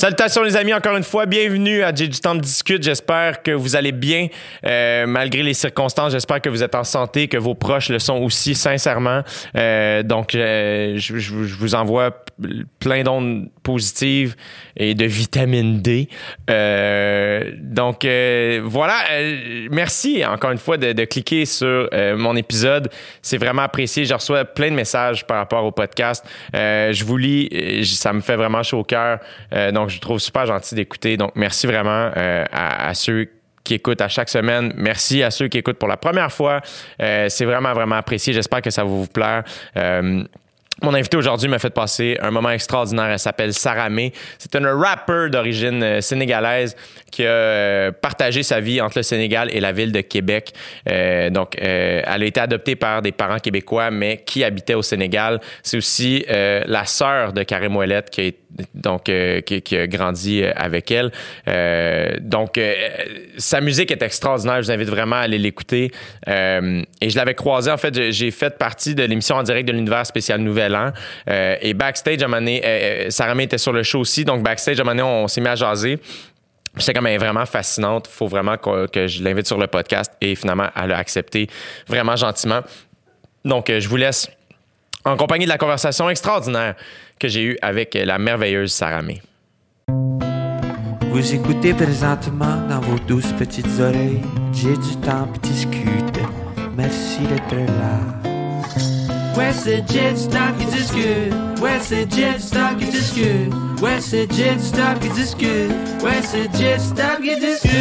Salutations les amis, encore une fois, bienvenue à J'ai du temps de discute. J'espère que vous allez bien malgré les circonstances. J'espère que vous êtes en santé, que vos proches le sont aussi, sincèrement. Donc, je vous envoie plein d'ondes positives et de vitamine D. Donc, voilà. Merci encore une fois de cliquer sur mon épisode. C'est vraiment apprécié. Je reçois plein de messages par rapport au podcast. Je vous lis. Ça me fait vraiment chaud au cœur. Donc, je trouve super gentil d'écouter. Donc, merci vraiment à ceux qui écoutent à chaque semaine. Merci à ceux qui écoutent pour la première fois. C'est vraiment, vraiment apprécié. J'espère que ça va vous plaire. Mon invité aujourd'hui m'a fait passer un moment extraordinaire. Elle s'appelle Sarah May. C'est une rapper d'origine sénégalaise qui a partagé sa vie entre le Sénégal et la ville de Québec. Donc, elle a été adoptée par des parents québécois, mais qui habitaient au Sénégal. C'est aussi la sœur de Karim Ouellet qui a grandi avec elle. Donc, sa musique est extraordinaire. Je vous invite vraiment à aller l'écouter. Et je l'avais croisée. En fait, j'ai fait partie de l'émission en direct de l'Univers spécial Nouvel An. Et backstage, à un moment donné, Sarah May était sur le show aussi. Donc, backstage, à un moment donné, on s'est mis à jaser. J'étais comme, elle est vraiment fascinante. Il faut vraiment que je l'invite sur le podcast. Et finalement, elle a accepté vraiment gentiment. Donc, je vous laisse en compagnie de la conversation extraordinaire que j'ai eue avec la merveilleuse Sarah May. Vous écoutez présentement dans vos douces petites oreilles. J'ai du temps pour discuter. Merci d'être là. Ouais, c'est J'ai du temps qui discute. Ouais, c'est J'ai du temps qui discute. Ouais, c'est J'ai du temps qui discute. Ouais, c'est J'ai du temps qui discute.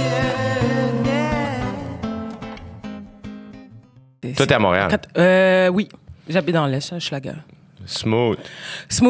Toi, t'es à Montréal. Oui. J'habite dans l'Est, je suis la gueule. Smooth. Je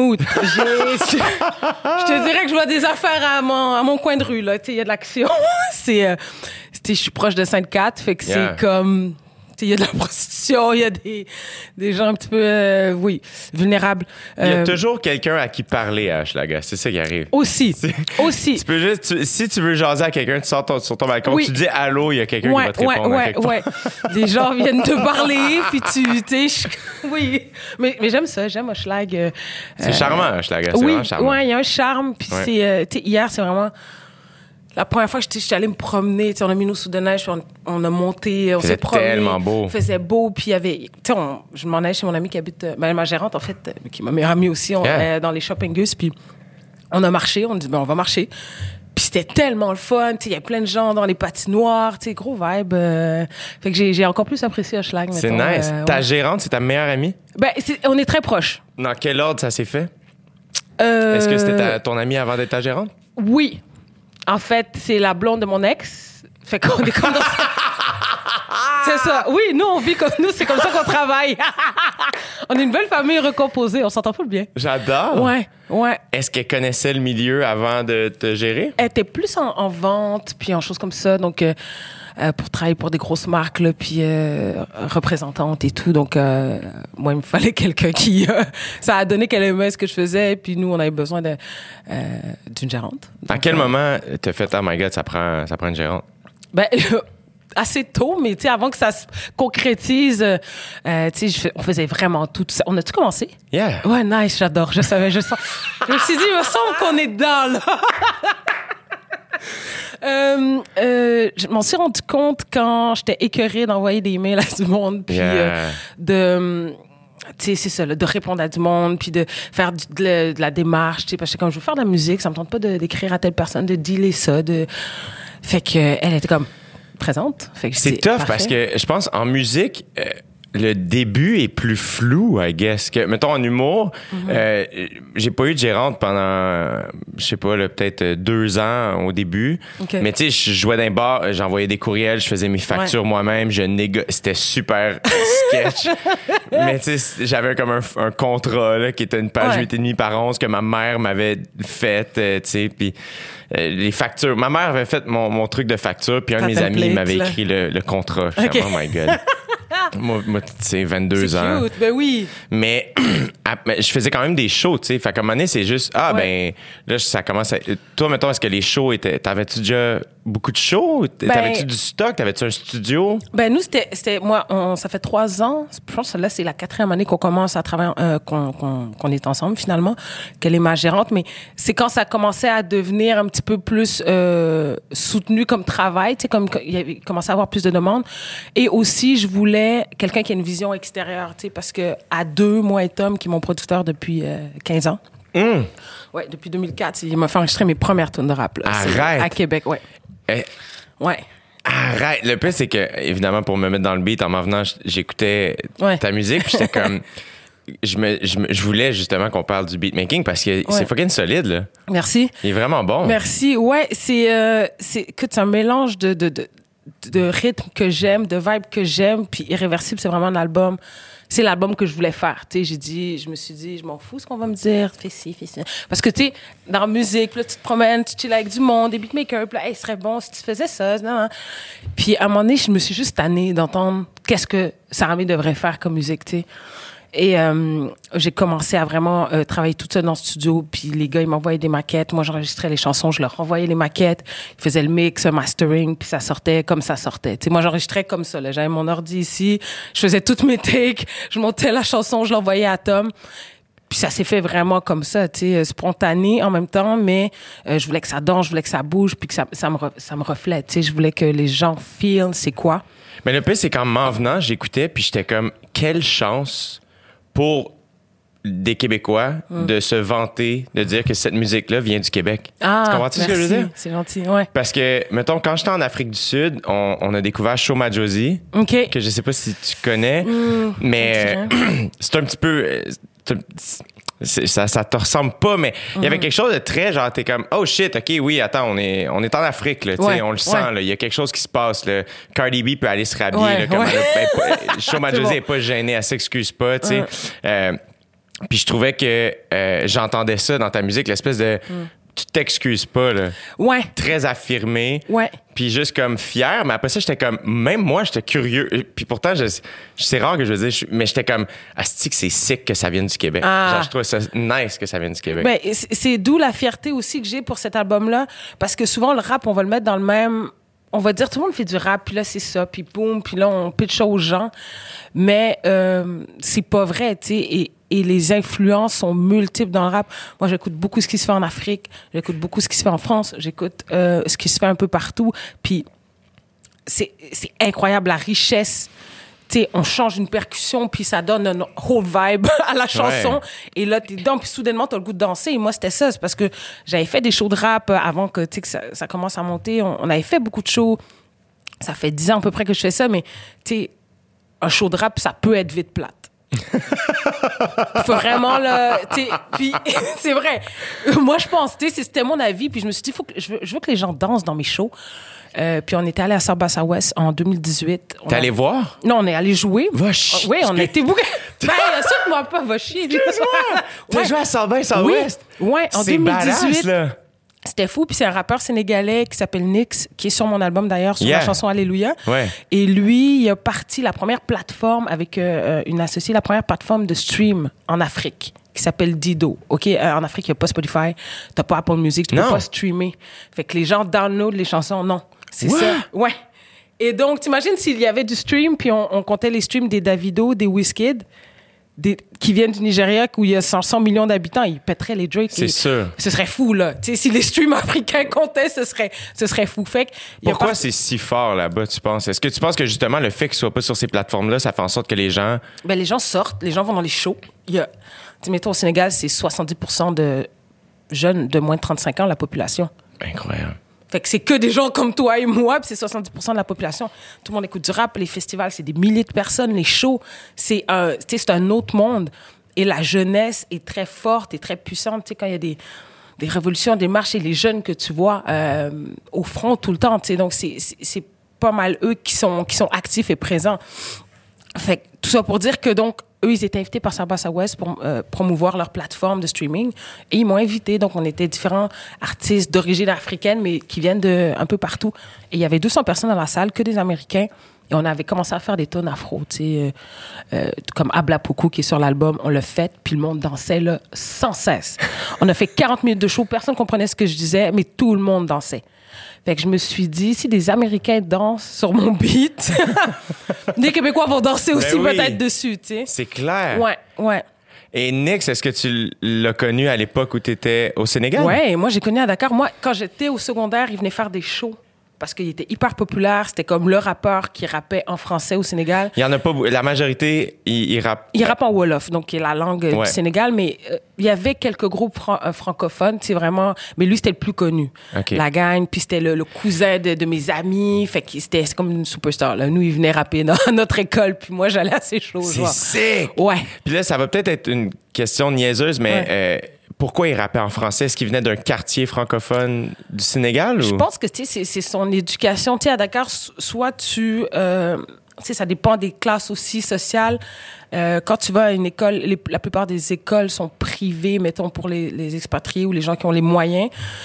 te dirais que je vois des affaires à mon coin de rue, là. Tu sais, il y a de l'action. Je suis proche de Sainte-Cat, fait que c'est comme... Il y a de la prostitution, il y a des gens un petit peu, vulnérables. Il y a toujours quelqu'un à qui parler à Hochelaga. C'est ça qui arrive. Aussi. Tu peux juste, si tu veux jaser à quelqu'un, tu sors sur ton balcon, tu dis allô, il y a quelqu'un qui va te répondre. Ouais. Les gens viennent te parler, puis oui. Mais j'aime ça, j'aime Hochelaga. C'est charmant, Hochelaga. C'est vraiment charmant. Ouais, il y a un charme. Puis hier, c'est vraiment... La première fois que j'étais allée me promener, on a mis nos sous de neige, puis on a monté, on s'est promené. C'était tellement beau. Il faisait beau, puis il y avait... je m'en allais chez mon amie qui habite... ma gérante, en fait, qui est ma meilleure amie aussi, on allait dans les shoppingus, puis on a marché, on dit, on va marcher. Puis c'était tellement le fun, il y a plein de gens dans les patinoires, gros vibe. Fait que j'ai encore plus apprécié Hochelag. C'est nice. Ta gérante, c'est ta meilleure amie? On est très proches. Dans quel ordre ça s'est fait? Est-ce que c'était ton amie avant d'être ta gérante? Oui. En fait, c'est la blonde de mon ex. Fait qu'on est comme dans... C'est ça. Oui, nous, on vit comme nous. C'est comme ça qu'on travaille. On est une belle famille recomposée. On s'entend full bien. J'adore. Ouais. Est-ce qu'elle connaissait le milieu avant de te gérer? Elle était plus en vente, puis en choses comme ça. Donc, pour travailler pour des grosses marques, là, puis représentante et tout. Donc, moi, il me fallait quelqu'un qui... ça a donné qu'elle aimait ce que je faisais, puis nous, on avait besoin d'une gérante. Donc, à quel moment t'as fait « Oh my God, ça prend une gérante » ? Assez tôt, mais avant que ça se concrétise, on faisait vraiment tout ça. On a-tu commencé? Yeah. Ouais, nice, j'adore. Je savais, je sens. Je me suis dit, il me semble qu'on est dedans, là. Je m'en suis rendu compte quand j'étais écœurée d'envoyer des mails à du monde, puis c'est ça, là, de répondre à du monde, puis de faire de la démarche, parce que comme je veux faire de la musique, ça me tente pas d'écrire à telle personne, de dealer ça, fait que elle était comme présente. Fait que c'est tough parfait. Parce que je pense en musique, le début est plus flou, I guess. Que, mettons, en humour, j'ai pas eu de gérante pendant, je sais pas, là, peut-être 2 ans au début. Okay. Mais tu sais, je jouais dans un bar, j'envoyais des courriels, je faisais mes factures moi-même, c'était super sketch. Mais tu sais, j'avais comme un contrat là, qui était une page 8,5 par 11 que ma mère m'avait faite, tu sais, puis... les factures. Ma mère avait fait mon truc de facture, puis un de mes amis m'avait écrit le contrat. Je suis oh my God. moi tu sais, 22 ans. C'est cute, ben oui. Mais je faisais quand même des shows, tu sais. Fait qu'à un moment donné, c'est juste, là, ça commence à... Toi, mettons, est-ce que les shows étaient... T'avais-tu déjà beaucoup de shows? T'avais-tu du stock? T'avais-tu un studio? Ben, nous, c'était moi, ça fait 3 ans. Je pense que là, c'est la 4e année qu'on commence à travailler, qu'on est ensemble, finalement, qu'elle est ma gérante. Mais c'est quand ça commençait à devenir un petit peu plus soutenu comme travail, tu sais, comme il commençait à avoir plus de demandes. Et aussi, je voulais quelqu'un qui a une vision extérieure, tu sais, parce que à 2, moi et Tom, qui est mon producteur depuis 15 ans. Ouais, depuis 2004, il m'a fait enregistrer mes premières tunes de rap. Là. Arrête! À Québec, ouais. Ouais. Arrête! Le pire, c'est que, évidemment, pour me mettre dans le beat, en m'en venant, j'écoutais ta musique, puis j'étais comme... Je voulais justement qu'on parle du beatmaking parce que c'est fucking solide, là. Merci. Il est vraiment bon. Merci. Ouais, écoute, c'est un mélange de rythme que j'aime, de vibe que j'aime, puis Irréversible, c'est vraiment un album. C'est l'album que je voulais faire. Tu sais, je me suis dit, je m'en fous ce qu'on va me dire. Fais ci, fais ça. Parce que, tu sais, dans la musique, là, tu te promènes, tu chill avec du monde, des beatmakers, puis là, hey, ce serait bon si tu faisais ça. Non. Puis, à un moment donné, je me suis juste tannée d'entendre qu'est-ce que Sarah May devrait faire comme musique, tu sais. Et j'ai commencé à vraiment travailler toute seule dans le studio. Puis les gars, ils m'envoyaient des maquettes. Moi, j'enregistrais les chansons, je leur renvoyais les maquettes. Ils faisaient le mix, le mastering, puis ça sortait comme ça sortait. Tu sais, moi, j'enregistrais comme ça. Là. J'avais mon ordi ici, je faisais toutes mes takes, je montais la chanson, je l'envoyais à Tom. Puis ça s'est fait vraiment comme ça, tu sais, spontané en même temps, mais je voulais que ça danse, je voulais que ça bouge, puis que ça me reflète. Tu sais, je voulais que les gens feel c'est quoi. Mais le pire, c'est qu'en m'en venant, j'écoutais, puis j'étais comme, quelle chance pour des Québécois de se vanter, de dire que cette musique-là vient du Québec. Ah, tu comprends-tu ce que je veux dire? C'est gentil, ouais. Parce que, mettons, quand j'étais en Afrique du Sud, on a découvert Show Majosi, que je sais pas si tu connais, mais c'est un petit peu... ça te ressemble pas, mais il y avait quelque chose de très genre, t'es comme, oh shit, ok, oui, attends, on est en Afrique, là, t'sais, on le sent, là, il y a quelque chose qui se passe, là. Cardi B peut aller se rhabiller, là, comme Show Majosi est pas gênée, elle s'excuse pas, tu sais. Puis je trouvais que j'entendais ça dans ta musique, l'espèce de tu t'excuses pas, là. Ouais. Très affirmé. Ouais. Puis juste comme fier, mais après ça, j'étais comme, même moi, j'étais curieux. Puis pourtant, c'est rare que je veux dire, mais j'étais comme, asti que c'est sick que ça vienne du Québec. Genre, je trouve ça nice que ça vienne du Québec. Ben, c'est d'où la fierté aussi que j'ai pour cet album-là. Parce que souvent, le rap, on va le mettre dans le même... On va dire, tout le monde fait du rap, puis là, c'est ça, puis boum, puis là, on pitch ça aux gens. Mais c'est pas vrai, tu sais. Et les influences sont multiples dans le rap. Moi, j'écoute beaucoup ce qui se fait en Afrique. J'écoute beaucoup ce qui se fait en France. J'écoute ce qui se fait un peu partout. Puis c'est incroyable, la richesse. Tu sais, on change une percussion, puis ça donne un whole vibe à la chanson. Ouais. Et là, t'es dedans, puis soudainement, t'as le goût de danser. Et moi, c'était ça. C'est parce que j'avais fait des shows de rap avant que, tu sais, que ça commence à monter. On avait fait beaucoup de shows. Ça fait 10 ans à peu près que je fais ça, mais tu sais, un show de rap, ça peut être vite plate. Faut vraiment puis c'est vrai, moi je pense, c'était mon avis, puis je me suis dit je veux que les gens dansent dans mes shows. Puis on était allé à South by Southwest en 2018. T'es allé voir? Non, on est allé jouer. Va chier. Oui, on a été beaucoup. Ben, sûr que moi pas, va chier. T'as joué à South by Southwest? Oui, en 2018. Badass, là. C'était fou, puis c'est un rappeur sénégalais qui s'appelle Nix, qui est sur mon album d'ailleurs, sur la chanson Alléluia. Ouais. Et lui, il a parti la première plateforme avec une associée, la première plateforme de stream en Afrique, qui s'appelle Dido. OK, en Afrique, il n'y a pas Spotify, t'as pas Apple Music, tu peux pas streamer. Fait que les gens downloadent les chansons, non. C'est ça. Ouais. Et donc, t'imagines s'il y avait du stream, puis on comptait les streams des Davido, des Wizkid, qui viennent du Nigeria, où il y a 100 millions d'habitants, ils pèteraient les Drake. C'est sûr. Ce serait fou, là. Tu sais, si les streams africains comptaient, ce serait fou. Fait que, pourquoi c'est si fort là-bas, tu penses? Est-ce que tu penses que justement, le fait qu'ils soient pas sur ces plateformes-là, ça fait en sorte que les gens... Ben, les gens sortent, les gens vont dans les shows. Tu sais, mettons, au Sénégal, c'est 70% de jeunes de moins de 35 ans, la population. Incroyable. Fait que c'est que des gens comme toi et moi, puis c'est 70% de la population. Tout le monde écoute du rap, les festivals, c'est des milliers de personnes, les shows, c'est un autre monde. Et la jeunesse est très forte et très puissante. Tu sais, quand il y a des révolutions, des marches, et les jeunes que tu vois au front tout le temps. Tu sais, donc c'est pas mal eux qui sont actifs et présents. Fait que tout ça pour dire que donc eux, ils étaient invités par South by Southwest pour promouvoir leur plateforme de streaming. Et ils m'ont invité. Donc, on était différents artistes d'origine africaine, mais qui viennent de un peu partout. Et il y avait 200 personnes dans la salle, que des Américains. Et on avait commencé à faire des tonnes afro, tu sais, comme Habla Poco qui est sur l'album, on l'a fait, puis le monde dansait là sans cesse. On a fait 40 minutes de show, personne comprenait ce que je disais, mais tout le monde dansait. Fait que je me suis dit, si des Américains dansent sur mon beat, des Québécois vont danser aussi peut-être dessus, tu sais. C'est clair. Ouais. Et Nix, est-ce que tu l'as connu à l'époque où tu étais au Sénégal? Ouais, moi j'ai connu à Dakar. Moi, quand j'étais au secondaire, il venait faire des shows. Parce qu'il était hyper populaire. C'était comme le rappeur qui rappait en français au Sénégal. Il y en a pas beaucoup. La majorité, ils rappent. Il rappe en Wolof, donc qui est la langue du Sénégal. Mais il y avait quelques groupes francophones, c'est vraiment. Mais lui, c'était le plus connu. Okay. La gang, puis c'était le cousin de mes amis. Fait que c'est comme une superstar. Là. Nous, il venait rapper dans notre école, puis moi, j'allais à ses shows. C'est sick! Ouais. Puis là, ça va peut-être être une question niaiseuse, mais. Pourquoi il rappait en français? Est-ce qu'il venait d'un quartier francophone du Sénégal? Ou? Je pense que c'est son éducation. Tu sais, à Dakar, soit tu sais, ça dépend des classes aussi sociales. Quand tu vas à une école, la plupart des écoles sont privées, mettons, pour les expatriés ou les gens qui ont les moyens.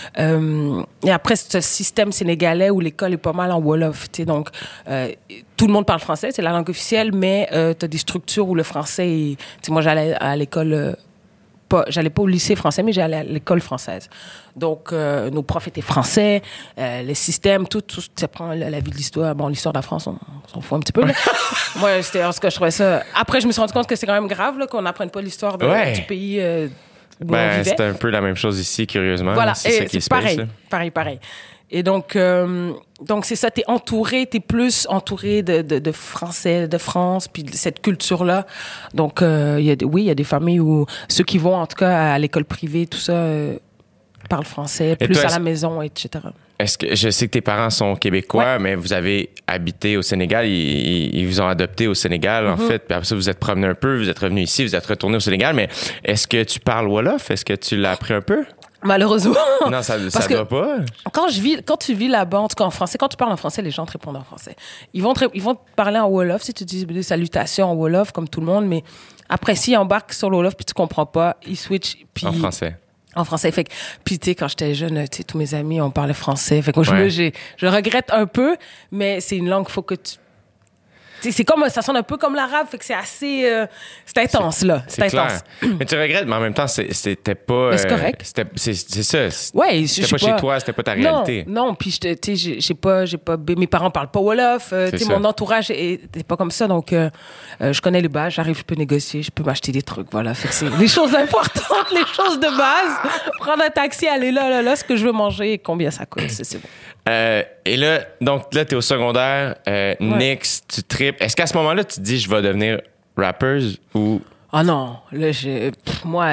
Et après, c'est ce système sénégalais où l'école est pas mal en Wolof. Tu sais, donc, tout le monde parle français, c'est la langue officielle, mais tu as des structures où le français est... Tu sais, moi, j'allais à l'école... j'allais pas au lycée français, mais j'allais à l'école française. Donc, nos profs étaient français, les systèmes, tout ça prend la vie de l'histoire. Bon, l'histoire de la France, on s'en fout un petit peu. Là. Moi, c'était en ce que je trouvais ça. Après, je me suis rendu compte que c'est quand même grave là, qu'on n'apprenne pas l'histoire du pays où on vivait. C'est un peu la même chose ici, curieusement. Voilà, c'est ça qui est pareil, space, pareil. Et donc c'est ça, t'es plus entouré de Français, de France, puis de cette culture-là. Donc, il y a des familles où ceux qui vont, en tout cas, à l'école privée, tout ça, parlent français, plus toi, à la maison, etc. Est-ce que je sais que tes parents sont québécois, mais vous avez habité au Sénégal, ils vous ont adopté au Sénégal, en fait, puis après ça, vous êtes promené un peu, vous êtes revenu ici, vous êtes retourné au Sénégal, mais est-ce que tu parles Wolof? Est-ce que tu l'as appris un peu? Malheureusement. Non, ça doit pas. Quand tu vis là-bas, en tout cas en français, quand tu parles en français, les gens te répondent en français. Ils vont te parler en Wolof, si tu dis des salutations en Wolof, comme tout le monde, mais après, s'ils embarquent sur le Wolof puis tu comprends pas, ils switchent. Puis en français. Fait que, puis, tu sais, quand j'étais jeune, tu sais, tous mes amis, on parlait français. Fait que moi, je regrette un peu, mais c'est une langue, faut que tu... C'est comme, ça sonne un peu comme l'arabe, fait que c'est assez... c'est intense, là. C'est intense. Mais tu regrettes, mais en même temps, c'était pas... Mais c'est correct. C'est ça. Ouais, c'était pas chez toi, c'était pas ta réalité. Non, puis tu sais, j'ai pas... Mes parents parlent pas Wolof, tu sais, mon entourage était pas comme ça, donc je connais les bases, j'arrive, je peux négocier, je peux m'acheter des trucs, voilà. Fait que c'est les choses importantes, les choses de base. Prendre un taxi, aller là, ce que je veux manger et combien ça coûte, c'est bon. Et là, donc là, t'es au secondaire, Nix, tu tripes. Est-ce qu'à ce moment-là, tu te dis, je vais devenir rappeur ou... Ah non, là, moi,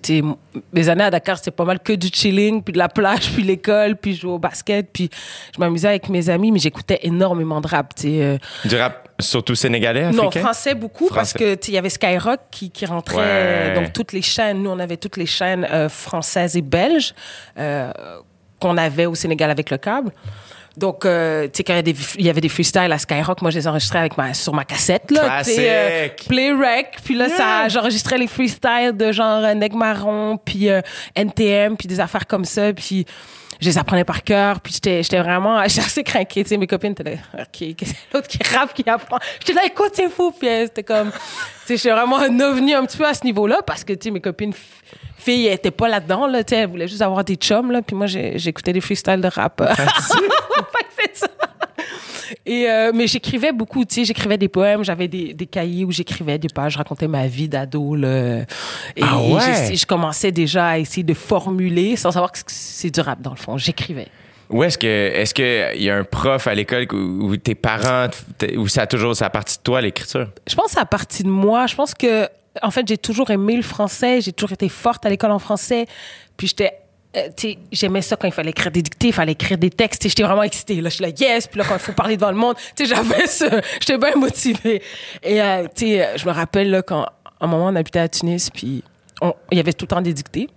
mes années à Dakar, c'était pas mal que du chilling, puis de la plage, puis l'école, puis jouer au basket, puis je m'amusais avec mes amis, mais j'écoutais énormément de rap, tu sais. Du rap surtout sénégalais, africain? Non, français beaucoup, parce que, tu sais, il y avait Skyrock qui rentrait, donc toutes les chaînes, nous, on avait toutes les chaînes françaises et belges, qu'on avait au Sénégal avec le câble. Donc, tu sais, quand il y avait des freestyles à Skyrock, moi, je les enregistrais sur ma cassette, là. Classique! Play Rec. Puis là, j'enregistrais les freestyles de genre Neg Marron, puis NTM, puis des affaires comme ça. Puis je les apprenais par cœur. Puis j'étais vraiment assez craquée. Tu sais, mes copines étaient là, OK, c'est l'autre qui rappe, qui apprend. J'étais là, écoute, c'est fou. Puis c'était comme, tu sais, j'étais vraiment un ovni un petit peu à ce niveau-là, parce que, tu sais, mes copines filles étaient pas là-dedans, là, tu sais, elles voulaient juste avoir des chums, là. Puis moi, j'écoutais des freestyles de rap. C'est ça. Et mais j'écrivais beaucoup, tu sais, j'écrivais des poèmes, j'avais des cahiers où j'écrivais des pages, je racontais ma vie d'ado, là. Et je commençais déjà à essayer de formuler sans savoir que c'est du rap dans le fond. J'écrivais. Ou est-ce que il y a un prof à l'école ou tes parents ou ça a parti de toi l'écriture? Je pense que ça a parti de moi. Je pense que en fait, j'ai toujours aimé le français, j'ai toujours été forte à l'école en français. Puis j'aimais ça quand il fallait écrire des dictées, il fallait écrire des textes. J'étais vraiment excitée. Là, je suis là, yes! Puis là, quand il faut parler devant le monde, j'avais ça. J'étais bien motivée. Et, je me rappelle, là, quand, à un moment, on habitait à Tunis, puis il y avait tout le temps des dictées.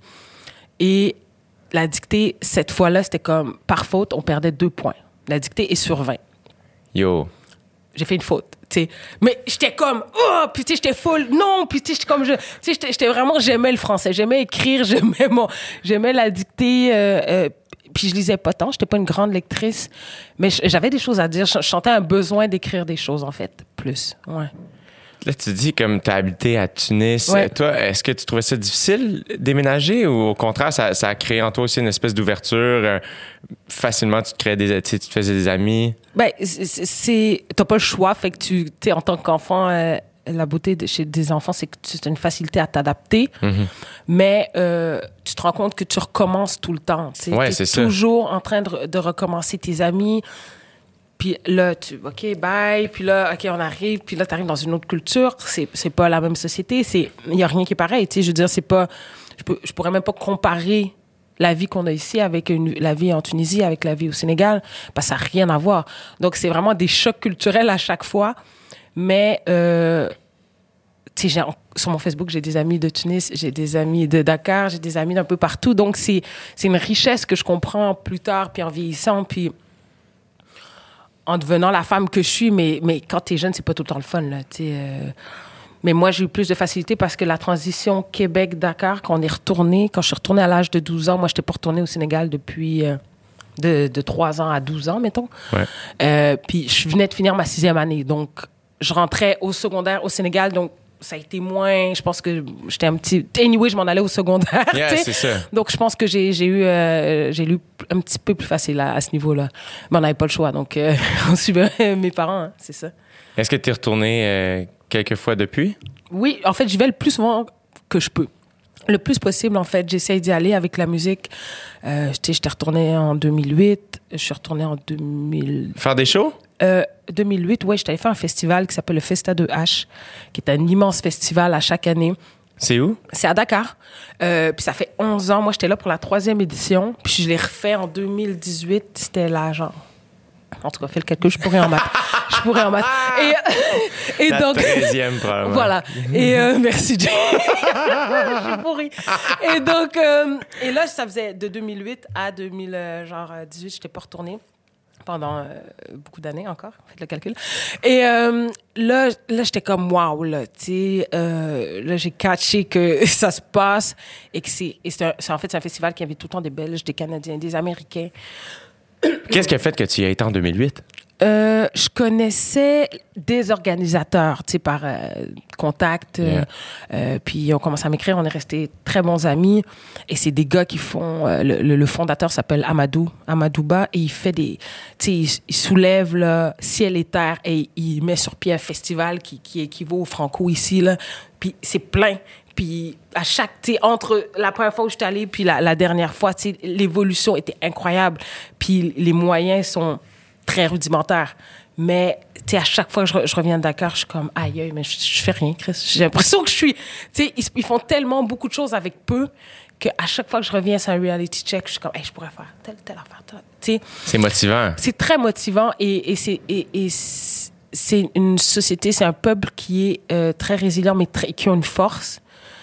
Et la dictée, cette fois-là, c'était comme, par faute, on perdait 2 points. La dictée est sur 20. Yo! J'ai fait une faute. T'sais. Mais j'étais comme puis j'étais full non, puis j'étais comme j'étais vraiment, j'aimais le français, j'aimais écrire, j'aimais la dictée, puis Puis je lisais pas tant, j'étais pas une grande lectrice, mais j'avais des choses à dire. Je sentais un besoin d'écrire des choses, en fait, plus. Ouais. Là, tu dis comme tu as habité à Tunis. Ouais. Toi, est-ce que tu trouvais ça difficile déménager ou au contraire, ça a créé en toi aussi une espèce d'ouverture? Facilement, tu te faisais des amis? Ben, t'as pas le choix. Fait que t'es en tant qu'enfant, la beauté chez des enfants, c'est que tu as une facilité à t'adapter. Mm-hmm. Mais tu te rends compte que tu recommences tout le temps. Ouais, t'es c'est toujours en train de recommencer tes amis. Puis là, OK, bye. Puis là, OK, on arrive. Puis là, tu arrives dans une autre culture. C'est pas la même société. Il y a rien qui est pareil. Tu sais, je veux dire, c'est pas... Je pourrais même pas comparer la vie qu'on a ici avec la vie en Tunisie, avec la vie au Sénégal, parce que ça n'a rien à voir. Donc, c'est vraiment des chocs culturels à chaque fois. Mais, tu sais, sur mon Facebook, j'ai des amis de Tunis, j'ai des amis de Dakar, j'ai des amis d'un peu partout. Donc, c'est une richesse que je comprends plus tard, puis en vieillissant, puis... en devenant la femme que je suis, mais quand t'es jeune, c'est pas tout le temps le fun, là, tu sais. Mais moi, j'ai eu plus de facilité parce que la transition Québec-Dakar, quand je suis retournée à l'âge de 12 ans, moi, j'étais pas retournée au Sénégal depuis de 3 ans à 12 ans, mettons. Ouais. Puis je venais de finir ma 6e année, donc je rentrais au secondaire au Sénégal, donc ça a été moins... Je pense que j'étais un petit... Anyway, je m'en allais au secondaire, Yeah, c'est ça. Donc, je pense que j'ai lu un petit peu plus facile à ce niveau-là. Mais on n'avait pas le choix, donc on suivait mes parents, hein, c'est ça. Est-ce que tu es retourné quelques fois depuis? Oui, en fait, j'y vais le plus souvent que je peux. Le plus possible, en fait. J'essaye d'y aller avec la musique. J'étais retournée en 2008. Je suis retournée en 2000... Faire des shows? 2008, ouais, j'étais allée faire un festival qui s'appelle le Festa de H, qui est un immense festival à chaque année. C'est où? C'est à Dakar. Puis ça fait 11 ans. Moi, j'étais là pour la 3e édition. Puis je l'ai refait en 2018. C'était là, genre... En tout cas, fais le calcul, je pourrais en maths. Et La donc... 13e, probablement. Voilà. Et merci, Jay. Je suis pourrie. Et donc... et là, ça faisait de 2008 à 2018, j'étais pas retournée. Pendant beaucoup d'années encore, faites le calcul. Et là, j'étais comme wow, là, tu sais, là, j'ai catché que ça se passe et que c'est un festival qui invite tout le temps des Belges, des Canadiens, des Américains. Qu'est-ce qui a fait que tu y as été en 2008? Je connaissais des organisateurs, tu sais, par contact. Puis ils ont commencé à m'écrire. On est restés très bons amis. Et c'est des gars qui font... le fondateur s'appelle Amadouba. Et il fait des... Tu sais, il soulève là, ciel et terre et il met sur pied un festival qui équivaut au Franco ici, là. Puis c'est plein. Puis à chaque, tu sais, entre la première fois où je suis allée puis la dernière fois, tu sais, l'évolution était incroyable. Puis les moyens sont très rudimentaires. Mais, tu sais, à chaque fois que je reviens de Dakar, je suis comme, aïe, mais je fais rien, Chris. J'ai l'impression que je suis... Tu sais, ils font tellement beaucoup de choses avec peu qu'à chaque fois que je reviens, c'est un reality check. Je suis comme, hey, je pourrais faire telle affaire. Tu sais, c'est motivant. C'est très motivant et c'est une société, c'est un peuple qui est très résilient, mais qui a une force.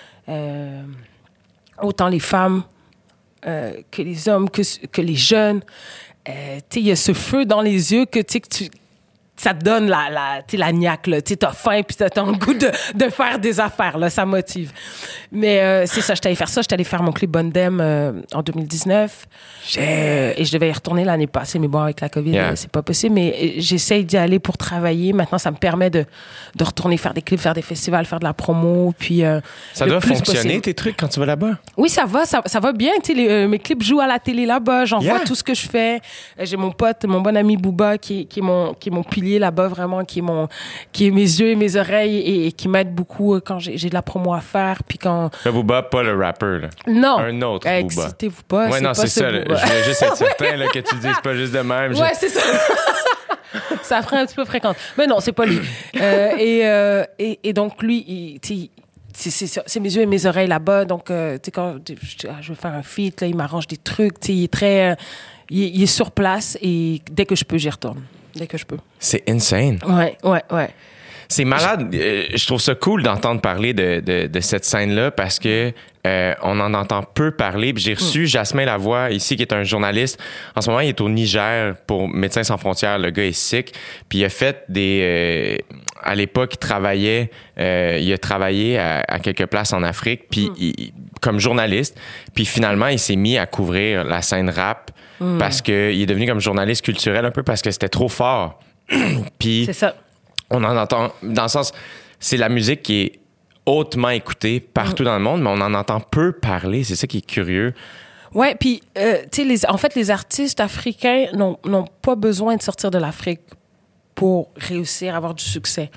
Autant les femmes que les hommes, que les jeunes. Tu sais, il y a ce feu dans les yeux que ça te donne la niaque, là. Tu sais, t'as faim puis t'as le goût de faire des affaires, là. Ça motive. Mais c'est ça, j'étais allée faire ça. J'étais allée faire mon clip Bondem en 2019. Et je devais y retourner l'année passée, mais bon, avec la COVID, c'est pas possible. Mais j'essaye d'y aller pour travailler. Maintenant, ça me permet de retourner faire des clips, faire des festivals, faire de la promo. Puis, ça doit fonctionner, tes trucs, quand tu vas là-bas? Oui, ça va bien. Tu sais, mes clips jouent à la télé là-bas. J'en vois tout ce que je fais. J'ai mon bon ami Booba qui est mon pilier là-bas, vraiment, qui est mes yeux et mes oreilles et qui m'aide beaucoup quand j'ai de la promo à faire. Puis quand... Le Booba, pas le rapper, là. Non. Un autre Booba. Excitez-vous pas. Ouais, non, c'est ça. Booba. Je voulais juste être certain là, que tu dises pas juste de même. Ouais, c'est ça. Ça ferait un petit peu fréquente. Mais non, c'est pas lui. Et donc, lui, c'est mes yeux et mes oreilles là-bas. Donc, tu sais, quand je veux faire un feat, là, il m'arrange des trucs. Tu sais, il est très... il est sur place et dès que je peux, j'y retourne. Dès que je peux. C'est insane. Ouais. C'est malade. Je trouve ça cool d'entendre parler de cette scène-là parce que on en entend peu parler. Puis j'ai reçu Jasmin Lavoie ici, qui est un journaliste. En ce moment, il est au Niger pour Médecins sans frontières. Le gars est sikh. Puis il a fait à l'époque, il a travaillé à quelques places en Afrique, puis comme journaliste. Puis finalement, il s'est mis à couvrir la scène rap parce qu'il est devenu comme journaliste culturel un peu parce que c'était trop fort. Puis C'est ça. on en entend, dans le sens, c'est la musique qui est hautement écoutée partout dans le monde, mais on en entend peu parler. C'est ça qui est curieux. Ouais, puis, tu sais, en fait, les artistes africains n'ont pas besoin de sortir de l'Afrique pour réussir à avoir du succès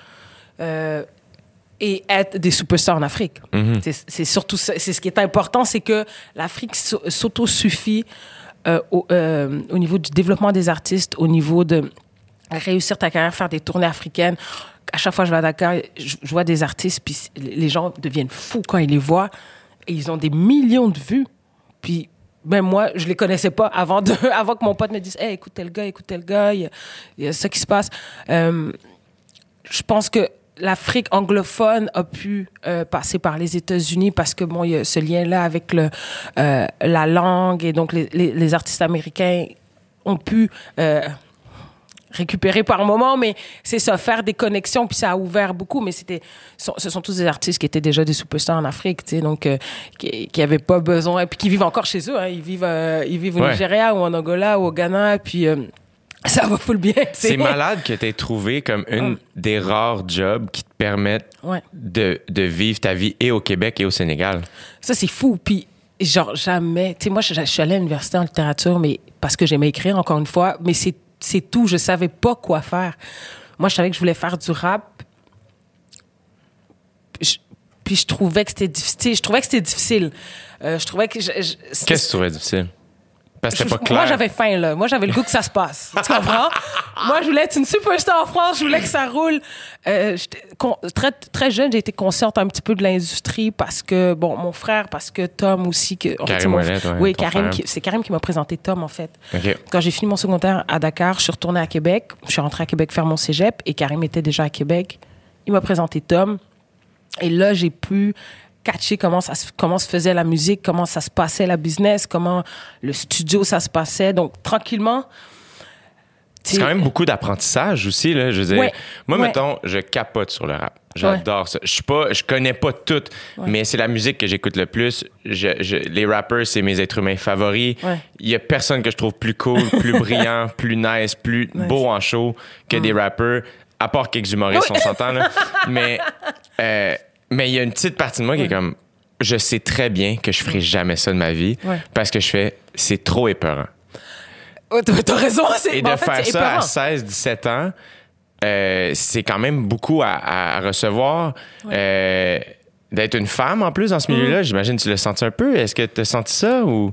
et être des superstars en Afrique. C'est surtout ça. C'est ce qui est important, c'est que l'Afrique s'autosuffit au niveau du développement des artistes, au niveau de réussir ta carrière, faire des tournées africaines. À chaque fois que je vais à Dakar, je vois des artistes, puis les gens deviennent fous quand ils les voient. Et ils ont des millions de vues. Puis même moi, je les connaissais pas avant que mon pote me dise « Hey, écoute tel gars, il y a ça qui se passe. » Je pense que l'Afrique anglophone a pu passer par les États-Unis parce que, bon, il y a ce lien-là avec la langue. Et donc, les artistes américains ont pu... récupérer par moment, mais c'est ça, faire des connexions, puis ça a ouvert beaucoup, mais ce sont tous des artistes qui étaient déjà des superstars en Afrique, tu sais, donc qui n'avaient pas besoin, puis qui vivent encore chez eux, hein, ils vivent au Nigeria ou en Angola ou au Ghana, puis ça va full bien, tu sais. C'est malade que tu aies trouvé comme une des rares jobs qui te permettent de vivre ta vie et au Québec et au Sénégal. Ça, c'est fou, puis genre jamais, tu sais, moi, je suis allée à l'université en littérature, mais parce que j'aimais écrire, encore une fois, mais c'est tout. Je savais pas quoi faire. Moi, je savais que je voulais faire du rap. Puis je trouvais que c'était difficile. Je trouvais que... Qu'est-ce que tu trouvais difficile? Parce que c'était pas clair. Moi, j'avais faim, là. Moi, j'avais le goût que ça se passe. Tu comprends? Moi, je voulais être une superstar en France. Je voulais que ça roule. Très, très jeune, j'ai été consciente un petit peu de l'industrie parce que, bon, mon frère, parce que Tom aussi... Karim Ouellet, oui, Karim, c'est Karim qui m'a présenté Tom, en fait. Okay. Quand j'ai fini mon secondaire à Dakar, je suis retournée à Québec. Je suis rentrée à Québec faire mon cégep et Karim était déjà à Québec. Il m'a présenté Tom. Et là, j'ai pu... catcher comment se faisait la musique, comment ça se passait la business, comment le studio ça se passait. Donc tranquillement. C'est quand même beaucoup d'apprentissage aussi là. Je veux dire, moi mettons, je capote sur le rap. J'adore ça. Je connais pas tout, mais c'est la musique que j'écoute le plus. Les rappers, c'est mes êtres humains favoris. Il y a personne que je trouve plus cool, plus brillant, plus nice, plus beau en show que des rappers, à part quelques humoristes, on s'entend là. Mais il y a une petite partie de moi qui est comme, je sais très bien que je ferai jamais ça de ma vie parce que c'est trop épeurant. T'as raison. Et de faire ça à 16, 17 ans, c'est quand même beaucoup à recevoir. D'être une femme en plus dans ce milieu-là, j'imagine que tu l'as senti un peu. Est-ce que tu as senti ça ou...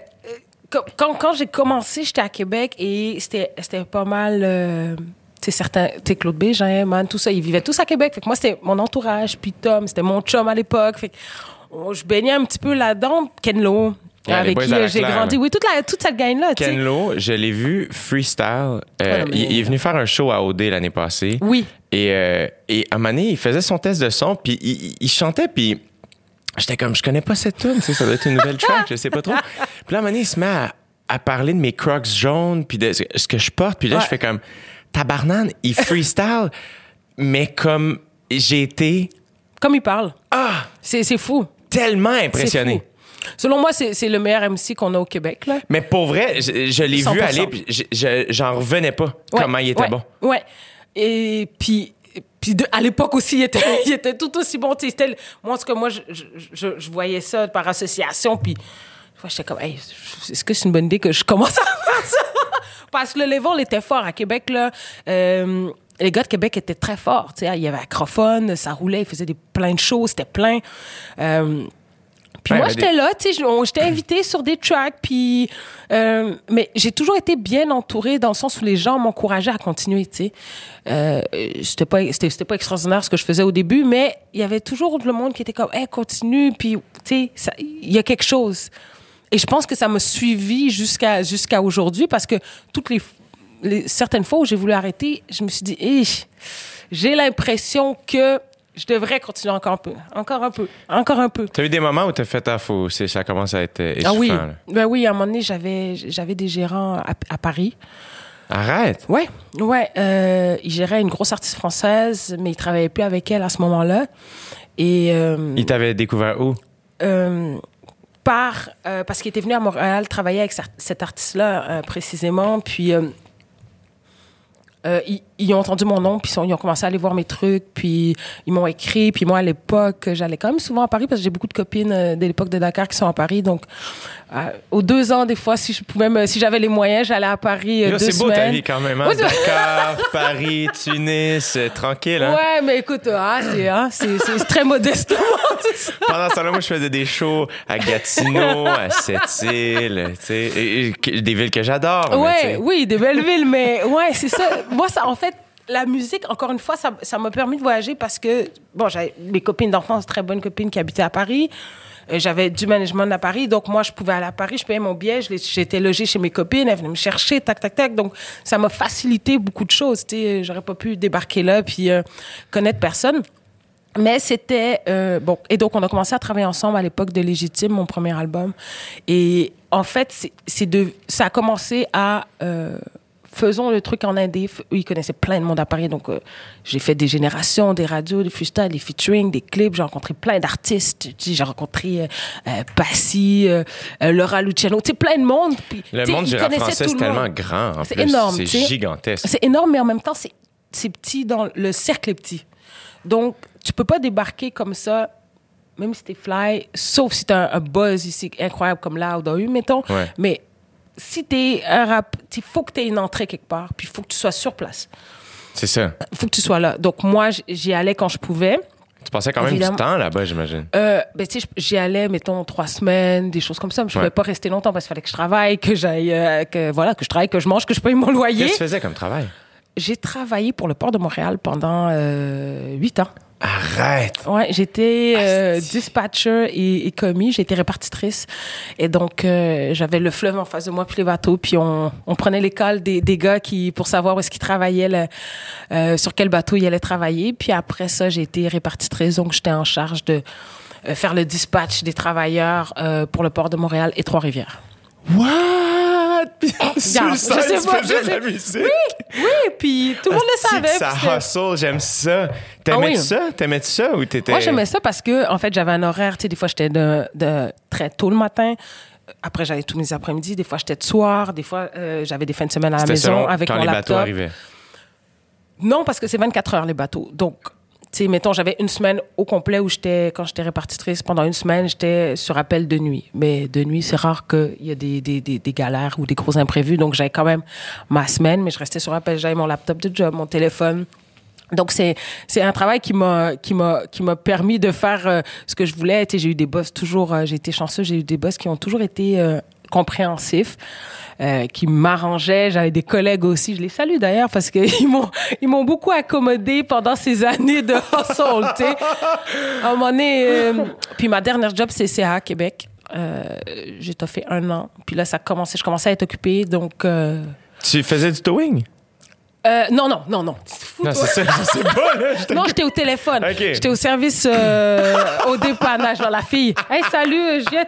Quand j'ai commencé, j'étais à Québec et c'était pas mal... tu sais, certains, tu sais, Claude Bégin, Man, tout ça, ils vivaient tous à Québec. Fait que moi, c'était mon entourage, puis Tom, c'était mon chum à l'époque. Fait que je baignais un petit peu là-dedans. Ken Lo, avec qui j'ai grandi. Oui, toute cette gang-là, tu sais. Ken Lo, je l'ai vu freestyle. Il est venu faire un show à OD l'année passée. Oui. Et à un moment donné, il faisait son test de son, puis il chantait, puis j'étais comme, je connais pas cette tune, tu sais, ça doit être une nouvelle track, je sais pas trop. Puis là, à un moment donné, il se met à parler de mes Crocs jaunes, puis de ce que je porte, puis là, je fais comme... Tabarnane, il freestyle, mais comme j'ai été... Comme il parle. Ah! C'est fou. Tellement impressionné. Fou. Selon moi, c'est le meilleur MC qu'on a au Québec, là. Mais pour vrai, je l'ai 100%. vu aller, puis j'en revenais pas comment il était bon. Ouais. Et puis à l'époque aussi, il était tout aussi bon. Moi, en tout cas, moi, je voyais ça par association, puis j'étais comme, hey, est-ce que c'est une bonne idée que je commence à faire ça? Parce que le level était fort à Québec, là. Les gars de Québec étaient très forts. Il y avait Acrophone, ça roulait, ils faisaient plein de shows, c'était plein. Puis moi, j'étais là, j'étais invitée sur des tracks, puis... mais j'ai toujours été bien entourée dans le sens où les gens m'encourageaient à continuer, tu sais. C'était pas extraordinaire ce que je faisais au début, mais il y avait toujours le monde qui était comme, hey, continue, puis, tu sais, il y a quelque chose. Et je pense que ça m'a suivi jusqu'à aujourd'hui parce que certaines fois où j'ai voulu arrêter, je me suis dit, j'ai l'impression que je devrais continuer encore un peu. T'as eu des moments où t'as fait faux, ça commence à être essoufflant. Ah oui. Ben oui, à un moment donné, j'avais des gérants à Paris. Arrête! Ouais. Il gérait une grosse artiste française, mais il travaillait plus avec elle à ce moment-là. Et... il t'avait découvert où? Parce qu'il était venu à Montréal travailler avec cet artiste-là précisément. Puis ils ont entendu mon nom, puis ils ont commencé à aller voir mes trucs, puis ils m'ont écrit. Puis moi, à l'époque, j'allais quand même souvent à Paris parce que j'ai beaucoup de copines de l'époque de Dakar qui sont à Paris. Donc, aux 2 ans, des fois, si j'avais les moyens, j'allais à Paris 2 c'est semaines. beau ta vie quand même, hein? Ouais, Dakar, Paris, Tunis, tranquille, hein? Ouais, mais écoute, c'est très modestement, tout ça. Pendant ce temps-là, moi, je faisais des shows à Gatineau, à Sept-Îles, tu sais, des villes que j'adore. Ouais, oui, des belles villes, mais ouais, c'est ça. Moi, ça, en fait, la musique, encore une fois, ça m'a permis de voyager parce que, bon, j'avais mes copines d'enfance, très bonnes copines qui habitaient à Paris. J'avais du management à Paris, donc moi, je pouvais aller à Paris, je payais mon billet, j'étais logée chez mes copines, elles venaient me chercher, tac, tac, tac. Donc, ça m'a facilité beaucoup de choses. Tu sais, j'aurais pas pu débarquer là puis connaître personne. Mais c'était... bon, et donc, on a commencé à travailler ensemble à l'époque de Légitime, mon premier album. Et en fait, ça a commencé à... faisons le truc en indé. Ils connaissaient plein de monde à Paris. Donc, j'ai fait des générations, des radios, des freestyles, des featuring, des clips. J'ai rencontré plein d'artistes. J'ai rencontré Passy, Laura Luciano. Tu sais, plein de monde. Puis, le monde du rap français, c'est tellement grand. En c'est plus. énorme. C'est gigantesque. C'est énorme, mais en même temps, c'est petit le cercle est petit. Donc, tu peux pas débarquer comme ça, même si t'es fly, sauf si t'as un buzz ici incroyable comme Loud a eu, mettons. Ouais. Mais si t'es un rap, il faut que t'aies une entrée quelque part, puis il faut que tu sois sur place. C'est ça. Il faut que tu sois là. Donc, moi, j'y allais quand je pouvais. Tu passais quand même du temps là-bas, j'imagine. Ben, tu sais, j'y allais, mettons, 3 semaines, des choses comme ça. Mais je pouvais pas rester longtemps parce qu'il fallait que je travaille, que j'aille, que je travaille, que je mange, que je paye mon loyer. Qu'est-ce que tu faisais comme travail? J'ai travaillé pour le port de Montréal pendant 8 ans. Arrête! Ouais, j'étais dispatcher et commis. J'ai été répartitrice. Et donc, j'avais le fleuve en face de moi, puis les bateaux. Puis on prenait l'école des gars pour savoir où est-ce qu'ils travaillaient, sur quel bateau ils allaient travailler. Puis après ça, j'ai été répartitrice. Donc, j'étais en charge de faire le dispatch des travailleurs pour le port de Montréal et Trois-Rivières. What? Sur le site, tu faisais de la musique? Oui, puis tout le monde le savait. Ça hustle, j'aime ça. T'aimais-tu ça? T'aimais-tu ça ou t'étais... Moi, j'aimais ça parce que, en fait, j'avais un horaire. Tu sais, des fois, j'étais de très tôt le matin. Après, j'allais tous mes après-midi. Des fois, j'étais de soir. Des fois, j'avais des fins de semaine à la maison avec mon laptop. Quand les bateaux arrivaient? Non, parce que c'est 24 heures, les bateaux. Donc, tu sais, mettons, j'avais une semaine au complet où quand j'étais répartitrice, pendant une semaine, j'étais sur appel de nuit. Mais de nuit, c'est rare qu'il y ait des galères ou des gros imprévus. Donc, j'avais quand même ma semaine, mais je restais sur appel. J'avais mon laptop de job, mon téléphone. Donc, c'est un travail qui m'a permis de faire ce que je voulais. Tu sais, j'ai eu des boss toujours, j'ai été chanceuse, j'ai eu des boss qui ont toujours été compréhensifs. Qui m'arrangeaient. J'avais des collègues aussi. Je les salue d'ailleurs parce qu'ils m'ont beaucoup accommodé pendant ces années de hustle, tu sais. À un moment donné, puis ma dernière job, c'est CA Québec. J'ai fait 1 an. Puis là, je commençais à être occupée, donc... Tu faisais du towing? Non. Non, c'est ça, je sais pas, là. Non, j'étais au téléphone. Okay. J'étais au service, au dépannage, dans la fille. Hey, salut, Juliette.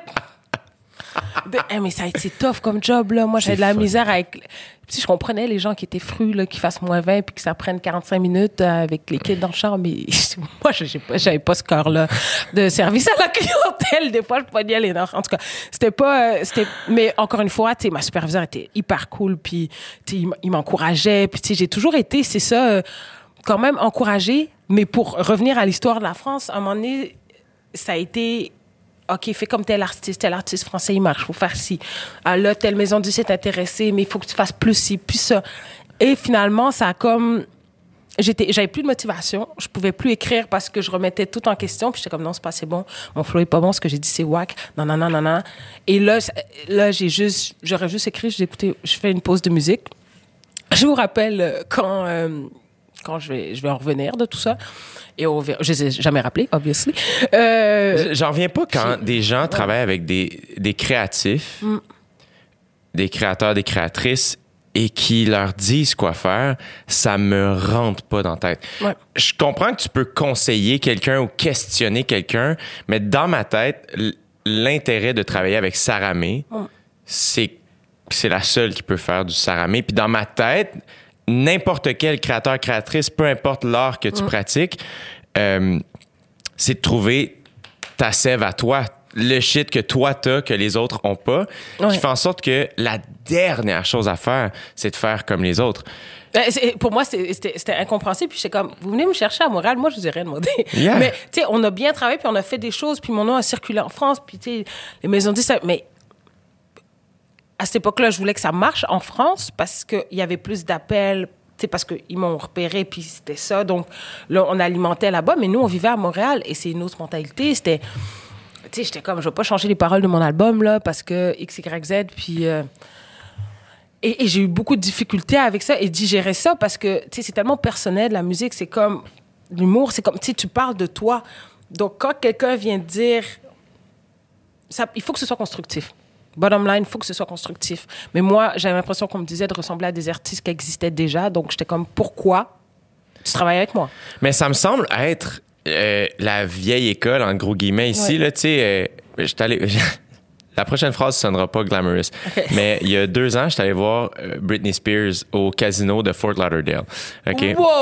Mais ça a été tough comme job, là. Moi, j'avais de la misère avec... Si je comprenais les gens qui étaient frus, là, qui fassent moins 20 puis que ça prenne 45 minutes avec les kids dans le char, mais moi, j'avais pas ce cœur-là de service à la clientèle. Des fois, je poignais les nerfs. En tout cas, c'était pas... Mais encore une fois, tu sais, ma superviseure était hyper cool, puis tu sais, il m'encourageait, puis tu sais, j'ai toujours été, c'est ça, quand même encouragée. Mais pour revenir à l'histoire de la France, à un moment donné, ça a été... OK, fais comme tel artiste français, il marche, faut faire ci. Ah, là, telle maison du site intéressée, mais il faut que tu fasses plus ci, plus ça. Et finalement, ça a comme... J'avais plus de motivation, je pouvais plus écrire parce que je remettais tout en question, puis j'étais comme, non, c'est pas assez bon, mon flow est pas bon, ce que j'ai dit, c'est whack, non. Et là j'aurais juste écrit, j'ai dit, écoutez, je fais une pause de musique. Je vous rappelle quand je vais en revenir de tout ça. Et je les ai jamais rappelés, obviously. J'en reviens pas quand des gens travaillent avec des créatifs, des créateurs, des créatrices, et qui leur disent quoi faire, ça me rentre pas dans la tête. Ouais. Je comprends que tu peux conseiller quelqu'un ou questionner quelqu'un, mais dans ma tête, l'intérêt de travailler avec Saramé, c'est Puis c'est la seule qui peut faire du saramé. Puis dans ma tête, n'importe quel créateur, créatrice, peu importe l'art que tu pratiques, c'est de trouver ta sève à toi, le shit que toi t'as, que les autres ont pas, qui fait en sorte que la dernière chose à faire, c'est de faire comme les autres. Pour moi, c'était incompréhensible. Puis j'étais comme, vous venez me chercher à Montréal, moi, je vous ai rien demandé. Yeah. Mais, tu sais, on a bien travaillé, puis on a fait des choses, puis mon nom a circulé en France, puis, tu sais, les maisons de disques, mais à cette époque-là, je voulais que ça marche en France parce qu'il y avait plus d'appels, tu sais, parce qu'ils m'ont repéré, puis c'était ça. Donc, là, on alimentait là-bas, mais nous, on vivait à Montréal, et c'est une autre mentalité. C'était, tu sais, j'étais comme, je vais pas changer les paroles de mon album, là, parce que X, Y, Z, puis... Et j'ai eu beaucoup de difficultés avec ça et digérer ça parce que, tu sais, c'est tellement personnel, la musique, c'est comme... L'humour, c'est comme, tu sais, tu parles de toi. Donc, quand quelqu'un vient dire... Ça, il faut que ce soit constructif. Bottom line, il faut que ce soit constructif. Mais moi, j'avais l'impression qu'on me disait de ressembler à des artistes qui existaient déjà. Donc, j'étais comme, pourquoi tu travailles avec moi? Mais ça me semble être la vieille école, en gros guillemets, ici. Là, tu sais, j'étais allé... La prochaine phrase ne sonnera pas glamorous. Okay. Mais il y a 2 ans, j'étais allé voir Britney Spears au casino de Fort Lauderdale. OK? Wow!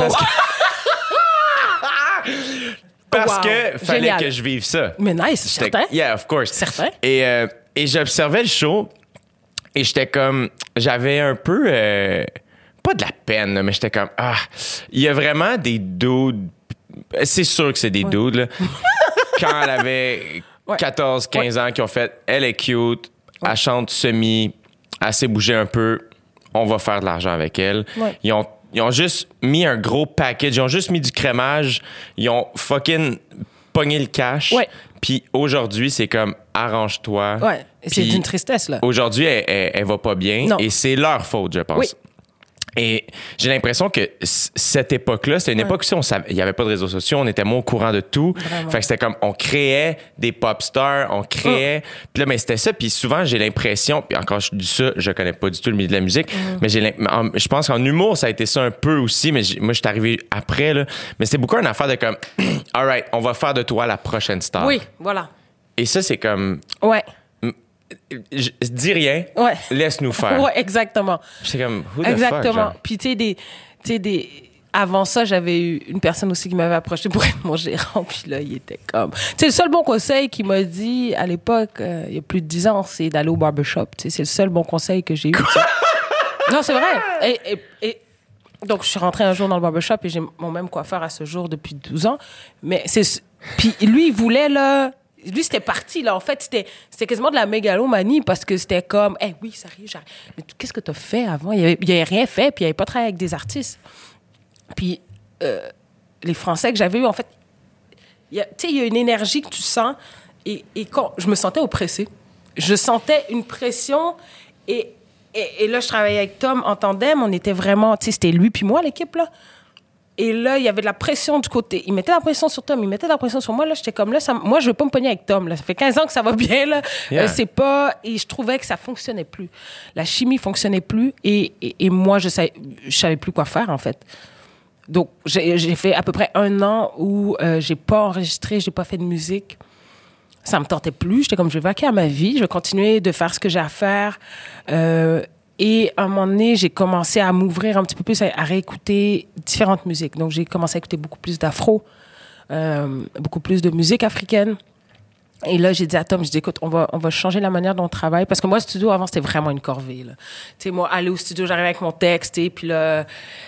Parce que fallait que je vive ça. Mais nice, certain. Yeah, of course. Certain. Et j'observais le show et j'étais comme... J'avais un peu... pas de la peine, là, mais j'étais comme... il y a vraiment des dudes... C'est sûr que c'est des dudes, là. Quand elle avait... 14, 15 ans qui ont fait, elle est cute, elle chante semi, elle s'est bougée un peu, on va faire de l'argent avec elle. Ouais. Ils ont juste mis un gros package, ils ont juste mis du crémage, ils ont fucking pogné le cash. Ouais. Puis aujourd'hui, c'est comme, arrange-toi. Ouais, c'est une tristesse, là. Aujourd'hui, elle va pas bien. Non. Et c'est leur faute, je pense. Oui. Et j'ai l'impression que cette époque-là, c'était une époque où il n'y avait pas de réseaux sociaux, on était moins au courant de tout. Vraiment. Fait que c'était comme, on créait des pop stars, on créait... Puis là, mais c'était ça. Puis souvent, j'ai l'impression... Puis encore, je dis ça, je connais pas du tout le milieu de la musique, mais je pense qu'en humour, ça a été ça un peu aussi, mais moi, je suis arrivé après, là. Mais c'était beaucoup une affaire de comme, all right, on va faire de toi la prochaine star. Oui, voilà. Et ça, c'est comme... Ouais. Dis rien, laisse-nous faire. Ouais, exactement. C'est comme, who the fuck, genre? Puis tu sais, avant ça, j'avais eu une personne aussi qui m'avait approché pour être mon gérant, puis là, il était comme... Tu sais, le seul bon conseil qu'il m'a dit à l'époque, il y a plus de 10 ans, c'est d'aller au barbershop. Tu sais, c'est le seul bon conseil que j'ai eu. Non, c'est vrai. Et donc, je suis rentrée un jour dans le barbershop et j'ai mon même coiffeur à ce jour depuis 12 ans. Mais c'est... Puis lui, il voulait, là... Lui, c'était parti, là. En fait, c'était quasiment de la mégalomanie parce que c'était comme, oui, sérieux, j'arrive. Mais qu'est-ce que t'as fait avant? Il avait rien fait, puis il avait pas travaillé avec des artistes. Puis, les Français que j'avais eus, en fait, tu sais, il y a une énergie que tu sens. Et quand je me sentais oppressée, je sentais une pression. Et là, je travaillais avec Tom en tandem. On était vraiment, tu sais, c'était lui puis moi, l'équipe, là. Et là, il y avait de la pression du côté. Il mettait la pression sur Tom, il mettait de la pression sur moi. Là, j'étais comme, là, moi, je veux pas me pogner avec Tom. Là. Ça fait 15 ans que ça va bien, là. Yeah. C'est pas... Et je trouvais que ça fonctionnait plus. La chimie fonctionnait plus. Et moi, je savais plus quoi faire, en fait. Donc, j'ai fait à peu près 1 an où j'ai pas enregistré, j'ai pas fait de musique. Ça me tentait plus. J'étais comme, je vais vaquer à ma vie. Je vais continuer de faire ce que j'ai à faire. Et à un moment donné, j'ai commencé à m'ouvrir un petit peu plus, à réécouter différentes musiques. Donc, j'ai commencé à écouter beaucoup plus d'afro, beaucoup plus de musique africaine. Et là, j'ai dit à Tom, écoute, on va changer la manière dont on travaille. Parce que moi, le studio, avant, c'était vraiment une corvée. Tu sais, moi, aller au studio, j'arrivais avec mon texte, et puis là...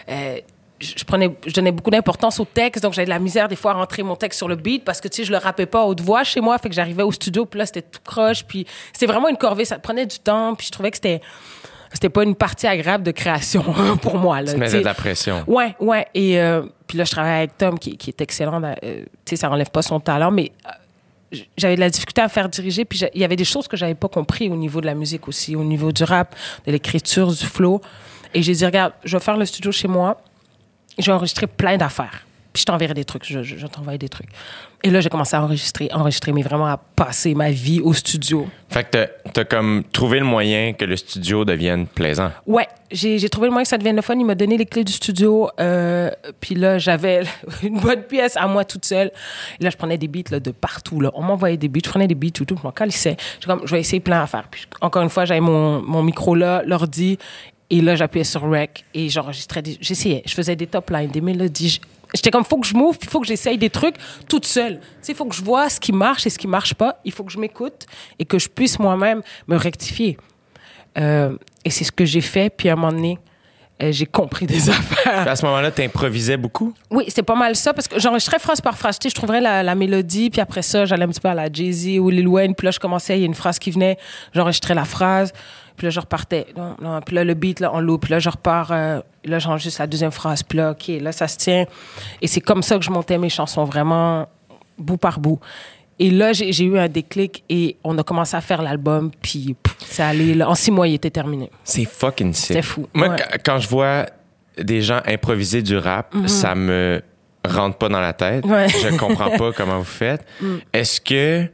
je donnais beaucoup d'importance au texte, donc j'avais de la misère des fois à rentrer mon texte sur le beat parce que, tu sais, je le rappais pas à haute voix chez moi, fait que j'arrivais au studio, puis là, c'était tout croche, puis c'était vraiment une corvée, ça prenait du temps, puis je trouvais que c'était pas une partie agréable de création pour moi. Là, tu mettais de la pression. Ouais. Et puis là, je travaillais avec Tom, qui est excellent, tu sais, ça enlève pas son talent, mais... j'avais de la difficulté à faire diriger, puis il y avait des choses que j'avais pas compris au niveau de la musique aussi, au niveau du rap, de l'écriture, du flow. Et j'ai dit, regarde, je vais faire le studio chez moi, je vais enregistrer plein d'affaires. Puis je t'enverrai des trucs, je t'envoie des trucs. Et là, j'ai commencé à enregistrer, mais vraiment à passer ma vie au studio. Fait que t'as comme trouvé le moyen que le studio devienne plaisant. Ouais, j'ai trouvé le moyen que ça devienne le fun. Il m'a donné les clés du studio. Puis là, j'avais une bonne pièce à moi toute seule. Et là, je prenais des beats là, de partout. Là. On m'envoyait des beats, je prenais des beats, tout. Je m'en calissais. Je vais essayer plein d'affaires. Puis encore une fois, j'avais mon micro là, l'ordi. Et là, j'appuyais sur rec et j'enregistrais. J'essayais. Je faisais des top lines, des mélodies. J'étais comme, faut que je m'ouvre, puis faut que j'essaye des trucs toute seule. Tu sais, il faut que je vois ce qui marche et ce qui marche pas. Il faut que je m'écoute et que je puisse moi-même me rectifier. Et c'est ce que j'ai fait. Puis à un moment donné, j'ai compris des affaires. À ce moment-là, t'improvisais beaucoup? Oui, c'était pas mal ça parce que j'enregistrais phrase par phrase. Tu sais, je trouverais la mélodie, puis après ça, j'allais un petit peu à la Jay-Z ou Lil Wayne. Puis là, je commençais, il y a une phrase qui venait, j'enregistrais la phrase. Puis là, je repartais. Non. Puis là, le beat, là, on loop. Puis là, je repars. Là, j'enregistre la deuxième phrase. Puis là, OK, là, ça se tient. Et c'est comme ça que je montais mes chansons, vraiment bout par bout. Et là, j'ai eu un déclic et on a commencé à faire l'album. Puis c'est allé. Là, en 6 mois, il était terminé. C'est fucking sick. C'était fou. Moi, ouais. Quand je vois des gens improviser du rap, ça me rentre pas dans la tête. Ouais. Je comprends pas comment vous faites. Est-ce que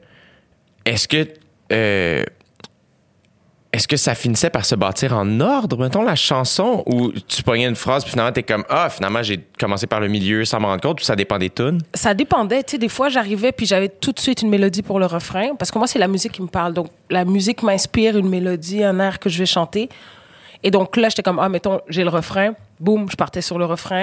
ça finissait par se bâtir en ordre, mettons, la chanson, ou tu pognais une phrase, puis finalement, t'es comme, finalement, j'ai commencé par le milieu sans me rendre compte, ou ça dépend des tunes? Ça dépendait. Tu sais, des fois, j'arrivais, puis j'avais tout de suite une mélodie pour le refrain, parce que moi, c'est la musique qui me parle. Donc, la musique m'inspire une mélodie, un air que je vais chanter. Et donc là, j'étais comme, mettons, j'ai le refrain. Boum, je partais sur le refrain.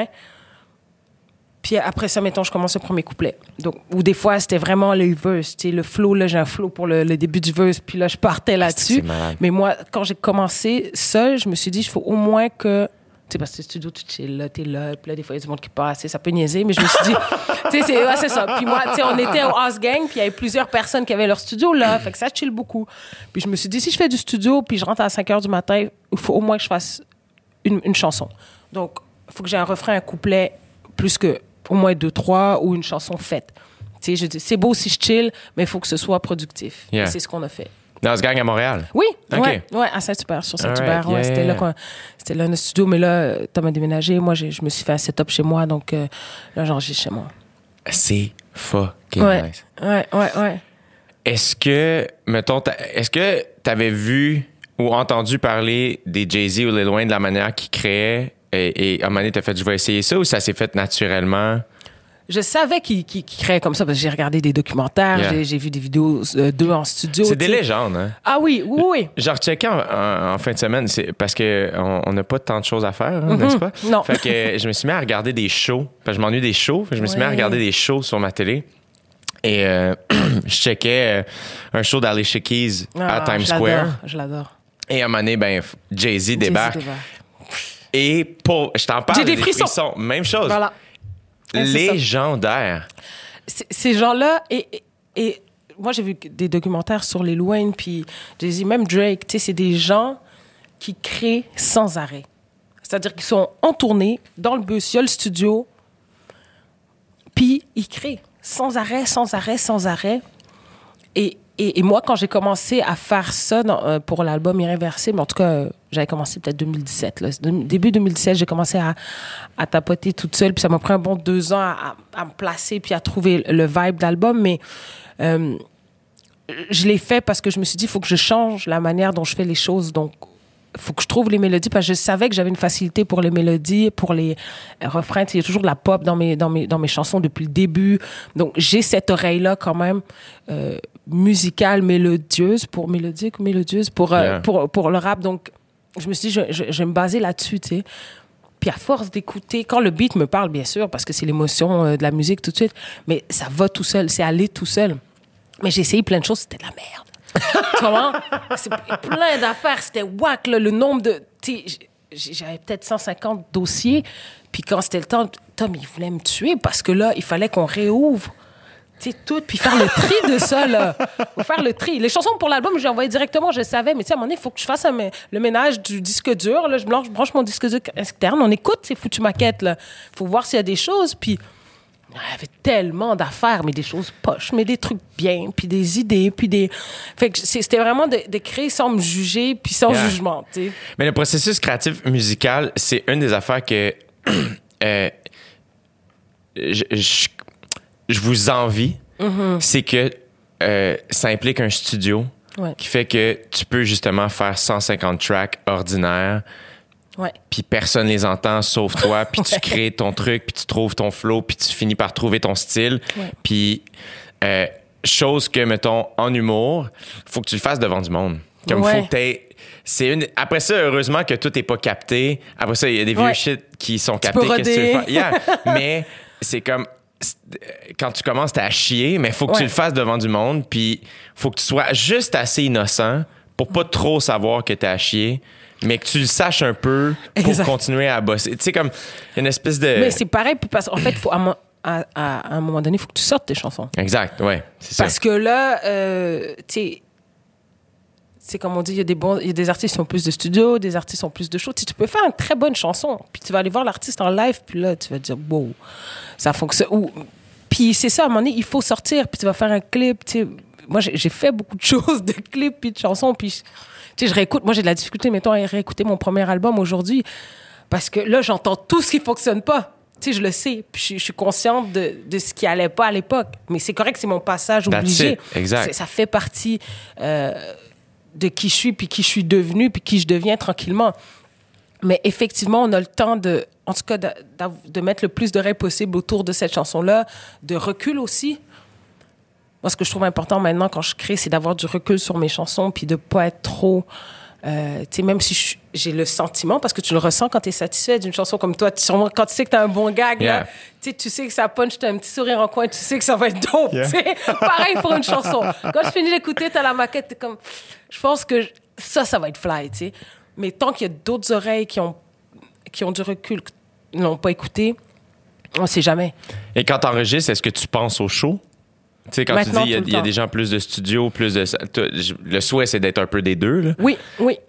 Puis après ça, mettons, je commence le premier couplet. Donc, ou des fois, c'était vraiment le verse. Tu sais, le flow, là, j'ai un flow pour le début du verse. Puis là, je partais là-dessus. Mais moi, quand j'ai commencé ça, je me suis dit, il faut au moins que... Tu sais, parce que le studio, tu chill, là, t'es là. Puis là, des fois, il y a du monde qui passe. Ça peut niaiser, mais je me suis dit... tu sais, c'est ça. Puis moi, tu sais, on était au House Gang, puis il y avait plusieurs personnes qui avaient leur studio là. Fait que ça chill beaucoup. Puis je me suis dit, si je fais du studio, puis je rentre à 5 h du matin, il faut au moins que je fasse une chanson. Donc, il faut que j'ai un refrain, un couplet, plus que au moins 2, 3 ou une chanson faite. Tu sais, je dis, c'est beau si je chill, mais il faut que ce soit productif. Yeah. Et c'est ce qu'on a fait. Dans ce gang à Montréal? Oui, okay. ouais, à Saint-Hubert, sur Saint-Hubert. Right. C'était là notre studio, mais là, Tom a déménagé. Moi, je me suis fait un setup chez moi, donc là, j'enregistre chez moi. C'est fucking nice. Ouais. Est-ce que, mettons, t'avais vu ou entendu parler des Jay-Z ou Lil Wayne de la manière qu'ils créaient et à un moment donné, t'as fait, je vais essayer ça, ou ça s'est fait naturellement? Je savais qu'ils créaient comme ça parce que j'ai regardé des documentaires, j'ai vu des vidéos d'eux en studio. C'est des légendes, hein? Ah oui. J'ai rechecké en fin de semaine, parce qu'on n'a pas tant de choses à faire, n'est-ce pas? Non. Fait que je me suis mis à regarder des shows. Fait que je m'ennuie des shows. Fait que je me suis mis à regarder des shows sur ma télé. Et je checkais un show d'Alicia Keys à Times Square. Je l'adore. Et à un moment donné, Jay-Z débarque. Et je t'en parle, j'ai des frissons. Même chose. Voilà. Légendaire. Ces gens-là, et moi, j'ai vu des documentaires sur Lil Wayne, puis Jay-Z, même Drake, tu sais, c'est des gens qui créent sans arrêt. C'est-à-dire qu'ils sont en tournée, dans le bus, il y a le studio, puis ils créent sans arrêt. Et moi, quand j'ai commencé à faire ça pour l'album Irréversible, en tout cas, j'avais commencé peut-être 2017. Là. Début 2017, j'ai commencé à tapoter toute seule. Puis ça m'a pris un bon 2 ans à me placer puis à trouver le vibe d'album. Mais je l'ai fait parce que je me suis dit, il faut que je change la manière dont je fais les choses. Donc, il faut que je trouve les mélodies parce que je savais que j'avais une facilité pour les mélodies, pour les refrains. Il y a toujours de la pop dans mes chansons depuis le début. Donc, j'ai cette oreille-là quand même musicale, mélodieuse, pour le rap. Donc, je me suis dit, je vais me baser là-dessus, tu sais. Puis à force d'écouter, quand le beat me parle, bien sûr, parce que c'est l'émotion de la musique tout de suite, mais ça va tout seul, c'est aller tout seul. Mais j'ai essayé plein de choses, c'était de la merde. Comment? C'est plein d'affaires, c'était whack, là, le nombre de... J'avais peut-être 150 dossiers, puis quand c'était le temps, Tom, il voulait me tuer parce que là, il fallait qu'on réouvre tout, puis faire le tri de ça, là. Faut faire le tri. Les chansons pour l'album, j'ai envoyé directement, je le savais, mais tu sais, à un moment donné, il faut que je fasse le ménage du disque dur, là. Je branche mon disque dur externe, on écoute ces foutues maquettes, là. Faut voir s'il y a des choses, puis... Il y avait tellement d'affaires, mais des choses poches, mais des trucs bien, puis des idées, puis des... Fait que c'était vraiment de créer sans me juger, puis sans jugement, tu sais. Mais le processus créatif musical, c'est une des affaires que je vous envie, c'est que ça implique un studio qui fait que tu peux justement faire 150 tracks ordinaires. Ouais. Puis personne les entend sauf toi, puis tu crées ton truc, puis tu trouves ton flow, puis tu finis par trouver ton style. Ouais. Puis chose que, mettons, en humour, faut que tu le fasses devant du monde. Comme faut que t'aies... Après ça, heureusement que tout n'est pas capté. Après ça, il y a des vieux shit qui sont captés. Qu'est-ce que tu veux faire? Yeah. Mais c'est comme... Quand tu commences, t'as à chier, mais faut que tu le fasses devant du monde, puis faut que tu sois juste assez innocent pour pas trop savoir que t'as à chier, mais que tu le saches un peu pour continuer à bosser. Tu sais, comme une espèce de... Mais c'est pareil, parce qu'en fait, faut, à un moment donné, il faut que tu sortes tes chansons. Exact, ouais, c'est ça. Parce que là, tu sais, comme on dit, il y a des artistes qui ont plus de studio, des artistes qui ont plus de shows. Tu peux faire une très bonne chanson, puis tu vas aller voir l'artiste en live, puis là, tu vas te dire, wow, ça fonctionne. Puis c'est ça, à un moment donné, il faut sortir, puis tu vas faire un clip. Moi, j'ai fait beaucoup de choses, de clips, puis de chansons, puis... Tu sais, je réécoute. Moi, j'ai de la difficulté, mettons, à réécouter mon premier album aujourd'hui parce que là, j'entends tout ce qui fonctionne pas. Tu sais, je le sais. Puis je suis consciente de ce qui allait pas à l'époque. Mais c'est correct, c'est mon passage obligé. Exact. Ça fait partie de qui je suis, puis qui je suis devenue, puis qui je deviens tranquillement. Mais effectivement, on a le temps en tout cas, de mettre le plus d'oreilles possible autour de cette chanson-là, de recul aussi. Moi, ce que je trouve important maintenant quand je crée, c'est d'avoir du recul sur mes chansons puis de pas être trop... tu sais, même si j'ai le sentiment, parce que tu le ressens quand tu es satisfait d'une chanson comme toi, quand tu sais que tu as un bon gag, là, tu sais que ça punch, tu as un petit sourire en coin, tu sais que ça va être dope. Pareil pour une chanson. Quand je finis d'écouter, tu as la maquette, t'es comme... Je pense que ça va être fly, tu sais. Mais tant qu'il y a d'autres oreilles qui ont du recul, qui ne l'ont pas écouté, on ne sait jamais. Et quand tu enregistres, est-ce que tu penses au show? Tu sais, quand maintenant, tu dis il y a des gens plus de studio, plus de... Le souhait, c'est d'être un peu des deux, là. Oui.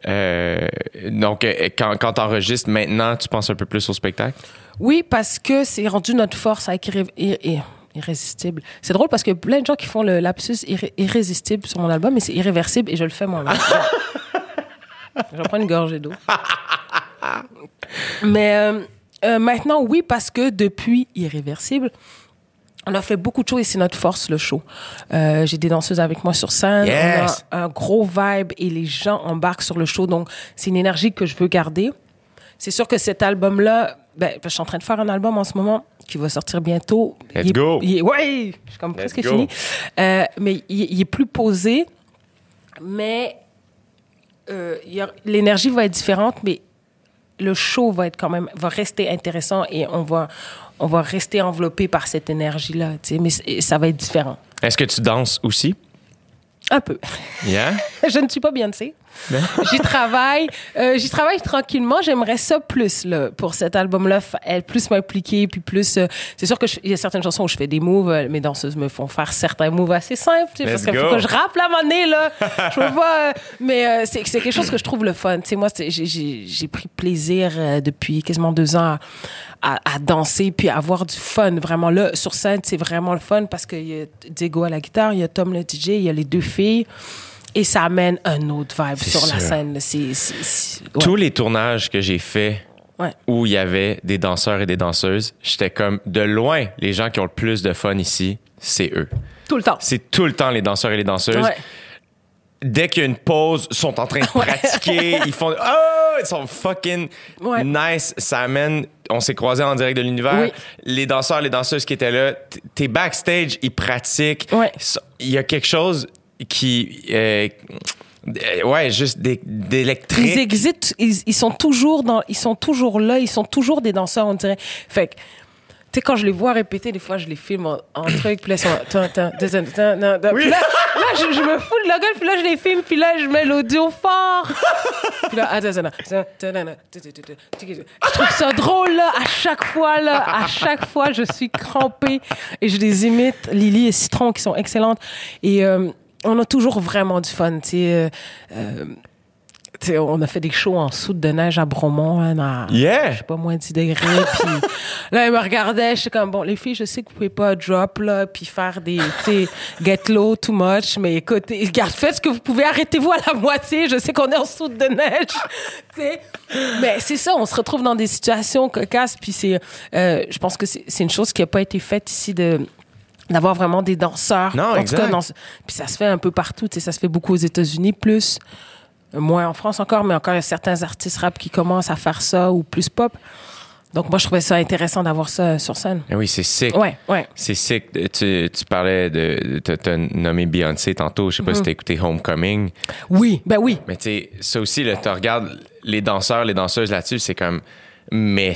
Donc, quand tu enregistres maintenant, tu penses un peu plus au spectacle? Oui, parce que c'est rendu notre force avec Irrésistible. C'est drôle parce que plein de gens qui font le lapsus irrésistible sur mon album, mais c'est irréversible et je le fais moi-même. Je vais prendre une gorgée d'eau. Mais maintenant, oui, parce que depuis Irréversible, on a fait beaucoup de choses et c'est notre force, le show. J'ai des danseuses avec moi sur scène. Yes. On a un gros vibe et les gens embarquent sur le show. Donc, c'est une énergie que je veux garder. C'est sûr que cet album-là, je suis en train de faire un album en ce moment qui va sortir bientôt. Let's go! Oui! Je suis comme presque fini. Mais il est plus posé. Mais l'énergie va être différente, mais le show va rester intéressant et on va rester enveloppé par cette énergie-là, tu sais, mais ça va être différent. Est-ce que tu danses aussi? Un peu. Yeah? Je ne suis pas Beyoncé. J'y travaille tranquillement. J'aimerais ça plus, là, pour cet album-là, plus m'impliquer, puis plus... c'est sûr qu'il y a certaines chansons où je fais des moves. Mes danseuses me font faire certains moves assez simples, tu sais, parce qu'il faut que je rappe la monnaie, là. Je peux pas... mais c'est quelque chose que je trouve le fun. Tu sais, moi, j'ai pris plaisir depuis quasiment 2 ans à danser, puis à avoir du fun. Vraiment, là, sur scène, c'est vraiment le fun parce qu'il y a Diego à la guitare, il y a Tom le DJ, il y a les 2 filles. Et ça amène un autre vibe sur la scène. Tous les tournages que j'ai faits où il y avait des danseurs et des danseuses, j'étais comme, de loin, les gens qui ont le plus de fun ici, c'est eux. Tout le temps. C'est tout le temps les danseurs et les danseuses. Ouais. Dès qu'il y a une pause, ils sont en train de pratiquer. Ils font... ils sont fucking nice. Ça amène... On s'est croisés en direct de l'univers. Oui. Les danseurs, les danseuses qui étaient là, t'es backstage, ils pratiquent. Ouais. Il y a quelque chose qui... juste d'électrique. Ils existent, ils sont toujours là, ils sont toujours des danseurs, on dirait. Fait que, tu sais, quand je les vois répéter, des fois, je les filme en truc, puis là, ils sont... Puis là, je me fous de la gueule, puis là, je les filme, puis là, je mets l'audio fort. Puis là, je trouve ça drôle, là, à chaque fois, je suis crampée et je les imite, Lily et Citron, qui sont excellentes. Et on a toujours vraiment du fun, tu sais. T'sais, on a fait des shows en soute de neige à Bromont, hein, à, Yeah! je sais pas, moins 10 degrés. Puis là, elle me regardait, je suis comme, bon, les filles, je sais que vous pouvez pas drop, là, puis faire des, get low too much, mais écoutez, regarde, faites ce que vous pouvez, arrêtez-vous à la moitié, je sais qu'on est en soute de neige. T'sais. Mais c'est ça, on se retrouve dans des situations cocasses, puis je pense que c'est une chose qui a pas été faite ici d'avoir vraiment des danseurs. Non, en exact. tout cas, puis ça se fait un peu partout, ça se fait beaucoup aux États-Unis, plus. Moins en France encore, mais encore il y a certains artistes rap qui commencent à faire ça ou plus pop. Donc moi, je trouvais ça intéressant d'avoir ça sur scène. Eh oui, c'est sick. Ouais. C'est sick. Tu parlais t'as nommé Beyoncé tantôt. Je sais pas si t'as écouté Homecoming. Oui, ben oui. Mais tu sais, ça aussi, là, tu regardes les danseurs, les danseuses là-dessus, c'est comme... Mais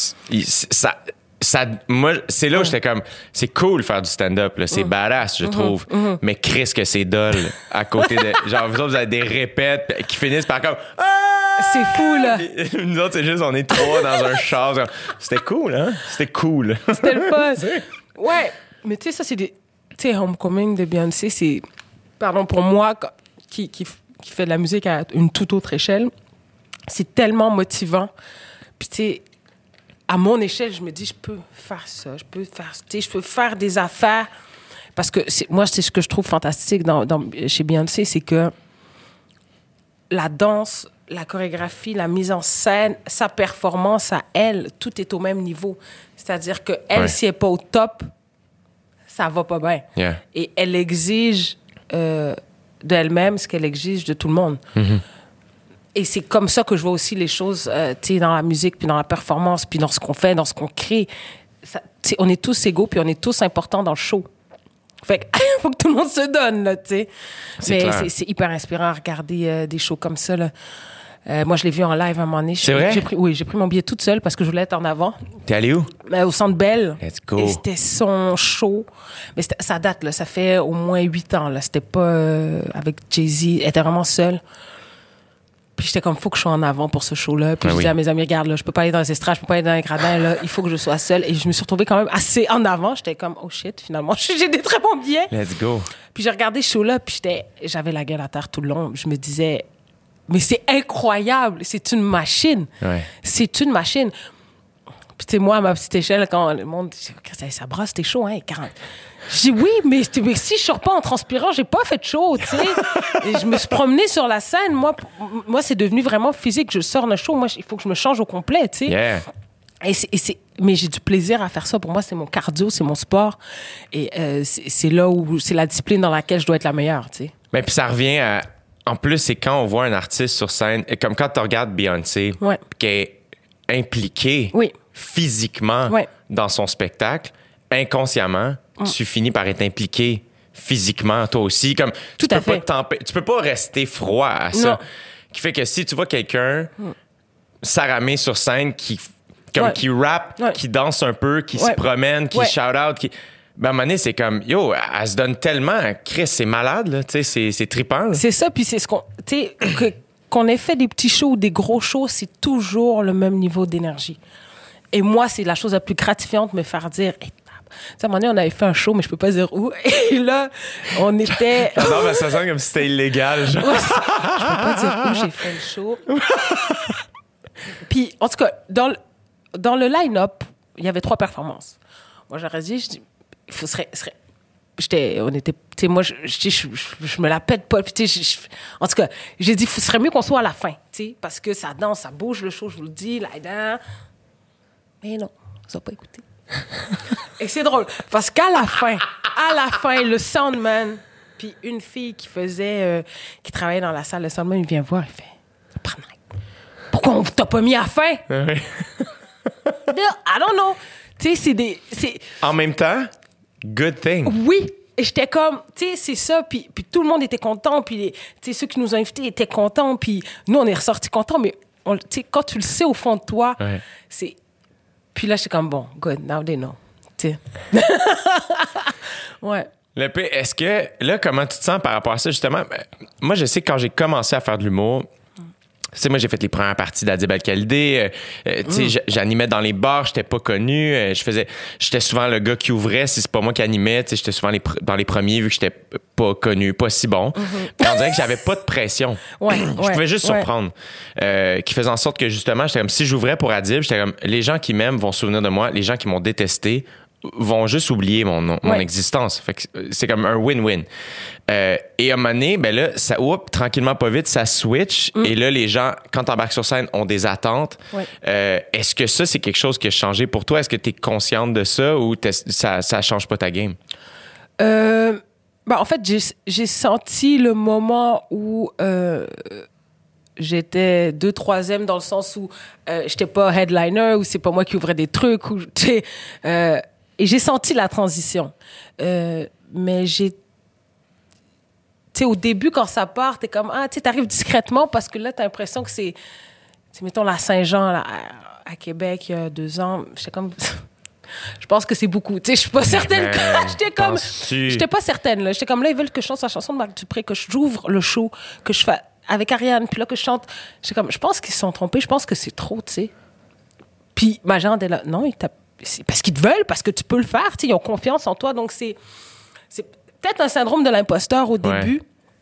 moi, c'est là où j'étais comme... C'est cool faire du stand-up, là. C'est badass, je trouve. Mais Chris, que c'est dole à côté de... Genre, vous autres, vous avez des répètes qui finissent par comme... C'est fou, là. Puis, nous autres, c'est juste, on est trois dans un char. C'était cool, hein? C'était cool. C'était le fun. Ouais. Mais tu sais, ça, c'est des... Tu sais, Homecoming de Beyoncé, c'est... Pardon, pour moi, qui fait de la musique à une toute autre échelle, c'est tellement motivant. Puis tu sais... À mon échelle, je me dis, je peux faire ça, je peux faire des affaires. Parce que moi, c'est ce que je trouve fantastique chez Beyoncé, c'est que la danse, la chorégraphie, la mise en scène, sa performance à elle, tout est au même niveau. C'est-à-dire que elle, si elle n'est pas au top, ça va pas bien. Yeah. Et elle exige d'elle-même ce qu'elle exige de tout le monde. Mm-hmm. Et c'est comme ça que je vois aussi les choses, tu sais, dans la musique, puis dans la performance, puis dans ce qu'on fait, dans ce qu'on crée. On est tous égaux, puis on est tous importants dans le show. Fait qu'il faut que tout le monde se donne, là, tu sais. Mais c'est hyper inspirant à regarder des shows comme ça, là. Moi, je l'ai vu en live à un moment donné. C'est vrai? J'ai pris mon billet toute seule parce que je voulais être en avant. T'es allé où? Au Centre Bell. Let's go. Et c'était son show. Mais ça date, là. Ça fait au moins 8 ans, là. C'était pas avec Jay-Z. Elle était vraiment seule. Puis j'étais comme, faut que je sois en avant pour ce show-là. Puis je disais à mes amis, regarde, là, je peux pas aller dans les estrades, je peux pas aller dans les gradins, là, il faut que je sois seule. Et je me suis retrouvée quand même assez en avant. J'étais comme, oh shit, finalement, j'ai des très bons billets. Let's go. Puis j'ai regardé ce show-là, puis j'avais la gueule à terre tout le long. Je me disais, mais c'est incroyable, c'est une machine. Ouais. C'est une machine. Puis tu sais, moi, à ma petite échelle, quand le monde dit, ça brasse, t'es chaud, hein, 40. Je dis oui, mais si je sors pas en transpirant, j'ai pas fait de show, tu sais. Et je me suis promenée sur la scène. Moi, c'est devenu vraiment physique. Je sors d'un show, moi, il faut que je me change au complet, tu sais. Yeah. Mais j'ai du plaisir à faire ça. Pour moi, c'est mon cardio, c'est mon sport. Et c'est là où c'est la discipline dans laquelle je dois être la meilleure, tu sais. Mais puis ça revient à... En plus, c'est quand on voit un artiste sur scène, et comme quand tu regardes Beyoncé, qui est impliquée physiquement dans son spectacle, inconsciemment, tu finis par être impliqué physiquement, toi aussi. Comme, tu peux pas rester froid à ça. Non. Qui fait que si tu vois quelqu'un s'aramer sur scène qui rappe, qui danse un peu, qui se promène, qui shout-out, ben, à un moment donné, c'est comme, yo, elle se donne tellement. Chris, c'est malade, là. Tu sais, c'est trippant. Là. C'est ça, puis c'est ce qu'on. Tu sais, qu'on ait fait des petits shows ou des gros shows, c'est toujours le même niveau d'énergie. Et moi, c'est la chose la plus gratifiante de me faire dire, hey, à un moment donné, on avait fait un show, mais je peux pas dire où. Et là, on était. Non, mais ça sent comme si c'était illégal, genre. Ouais, je peux pas dire où j'ai fait le show. Puis, en tout cas, dans le line-up, il y avait 3 performances. Moi, j'aurais dit, je dis, moi, je me la pète pas. Puis, en tout cas, j'ai dit, ce serait mieux qu'on soit à la fin, parce que ça danse, ça bouge le show, je vous le dis, là-dedans. Mais non, ils n'ont pas écouté. Et c'est drôle, parce qu'à la fin, le soundman, puis une fille qui travaillait dans la salle, le soundman, il vient voir, il fait, pourquoi on t'a pas mis à la fin? I don't know. Tu sais, En même temps, good thing. Oui. Et j'étais comme, tu sais, c'est ça. Puis tout le monde était content. Puis, tu sais, ceux qui nous ont invités étaient contents. Puis nous, on est ressortis contents. Mais, tu sais, quand tu le sais au fond de toi, c'est... Puis là, j'étais comme, bon, good, now they know. Tu sais. Ouais. Le P, est-ce que, là, comment tu te sens par rapport à ça, justement? Moi, je sais que quand j'ai commencé à faire de l'humour, Tu sais, moi, j'ai fait les premières parties d'Adib Al-Khalidé. Tu sais, j'animais dans les bars, j'étais pas connu. J'étais souvent le gars qui ouvrait, si c'est pas moi qui animais. Tu sais, j'étais souvent dans les premiers, vu que j'étais pas connu, pas si bon. Puis on dirait que j'avais pas de pression. Je pouvais juste surprendre. Qui faisait en sorte que, justement, j'étais comme, si j'ouvrais pour Adib, j'étais comme, les gens qui m'aiment vont se souvenir de moi. Les gens qui m'ont détesté vont juste oublier mon existence. Fait que c'est comme un win-win. Et à un moment donné, ben là, tranquillement, pas vite, ça switch. Et là, les gens, quand t'embarques sur scène, ont des attentes. Est-ce que ça, c'est quelque chose qui a changé pour toi? Est-ce que t'es consciente de ça ou ça change pas ta game? En fait, j'ai senti le moment où j'étais 2 3e dans le sens où j'étais pas headliner, ou c'est pas moi qui ouvrais des trucs, ou et j'ai senti la transition. Mais tu sais, au début, quand ça part, t'es comme, tu sais, t'arrives discrètement parce que là, t'as l'impression que c'est, mettons, la Saint-Jean, là, à Québec, il y a 2 ans. J'étais comme, je pense que c'est beaucoup. Tu sais, je suis pas certaine. J'étais pas certaine, là. J'étais comme, là, ils veulent que je chante sa chanson de Marc Dupré, que j'ouvre le show, que je fais avec Ariane, puis là, que je chante. J'étais comme, je pense qu'ils se sont trompés, je pense que c'est trop, tu sais. Puis, ma gente est là, non, c'est parce qu'ils te veulent, parce que tu peux le faire, tu sais, ils ont confiance en toi. Donc, c'est peut-être un syndrome de l'imposteur au début.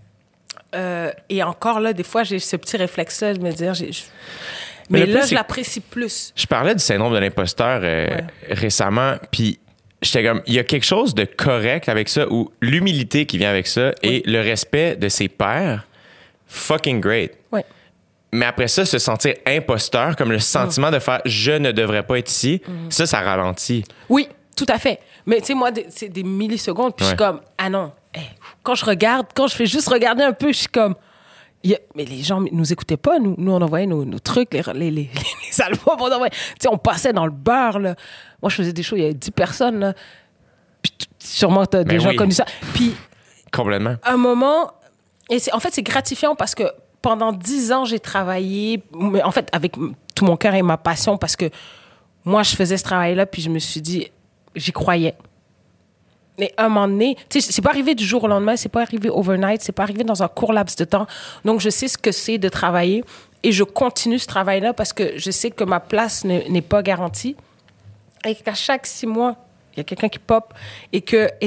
Et encore là, des fois, j'ai ce petit réflexe-là de me dire... Mais là, je l'apprécie plus. Je parlais du syndrome de l'imposteur récemment, puis j'étais comme... Il y a quelque chose de correct avec ça, ou l'humilité qui vient avec ça, et le respect de ses pairs, fucking great. Oui. Mais après ça, se sentir imposteur, comme le sentiment de faire « je ne devrais pas être ici », ça ralentit. Oui, tout à fait. Mais tu sais, moi, c'est des millisecondes, puis je suis comme « ah non ». Quand je fais juste regarder un peu, je suis comme... Mais les gens nous écoutaient pas, nous on envoyait nos trucs, les albums, on envoyait... Tu sais, on passait dans le bar, là. Moi, je faisais des shows, il y avait 10 personnes, là. Puis sûrement, t'as déjà connu ça. Puis... Complètement. Un moment... Et en fait, c'est gratifiant parce que pendant 10 ans, j'ai travaillé, mais en fait, avec tout mon cœur et ma passion, parce que moi, je faisais ce travail-là, puis je me suis dit, j'y croyais. Mais à un moment donné, tu sais, c'est pas arrivé du jour au lendemain, c'est pas arrivé overnight, c'est pas arrivé dans un court laps de temps. Donc, je sais ce que c'est de travailler et je continue ce travail-là parce que je sais que ma place n'est pas garantie et qu'à chaque 6 mois, il y a quelqu'un qui pop et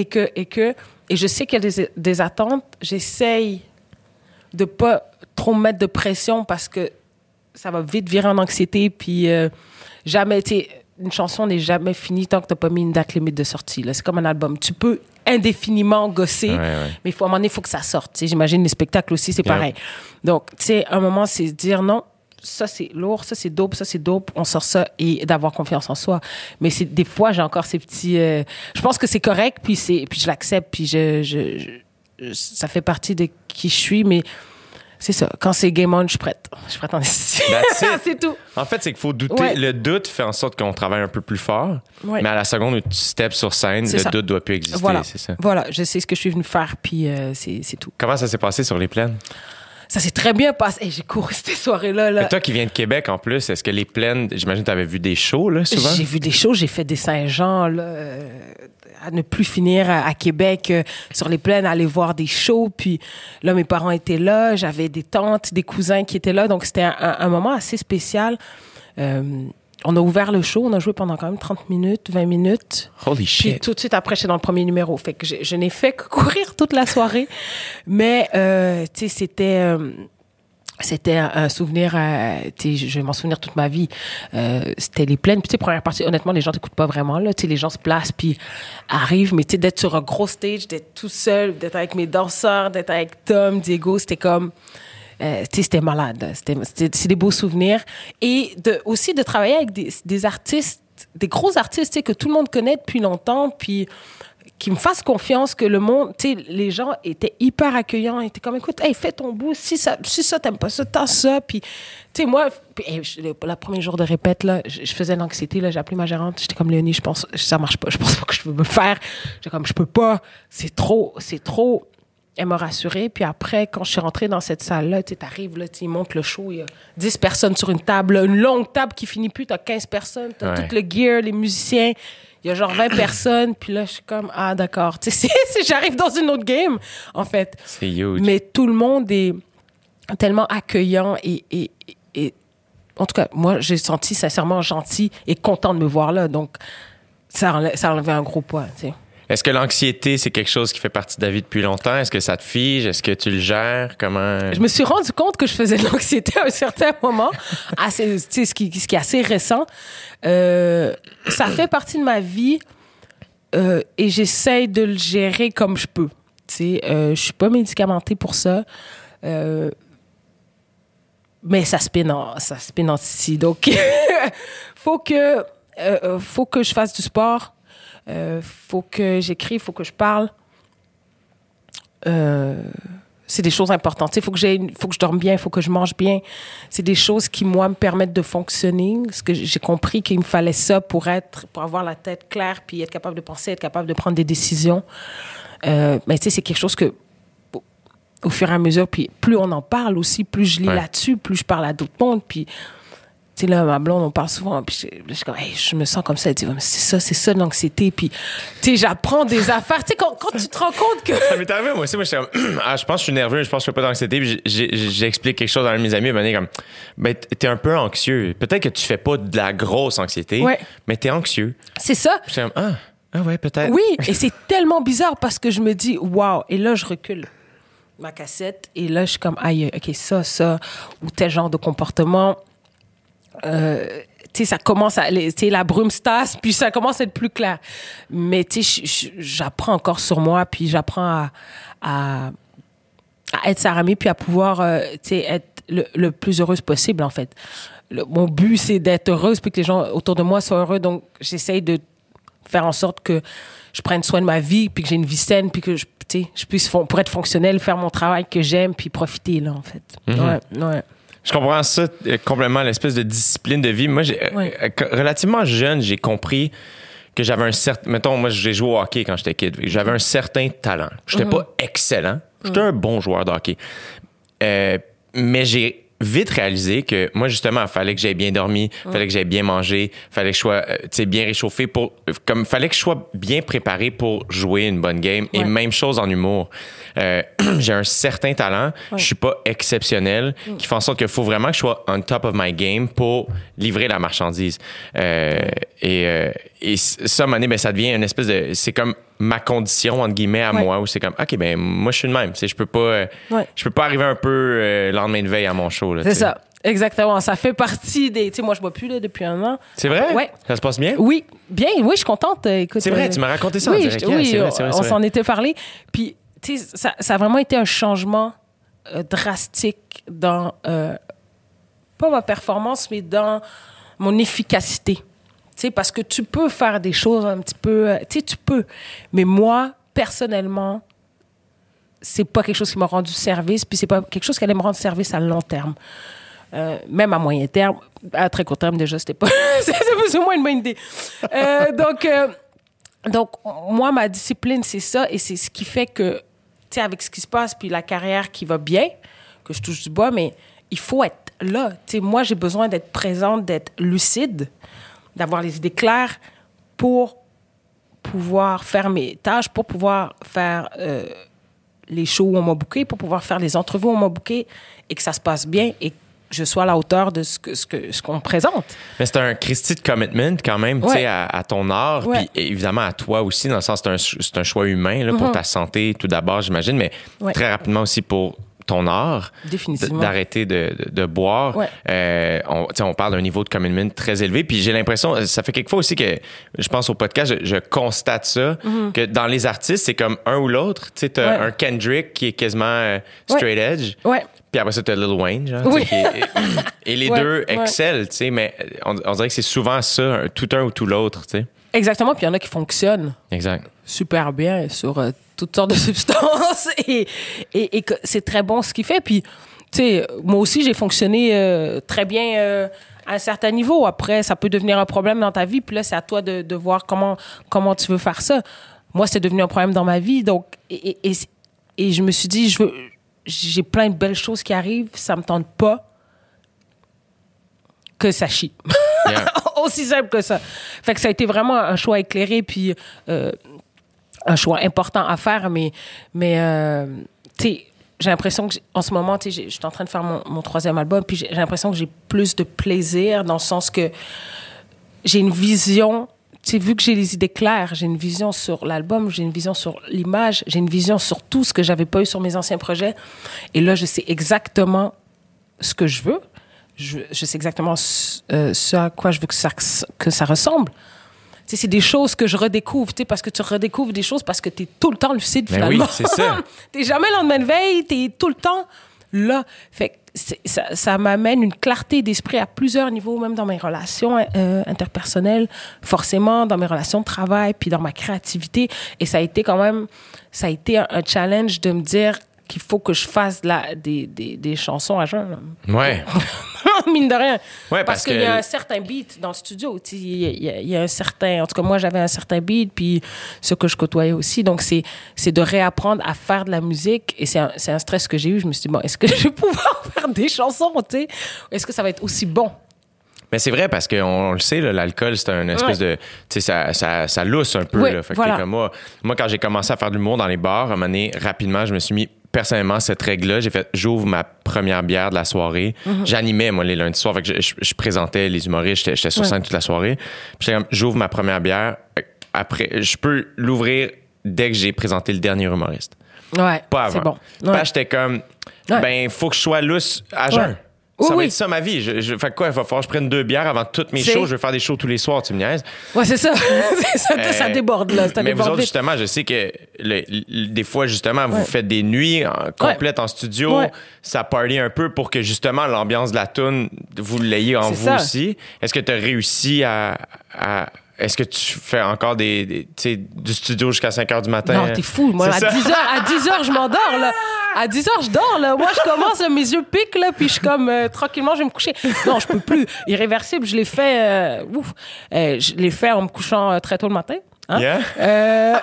je sais qu'il y a des attentes. J'essaye de pas trop mettre de pression parce que ça va vite virer en anxiété, puis jamais, tu sais, une chanson n'est jamais finie tant que t'as pas mis une date limite de sortie. Là. C'est comme un album. Tu peux indéfiniment gosser, mais à un moment donné, il faut que ça sorte. Tu sais, j'imagine les spectacles aussi, c'est pareil. Donc, tu sais, à un moment, c'est dire non, ça c'est lourd, ça c'est dope, on sort ça et d'avoir confiance en soi. Mais des fois, j'ai encore ces petits... je pense que c'est correct, puis je l'accepte, puis ça fait partie de qui je suis, mais... C'est ça. Quand c'est game on, je suis prête. Je suis prête en esti. C'est tout. En fait, c'est qu'il faut douter. Ouais. Le doute fait en sorte qu'on travaille un peu plus fort. Ouais. Mais à la seconde où tu steps sur scène, le doute doit plus exister. Voilà. C'est ça. Voilà. Je sais ce que je suis venue faire, puis c'est tout. Comment ça s'est passé sur les plaines? Ça s'est très bien passé. Hey, j'ai couru cette soirée-là. Là. Mais toi qui viens de Québec, en plus, est-ce que les plaines... J'imagine que tu avais vu des shows, là, souvent? J'ai vu des shows. J'ai fait des Saint-Jean, là, à ne plus finir à Québec, sur les plaines, aller voir des shows. Puis là, mes parents étaient là. J'avais des tantes, des cousins qui étaient là. Donc, c'était un moment assez spécial. On a ouvert le show. On a joué pendant quand même 30 minutes, 20 minutes. Holy shit. Puis tout de suite après, j'étais dans le premier numéro. Fait que je n'ai fait que courir toute la soirée. Mais, tu sais, c'était un souvenir, tu sais, je vais m'en souvenir toute ma vie. C'était les plaines. Puis, tu sais, première partie, honnêtement, les gens t'écoutent pas vraiment, là. Tu sais, les gens se placent puis arrivent. Mais, tu sais, d'être sur un gros stage, d'être tout seul, d'être avec mes danseurs, d'être avec Tom, Diego, c'était comme... tu sais, c'était malade. C'est des beaux souvenirs. Et aussi de travailler avec des artistes, des gros artistes, tu sais, que tout le monde connaît depuis longtemps, puis qui me fassent confiance, que le monde, tu sais, les gens étaient hyper accueillants, étaient comme, écoute, hey, fais ton bout, si ça, t'aimes pas ça, t'as ça, puis, tu sais, moi, le premier jour de répète, là, je faisais l'anxiété, là, j'ai appelé ma gérante, j'étais comme, Léonie, je pense, ça marche pas, je pense pas que je peux me faire, j'étais comme, je peux pas, c'est trop, elle m'a rassurée, puis après, quand je suis rentrée dans cette salle-là, tu sais, t'arrives, là, ils montent le show, il y a 10 personnes sur une table, une longue table qui finit plus, t'as 15 personnes, t'as tout le gear, les musiciens, il y a genre 20 personnes, puis là, je suis comme, ah, d'accord. Tu sais, j'arrive dans une autre game, en fait. C'est huge. Mais tout le monde est tellement accueillant et en tout cas, moi, j'ai senti sincèrement gentil et content de me voir là. Donc, ça enlevait un gros poids, tu sais. Est-ce que l'anxiété, c'est quelque chose qui fait partie de ta vie depuis longtemps? Est-ce que ça te fige? Est-ce que tu le gères? Comment? Je me suis rendu compte que je faisais de l'anxiété à un certain moment, ce qui est assez récent. Ça fait partie de ma vie et j'essaye de le gérer comme je peux. Je suis pas médicamentée pour ça. Mais ça spinne en ici. Donc, faut que je fasse du sport. Faut que j'écrive, faut que je parle. C'est des choses importantes. Faut que je dorme bien, faut que je mange bien. C'est des choses qui, moi, me permettent de fonctionner. Parce que j'ai compris qu'il me fallait ça pour avoir la tête claire, puis être capable de penser, être capable de prendre des décisions. Mais c'est quelque chose que, au fur et à mesure, puis plus on en parle aussi, plus je lis là-dessus, plus je parle à d'autres mondes, puis là, ma blonde, on parle souvent, puis je suis comme, hey, je me sens comme ça, elle dit, c'est ça de l'anxiété, puis j'apprends des affaires, quand tu te rends compte que... Ça m'est arrivé, moi aussi, je suis comme, je pense que je suis nerveux, je pense que je fais pas d'anxiété, puis j'explique quelque chose à un de mes amis, et comme, t'es un peu anxieux, peut-être que tu fais pas de la grosse anxiété, mais t'es anxieux. C'est ça. Je suis comme, ouais, peut-être. Oui, et c'est tellement bizarre, parce que je me dis, waouh, et là, je recule ma cassette, et là, je suis comme, aïe, OK, ça, ou tel genre de comportement... ça commence à... la brume se tasse, puis ça commence à être plus clair. Mais j'apprends encore sur moi, puis j'apprends à être Sarah May, puis à pouvoir être le plus heureuse possible, en fait. Mon but, c'est d'être heureuse, puis que les gens autour de moi soient heureux. Donc, j'essaye de faire en sorte que je prenne soin de ma vie, puis que j'ai une vie saine, puis que je puisse, pour être fonctionnelle, faire mon travail que j'aime, puis profiter, là, en fait. Mm-hmm. Ouais. Je comprends ça complètement, l'espèce de discipline de vie. Moi, relativement jeune, j'ai compris que j'avais un certain... Mettons, moi, j'ai joué au hockey quand j'étais kid. J'avais un certain talent. J'étais pas excellent. J'étais un bon joueur de hockey. Mais j'ai vite réalisé que moi, justement, il fallait que j'aie bien dormi, il fallait que j'aie bien mangé, il fallait que je sois bien réchauffé fallait que je sois bien préparé pour jouer une bonne game. Et même chose en humour. J'ai un certain talent, je suis pas exceptionnel, qui fait en sorte qu'il faut vraiment que je sois on top of my game pour livrer la marchandise. Et ça, à un moment donné, ça devient une espèce de... C'est comme ma condition, entre guillemets, à moi, où c'est comme, OK, moi, je suis le même. Je peux pas arriver un peu lendemain de veille à mon show. Là, c'est ça. Exactement. Ça fait partie des... Tu sais, moi, je bois plus là, depuis un an. C'est vrai? Ouais. Ça se passe bien? Oui. Bien. Oui, je suis contente. Écoute, c'est vrai, tu m'as raconté ça en direct. Oui, c'est vrai, on s'en était parlé. Puis, tu sais, ça a vraiment été un changement drastique dans... pas ma performance, mais dans mon efficacité. Tu sais, parce que tu peux faire des choses un petit peu... tu sais, tu peux. Mais moi, personnellement, c'est pas quelque chose qui m'a rendu service, puis c'est pas quelque chose qui allait me rendre service à long terme. Même à moyen terme. À très court terme, déjà, c'était pas... c'est plus ou moins une bonne idée. Donc, moi, ma discipline, c'est ça, et c'est ce qui fait que, tu sais, avec ce qui se passe, puis la carrière qui va bien, que je touche du bois, mais il faut être là. Tu sais, moi, j'ai besoin d'être présente, d'être lucide, d'avoir les idées claires pour pouvoir faire mes tâches, pour pouvoir faire les shows où on m'a booké, pour pouvoir faire les entrevues où on m'a booké, et que ça se passe bien, et que je sois à la hauteur de ce qu'on me présente. Mais c'est un Christy de commitment quand même, tu sais, à ton art, puis évidemment à toi aussi, dans le sens c'est un choix humain là, pour ta santé tout d'abord, j'imagine, mais très rapidement aussi pour ton art, définitivement, d'arrêter de boire. On parle d'un niveau de commitment très élevé, puis j'ai l'impression, ça fait quelques fois aussi que je pense au podcast, je constate ça, que dans les artistes, c'est comme un ou l'autre. Tu sais, t'as un Kendrick qui est quasiment straight edge, puis après ça, t'as Lil Wayne, genre, et les deux excellent, tu sais, mais on dirait que c'est souvent ça, tout un ou tout l'autre, tu sais. Exactement, puis il y en a qui fonctionnent super bien sur toutes sortes de substances et que c'est très bon ce qu'il fait. Puis, tu sais, moi aussi, j'ai fonctionné très bien à un certain niveau. Après, ça peut devenir un problème dans ta vie, puis là, c'est à toi de voir comment tu veux faire ça. Moi, c'est devenu un problème dans ma vie, donc... Et je me suis dit, j'ai plein de belles choses qui arrivent, ça me tente pas que ça chie. Aussi simple que ça. Fait que ça a été vraiment un choix éclairé, puis un choix important à faire, mais tu sais, j'ai l'impression que en ce moment, je suis en train de faire mon 3e album, puis j'ai l'impression que j'ai plus de plaisir dans le sens que j'ai une vision. Vu que j'ai les idées claires, j'ai une vision sur l'album, j'ai une vision sur l'image, j'ai une vision sur tout ce que j'avais pas eu sur mes anciens projets. Et là, je sais exactement ce que je veux. Je sais exactement ce à quoi je veux que ça ressemble. C'est des choses que je redécouvre, parce que tu redécouvres des choses parce que tu es tout le temps lucide, finalement. Oui, c'est ça. Tu n'es jamais le lendemain de veille, tu es tout le temps là. Fait que ça m'amène une clarté d'esprit à plusieurs niveaux, même dans mes relations interpersonnelles, forcément, dans mes relations de travail, puis dans ma créativité. Et ça a été un challenge de me dire qu'il faut que je fasse des chansons à jeun. Ouais. Mine de rien. Ouais, parce qu'il y a un certain beat dans le studio. Il y a un certain... En tout cas, moi, j'avais un certain beat, puis ce que je côtoyais aussi. Donc, c'est de réapprendre à faire de la musique. Et c'est un stress que j'ai eu. Je me suis dit, bon, est-ce que je vais pouvoir faire des chansons, Est-ce que ça va être aussi bon? Mais c'est vrai parce qu'on le sait, là, l'alcool, c'est une espèce de... Tu sais, ça lousse un peu. Oui, là. Fait que voilà. comme moi, quand j'ai commencé à faire de l'humour dans les bars, à un moment donné, rapidement, je me suis mis personnellement cette règle-là. J'ouvre ma première bière de la soirée. Mm-hmm. J'animais, moi, les lundis soirs. Fait que je présentais les humoristes. J'étais sur scène toute la soirée. Puis j'étais comme, j'ouvre ma première bière. Après, je peux l'ouvrir dès que j'ai présenté le dernier humoriste. Ouais, pas avant. c'est bon. Ouais. Puis j'étais comme, faut que je sois lousse à jeun. Ouais. Ça va oui. être ça ma vie. Fait quoi? Il va falloir que je prenne 2 bières avant toutes mes shows. Je vais faire des shows tous les soirs, tu me niaises. Ouais, c'est ça. Ça déborde, là. Ça mais déborde vous autres, vite. justement, je sais que des fois, justement, vous faites des nuits complètes en studio. Ouais. Ça party un peu pour que, justement, l'ambiance de la toune, vous l'ayez en vous aussi. Est-ce que tu as réussi à est-ce que tu fais encore du studio jusqu'à 5 h du matin? Non, t'es fou. Moi, à 10 heures, je m'endors, là. À 10 heures, je dors, là. Moi, je commence, mes yeux piquent, là, puis je suis comme, tranquillement, je vais me coucher. Non, je peux plus. Irréversible, je l'ai fait, je l'ai fait en me couchant très tôt le matin. Hein? Yeah.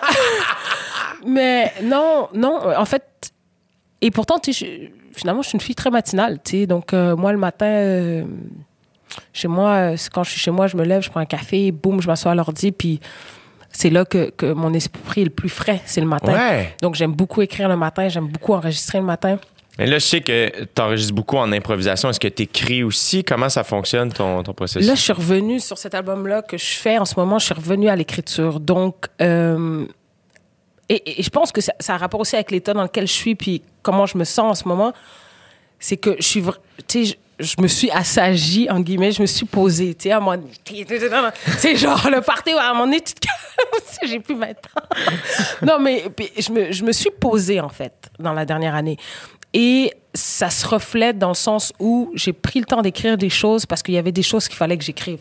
Mais non, en fait, et pourtant, finalement, je suis une fille très matinale, donc moi, le matin... Chez moi, quand je suis chez moi, je me lève, je prends un café, boum, je m'assois à l'ordi, puis c'est là que mon esprit est le plus frais, c'est le matin. Ouais. Donc, j'aime beaucoup écrire le matin, j'aime beaucoup enregistrer le matin. Et là, je sais que tu enregistres beaucoup en improvisation. Est-ce que tu écris aussi? Comment ça fonctionne, ton processus? Là, je suis revenue sur cet album-là que je fais en ce moment, je suis revenue à l'écriture. Donc, et je pense que ça a rapport aussi avec l'état dans lequel je suis, puis comment je me sens en ce moment. C'est que je suis... je me suis assagie, en guillemets, je me suis posée, à mon... C'est genre le party, à mon étude, j'ai plus 20 ans. Non, mais je me suis posée, en fait, dans la dernière année. Et ça se reflète dans le sens où j'ai pris le temps d'écrire des choses parce qu'il y avait des choses qu'il fallait que j'écrive,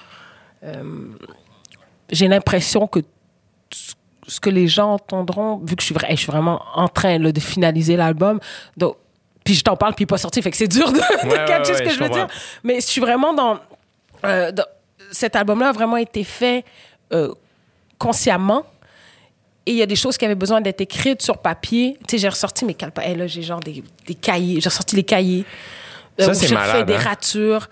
j'ai l'impression que ce que les gens entendront, vu que je suis vraiment en train là, de finaliser l'album, donc puis je t'en parle, puis il n'est pas sorti, fait que c'est dur de catcher ce que je veux dire. Mais je suis vraiment dans cet album-là a vraiment été fait consciemment. Et il y a des choses qui avaient besoin d'être écrites sur papier. Tu sais, j'ai ressorti mes calepins. Hey, là, j'ai genre des cahiers. J'ai ressorti les cahiers. Ça, c'est malade. J'ai fait des ratures.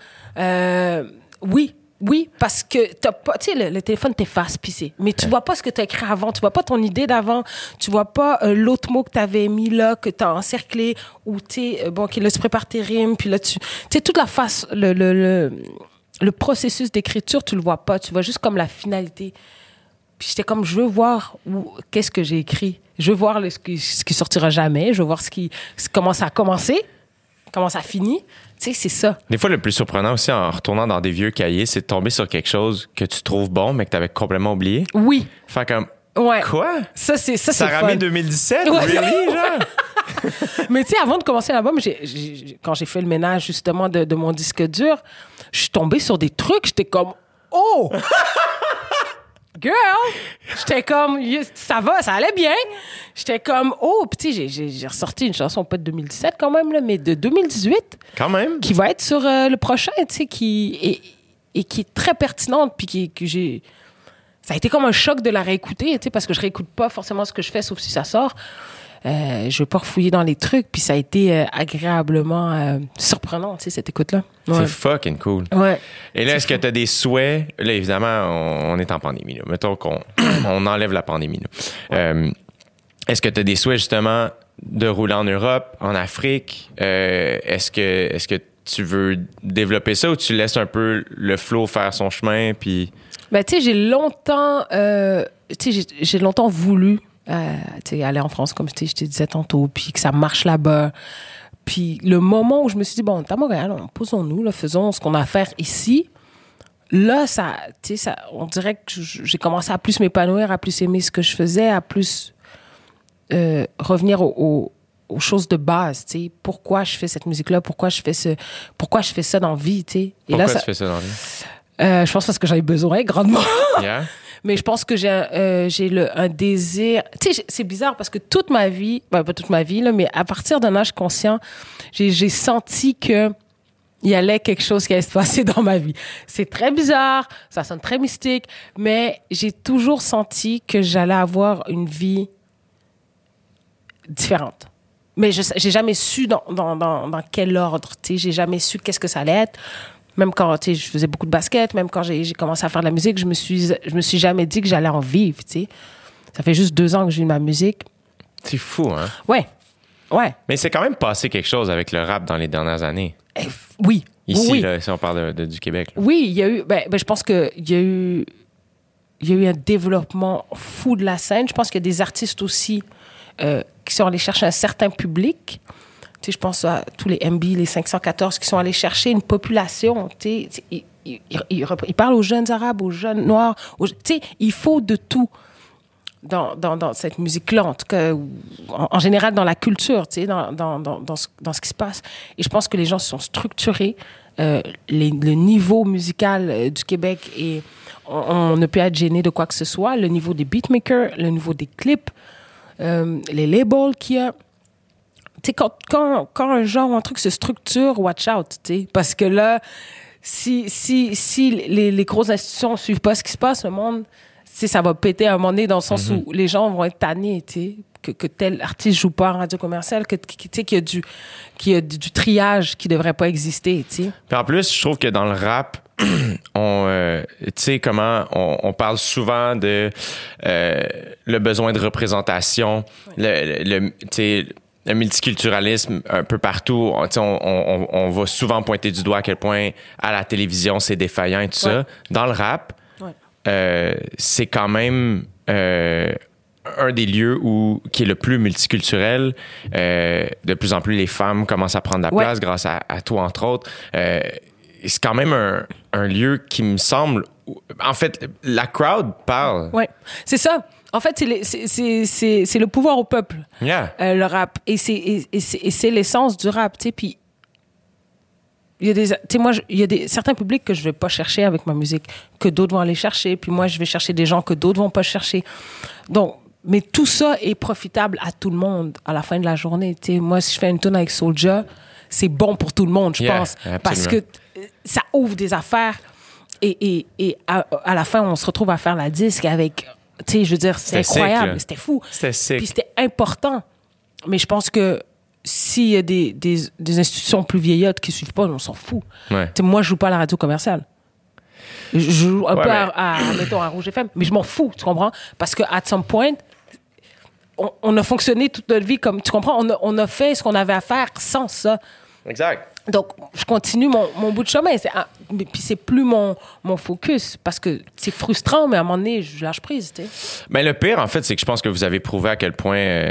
Oui, parce que t'as pas, tu sais, le téléphone t'efface, puis c'est. Mais tu vois pas ce que t'as écrit avant, tu vois pas ton idée d'avant, tu vois pas l'autre mot que t'avais mis là, que t'as encerclé, ou tu sais, bon, là, tu prépares tes rimes, puis là, tu sais, toute la face, le processus d'écriture, tu le vois pas, tu vois juste comme la finalité. Puis j'étais comme, je veux voir qu'est-ce que j'ai écrit. Je veux voir ce qui sortira jamais, je veux voir comment ça a commencé, comment ça finit. Tu sais, c'est ça. Des fois, le plus surprenant aussi en retournant dans des vieux cahiers, c'est de tomber sur quelque chose que tu trouves bon, mais que tu avais complètement oublié. Oui. Faire comme, ouais. Quoi? Ça, c'est Sarah May 2017? Ouais. Really, genre? Mais tu sais, avant de commencer l'album, quand j'ai fait le ménage, justement, de mon disque dur, je suis tombée sur des trucs, j'étais comme, oh! Girl! J'étais comme, ça va, ça allait bien. J'étais comme, oh! Puis tu sais, j'ai ressorti une chanson, pas de 2017 quand même, là, mais de 2018. Quand même. Qui va être sur le prochain, tu sais, qui est très pertinente, puis que j'ai... Ça a été comme un choc de la réécouter, tu sais, parce que je réécoute pas forcément ce que je fais, sauf si ça sort. Je veux pas refouiller dans les trucs, puis ça a été agréablement surprenant, tu sais, cette écoute-là. Ouais. C'est fucking cool. Ouais. Et là, est-ce que tu as des souhaits? Là, évidemment, on est en pandémie. Là. Mettons qu'on on enlève la pandémie. Là. Est-ce que tu as des souhaits, justement, de rouler en Europe, en Afrique. Est-ce que tu veux développer ça ou tu laisses un peu le flow faire son chemin? Puis... Ben, tu sais, j'ai longtemps voulu aller en France, comme je te disais tantôt, puis que ça marche là-bas. Puis le moment où je me suis dit, bon, t'es à Montréal, posons-nous, là, faisons ce qu'on a à faire ici. Là, on dirait que j'ai commencé à plus m'épanouir, à plus aimer ce que je faisais, à plus revenir aux choses de base, tu sais. Pourquoi je fais cette musique-là? Pourquoi je fais ça dans la vie, tu sais? Pourquoi tu fais ça dans la vie? Je pense parce que j'en ai besoin, grandement. Yeah. Mais je pense que j'ai un désir... Tu sais, c'est bizarre parce que toute ma vie, pas toute ma vie, là, mais à partir d'un âge conscient, j'ai senti que il y allait quelque chose qui allait se passer dans ma vie. C'est très bizarre, ça sonne très mystique, mais j'ai toujours senti que j'allais avoir une vie différente. Mais j'ai jamais su dans quel ordre, tu sais, j'ai jamais su qu'est-ce que ça allait être. Même quand, tu sais, je faisais beaucoup de basket, même quand j'ai commencé à faire de la musique, je me suis jamais dit que j'allais en vivre, tu sais. Ça fait juste 2 ans que je vis de ma musique. C'est fou, hein? Ouais. Mais c'est quand même passé quelque chose avec le rap dans les dernières années. Oui. Ici, oui. Là, si on parle du Québec. Là. Oui, il y a eu... je pense qu'il y a eu un développement fou de la scène. Je pense qu'il y a des artistes aussi qui sont allés chercher un certain public. Tu sais, je pense à tous les MB, les 514 qui sont allés chercher une population. Tu sais, ils parlent aux jeunes Arabes, aux jeunes Noirs. Tu sais, il faut de tout dans cette musique-là, en tout cas, en général dans la culture, tu sais, dans ce qui se passe. Et je pense que les gens se sont structurés. Le niveau musical du Québec, et on ne peut être gêné de quoi que ce soit. Le niveau des beatmakers, le niveau des clips, les labels qu'il y a. Tu sais, quand un genre ou un truc se structure, watch out, tu sais. Parce que là, si les grosses institutions ne suivent pas ce qui se passe, le monde, ça va péter à un moment donné dans le sens où les gens vont être tannés, tu sais, que tel artiste joue pas en radio commerciale, qu'il y a du triage qui devrait pas exister, tu sais. Puis en plus, je trouve que dans le rap, tu sais comment on parle souvent de le besoin de représentation, le multiculturalisme un peu partout. On va souvent pointer du doigt à quel point à la télévision c'est défaillant et tout ça. Dans le rap, c'est quand même un des lieux qui est le plus multiculturel. De plus en plus, les femmes commencent à prendre la place grâce à toi, entre autres. C'est quand même un lieu qui me semble... En fait, la crowd parle. Oui, c'est ça. En fait, c'est le pouvoir au peuple, le rap. Et c'est l'essence du rap, tu sais. Puis, il y a certains publics que je vais pas chercher avec ma musique, que d'autres vont aller chercher. Puis moi, je vais chercher des gens que d'autres vont pas chercher. Donc, mais tout ça est profitable à tout le monde à la fin de la journée. Tu sais, moi, si je fais une tune avec Soulja, c'est bon pour tout le monde, je pense. Absolument. Parce que ça ouvre des affaires. Et à la fin, on se retrouve à faire la disque avec... Tu sais, je veux dire, c'était incroyable. Sick, c'était fou. C'était sick. Puis c'était important. Mais je pense que s'il y a des institutions plus vieillottes qui ne suivent pas, on s'en fout. Ouais. Tu sais, moi, je ne joue pas à la radio commerciale. Je joue un peu mettons, à Rouge FM, mais je m'en fous, tu comprends? Parce qu'à some point, on a fonctionné toute notre vie comme... Tu comprends? On a fait ce qu'on avait à faire sans ça. Exact. Donc, je continue mon bout de chemin. Puis c'est plus mon focus parce que c'est frustrant, mais à un moment donné, je lâche prise, tu sais. Mais le pire, en fait, c'est que je pense que vous avez prouvé à quel point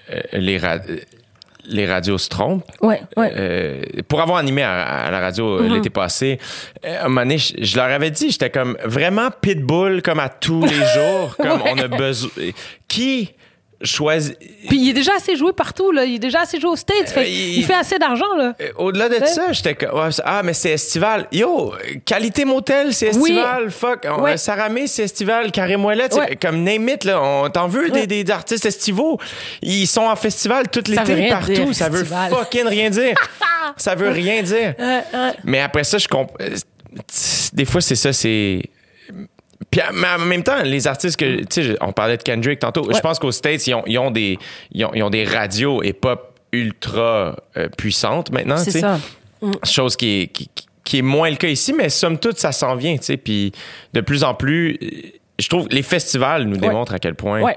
les radios se trompent. Ouais. Pour avoir animé à la radio l'été passé, à un moment donné, je leur avais dit, j'étais comme vraiment pitbull, comme à tous les jours, comme on a besoin... Qui... choisit. Puis il est déjà assez joué partout, là. Il est déjà assez joué aux States. Il fait assez d'argent, là. Au-delà de ça, j'étais comme... mais c'est estival. Yo, Qualité Motel, c'est estival. Oui. Fuck. Saramé, c'est estival. Karim Ouellet, comme name it, là. On t'en veut des artistes estivaux. Ils sont en festival tout l'été partout. Dire, ça veut fucking rien dire. Ça veut rien dire. Mais après ça, je comprends... Des fois, c'est ça, c'est... Puis, mais en même temps, les artistes que... Tu sais, on parlait de Kendrick tantôt. Je pense qu'aux States, ils ont des radios et pop ultra puissantes maintenant. C'est ça. Chose qui est moins le cas ici, mais somme toute, ça s'en vient. Tu sais. Puis de plus en plus, je trouve les festivals nous démontrent à quel point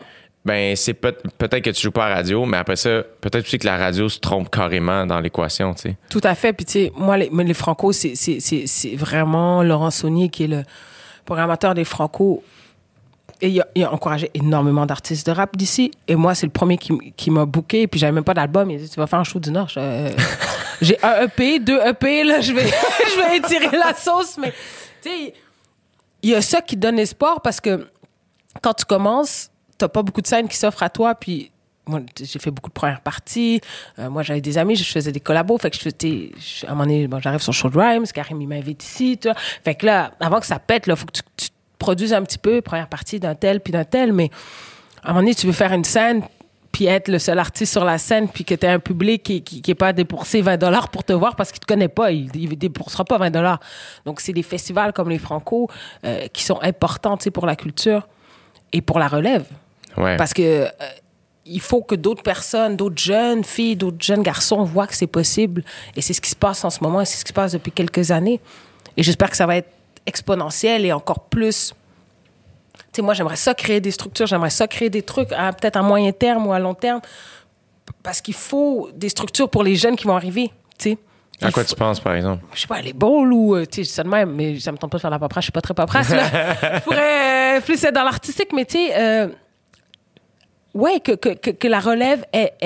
ben c'est peut-être que tu joues pas à la radio, mais après ça, peut-être aussi que la radio se trompe carrément dans l'équation, tu sais. Tout à fait. Puis, tu sais, moi, les Franco, c'est vraiment Laurent Saunier qui est le programmateur des Franco. Et il a encouragé énormément d'artistes de rap d'ici. Et moi, c'est le premier qui m'a booké. Puis, j'avais même pas d'album. Il a dit, tu vas faire un show du Nord. J'ai un EP, 2 EP, là, je vais étirer la sauce. Mais, tu sais, il y a ça qui donne espoir parce que quand tu commences, t'as pas beaucoup de scènes qui s'offrent à toi, puis moi, j'ai fait beaucoup de premières parties. Moi, j'avais des amis, je faisais des collabos, fait que à un moment donné, j'arrive sur Show de Rhymes, Karim, il m'invite ici, tu vois. Fait que là, avant que ça pète, là, faut que tu te produises un petit peu, première partie d'un tel, puis d'un tel, mais à un moment donné, tu veux faire une scène, puis être le seul artiste sur la scène, puis que t'aies un public qui est pas à débourser $20 pour te voir parce qu'il te connaît pas, il déboursera pas $20. Donc, c'est des festivals comme les Franco qui sont importants, tu sais, pour la culture et pour la relève. Ouais. Parce que il faut que d'autres personnes, d'autres jeunes filles, d'autres jeunes garçons voient que c'est possible. Et c'est ce qui se passe en ce moment et c'est ce qui se passe depuis quelques années. Et j'espère que ça va être exponentiel et encore plus. Tu sais, moi, j'aimerais ça créer des structures, j'aimerais ça créer des trucs, peut-être à moyen terme ou à long terme. Parce qu'il faut des structures pour les jeunes qui vont arriver, tu sais. À quoi tu penses, par exemple? Je sais pas, les balls ou... Tu sais, je sais de même, mais ça me tente pas de faire la paperasse. Je suis pas très paperasse, là. Je pourrais plus être dans l'artistique, mais tu sais... ouais, que la relève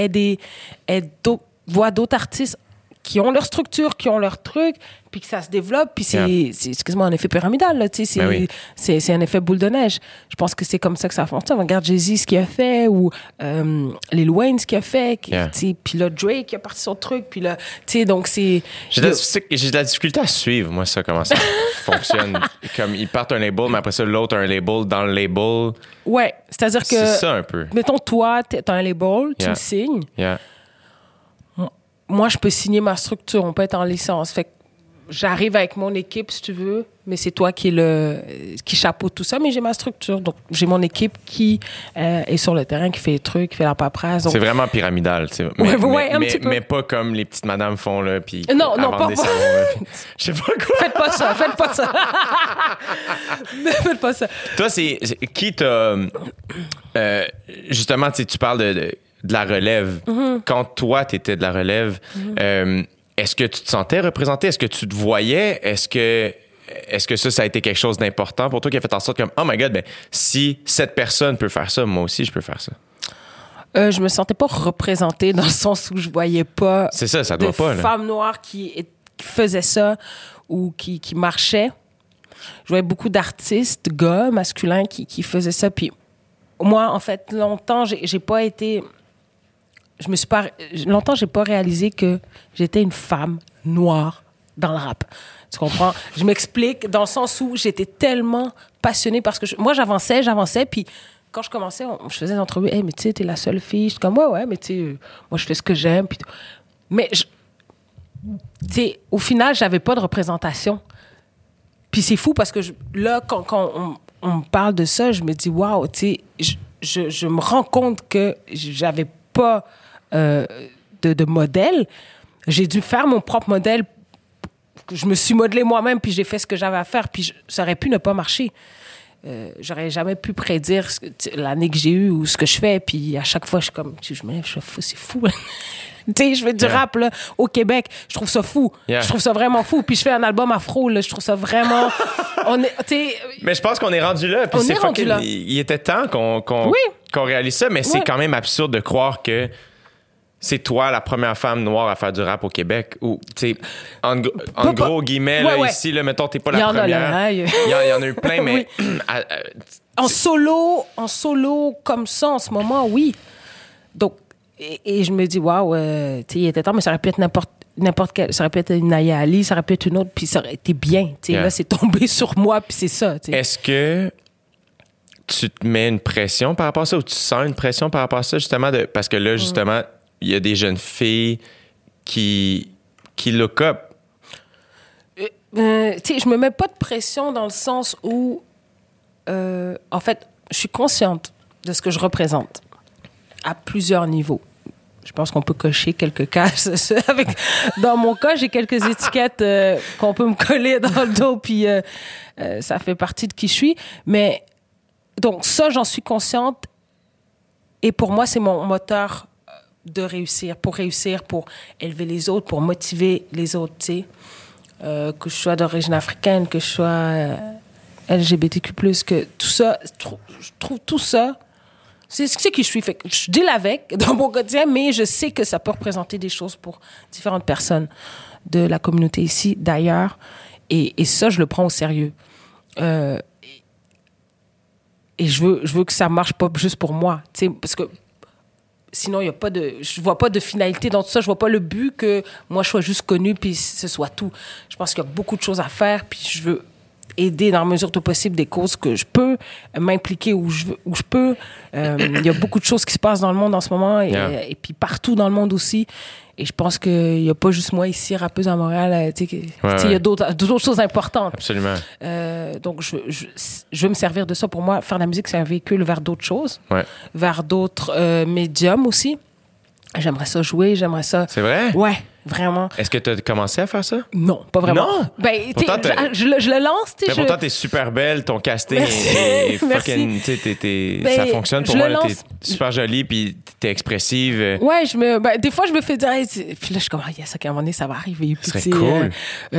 voit d'autres artistes qui ont leur structure, qui ont leur truc, puis que ça se développe, puis c'est excuse-moi, un effet pyramidal, là, tu sais, c'est un effet boule de neige. Je pense que c'est comme ça que ça fonctionne. Regarde Jay-Z, ce qu'il a fait, ou Lil Wayne, ce qu'il a fait, tu sais, puis là, Drake, il a parti son truc, puis là, tu sais, donc c'est... J'ai de la difficulté à suivre, moi, ça, comment ça fonctionne. Comme, ils partent un label, mais après ça, l'autre a un label dans le label. Ouais, c'est-à-dire que... C'est ça, un peu. Mettons, toi, t'as un label, tu le signes. Moi, je peux signer ma structure, on peut être en licence. Fait que j'arrive avec mon équipe, si tu veux, mais c'est toi qui chapeaute tout ça, mais j'ai ma structure. Donc, j'ai mon équipe qui est sur le terrain, qui fait les trucs, qui fait la paperasse. Donc... C'est vraiment pyramidal, tu sais. Mais pas comme les petites madames font, là, puis non, pas. Je sais pas quoi. Faites pas ça. Faites pas ça. Toi, c'est qui t'a... justement, tu parles de la relève. Mm-hmm. Quand toi, t'étais de la relève, est-ce que tu te sentais représenté? Est-ce que tu te voyais? Est-ce que ça a été quelque chose d'important pour toi qui a fait en sorte comme, oh my God, ben, si cette personne peut faire ça, moi aussi, je peux faire ça? Je me sentais pas représentée dans le sens où je voyais pas c'est ça doit pas, de femmes noires qui faisaient ça ou qui marchaient. Je voyais beaucoup d'artistes, gars, masculins, qui faisaient ça. Puis moi, en fait, longtemps, j'ai pas été... Longtemps, j'ai pas réalisé que j'étais une femme noire dans le rap. Tu comprends? Je m'explique dans le sens où j'étais tellement passionnée parce que moi, j'avançais, puis quand je commençais, je faisais des entrevues. Hey, mais tu sais, t'es la seule fille. Je suis comme, ouais, mais tu sais, moi, je fais ce que j'aime. Puis mais, tu sais, au final, j'avais pas de représentation. Puis c'est fou parce que là, quand on me parle de ça, je me dis, waouh, tu sais, je me rends compte que j'avais pas de modèle. J'ai dû faire mon propre modèle. Je me suis modelée moi-même, puis j'ai fait ce que j'avais à faire, puis ça aurait pu ne pas marcher. J'aurais jamais pu prédire l'année que j'ai eue ou ce que je fais, puis à chaque fois, je suis comme, je me lève, c'est fou. Tu sais, je fais du rap là, au Québec, je trouve ça fou. Je trouve ça vraiment fou. Puis je fais un album afro, là, je trouve ça vraiment... Mais je pense qu'on est rendu là. Puis c'est rendu là. Il était temps qu'on réalise ça, mais c'est quand même absurde de croire que c'est toi la première femme noire à faire du rap au Québec. Ou, tu sais, en gros guillemets, là, ici, là, mettons, t'es pas la première. Il y en a eu plein, mais... En solo, comme ça, en ce moment, oui. Donc, et je me dis, waouh, tu sais, il était temps, mais ça aurait pu être n'importe quel. Ça aurait pu être une Naya Ali, ça aurait pu être une autre, puis ça aurait été bien. Tu sais, là, c'est tombé sur moi, puis c'est ça. T'sais. Est-ce que tu te mets une pression par rapport à ça, ou tu sens une pression par rapport à ça, justement, parce que là, justement, il y a des jeunes filles qui look up. Tu sais, je me mets pas de pression dans le sens où, en fait, je suis consciente de ce que je représente à plusieurs niveaux. Je pense qu'on peut cocher quelques cases. Dans mon cas, j'ai quelques étiquettes qu'on peut me coller dans le dos, puis ça fait partie de qui je suis. Mais donc ça, j'en suis consciente. Et pour moi, c'est mon moteur de réussir, pour élever les autres, pour motiver les autres, tu sais. Que je sois d'origine africaine, que je sois LGBTQ+, que tout ça, je trouve tout ça, c'est qui je suis. Fait que je deal avec dans mon quotidien, mais je sais que ça peut représenter des choses pour différentes personnes de la communauté ici, d'ailleurs. Et ça, je le prends au sérieux. Et je veux que ça marche pas juste pour moi, tu sais, parce que sinon, je vois pas de finalité dans tout ça. Je vois pas le but que moi, je sois juste connue puis ce soit tout. Je pense qu'il y a beaucoup de choses à faire puis je veux aider dans la mesure du possible des causes que je peux, m'impliquer où je peux. Il y a beaucoup de choses qui se passent dans le monde en ce moment et puis partout dans le monde aussi. Et je pense qu'il n'y a pas juste moi ici, rappeuse à Montréal. Il y a d'autres choses importantes. Absolument. Donc, je veux me servir de ça. Pour moi, faire de la musique, c'est un véhicule vers d'autres choses, vers d'autres médiums aussi. J'aimerais ça jouer, j'aimerais ça... C'est vrai? Ouais, vraiment. Est-ce que tu as commencé à faire ça? Non, pas vraiment. Non? Ben, pourtant, je le lance, tu sais. Mais pourtant, t'es super belle, ton casting est fucking... ça fonctionne pour moi, t'es super jolie, puis t'es expressive. Ouais, des fois, je me fais dire... Puis là, je suis comme, yes, à un moment donné, ça va arriver. Ce serait cool.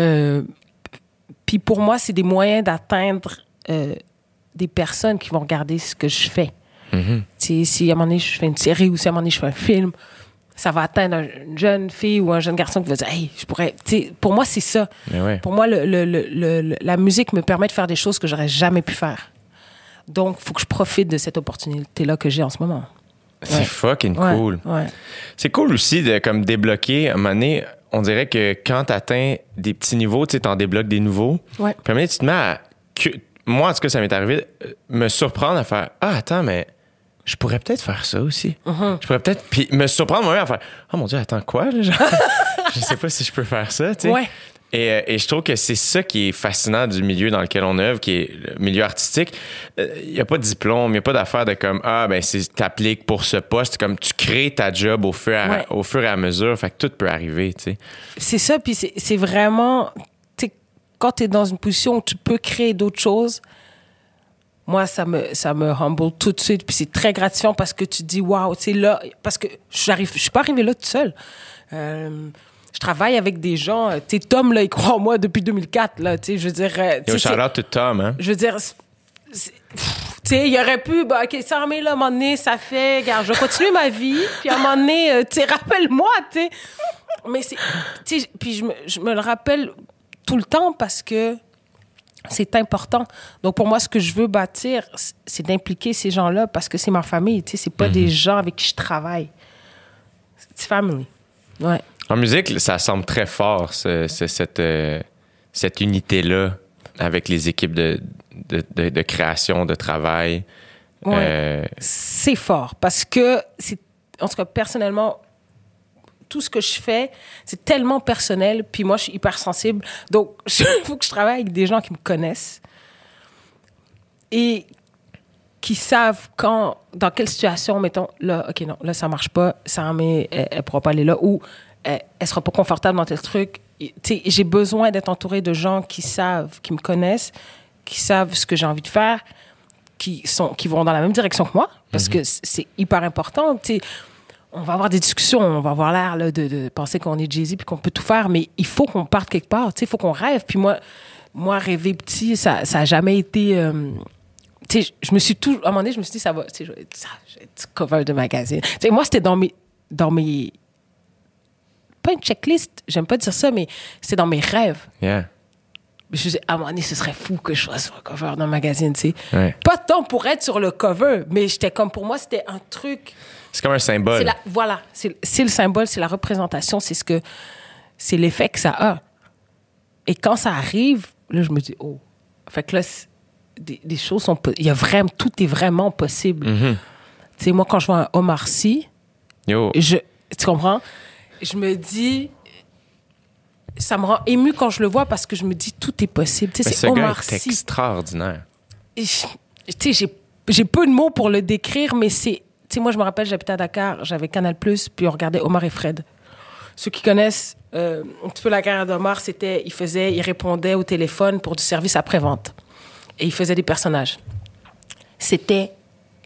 Puis pour moi, c'est des moyens d'atteindre des personnes qui vont regarder ce que je fais. Mm-hmm. Si à un moment donné, je fais une série ou si à un moment donné, je fais un film, ça va atteindre une jeune fille ou un jeune garçon qui va dire « Hey, je pourrais... » Pour moi, c'est ça. Ouais. Pour moi, la musique me permet de faire des choses que j'aurais jamais pu faire. Donc, il faut que je profite de cette opportunité-là que j'ai en ce moment. C'est fucking cool. Ouais. C'est cool aussi de comme débloquer. À un moment donné, on dirait que quand tu atteins des petits niveaux, tu t'en débloques des nouveaux. Ouais. Puis à un moment donné, tu te mets à... Moi, en tout cas, ça m'est arrivé, me surprendre à faire « Ah, attends, mais... je pourrais peut-être faire ça aussi. Mm-hmm. Je pourrais peut-être... Puis me surprendre moi-même à faire « Oh mon Dieu, attends, quoi? » Genre, je sais pas si je peux faire ça, tu sais. Ouais. Et je trouve que c'est ça qui est fascinant du milieu dans lequel on œuvre, qui est le milieu artistique. Il n'y a pas de diplôme, il n'y a pas d'affaire de comme « Ah, ben t'appliques pour ce poste. » Comme tu crées ta job au fur et à mesure. Fait que tout peut arriver, tu sais. C'est ça, puis c'est vraiment... Quand tu es dans une position où tu peux créer d'autres choses... Moi, ça me humble tout de suite. Puis c'est très gratifiant parce que tu dis, waouh, tu sais, là, parce que je suis pas arrivée là toute seule. Je travaille avec des gens. Tu sais, Tom, là, il croit en moi depuis 2004, là. Tu sais, je veux dire. Shout-out to Tom, hein. Je veux dire, tu sais, il aurait pu, OK, ça, mais là, à un moment donné, ça fait, regarde, je vais continuer ma vie. Puis à un moment donné, tu sais, rappelle-moi, tu sais. Mais tu sais, puis je me le rappelle tout le temps parce que c'est important. Donc, pour moi, ce que je veux bâtir, c'est d'impliquer ces gens-là parce que c'est ma famille. Tu sais, c'est pas des gens avec qui je travaille. C'est family. Ouais. En musique, ça semble très fort, cette unité-là avec les équipes de création, de travail. Ouais. C'est fort parce que, en tout cas, personnellement, tout ce que je fais, c'est tellement personnel. Puis moi, je suis hyper sensible. Donc, il faut que je travaille avec des gens qui me connaissent et qui savent dans quelle situation, mettons, là, OK, non, là, ça marche pas. Elle pourra pas aller là. Ou elle sera pas confortable dans tel truc. Tu sais, j'ai besoin d'être entourée de gens qui me connaissent, qui savent ce que j'ai envie de faire, qui vont dans la même direction que moi, parce que c'est hyper important. Tu sais, on va avoir des discussions, on va avoir l'air là, de penser qu'on est Jay-Z puis qu'on peut tout faire, mais il faut qu'on parte quelque part, tu sais, il faut qu'on rêve. Puis moi, rêver petit, ça a jamais été... tu sais, à un moment donné, je me suis dit, ça va, tu sais, je vais être cover de magazine. Tu sais, moi, c'était dans mes... Pas une checklist, j'aime pas dire ça, mais c'était dans mes rêves. Yeah. Je me suis dit, à un moment donné, ce serait fou que je sois sur le cover d'un magazine, tu sais. Ouais. Pas tant pour être sur le cover, mais j'étais comme, pour moi, c'était un truc... C'est comme un symbole. Voilà, c'est le symbole, c'est la représentation, c'est l'effet que ça a. Et quand ça arrive, là, je me dis, oh. Fait que là, des choses sont... tout est vraiment possible. Mm-hmm. Tu sais, moi, quand je vois un Omar Sy, Yo. tu comprends? Je me dis... Ça me rend émue quand je le vois parce que je me dis, tout est possible. Tu sais, c'est Omar Sy. C'est extraordinaire. Tu sais, j'ai peu de mots pour le décrire, mais c'est... Tu sais, moi, je me rappelle, j'habitais à Dakar, j'avais Canal+, puis on regardait Omar et Fred. Ceux qui connaissent un petit peu la carrière d'Omar, c'était... Il répondait au téléphone pour du service après-vente. Et il faisait des personnages. C'était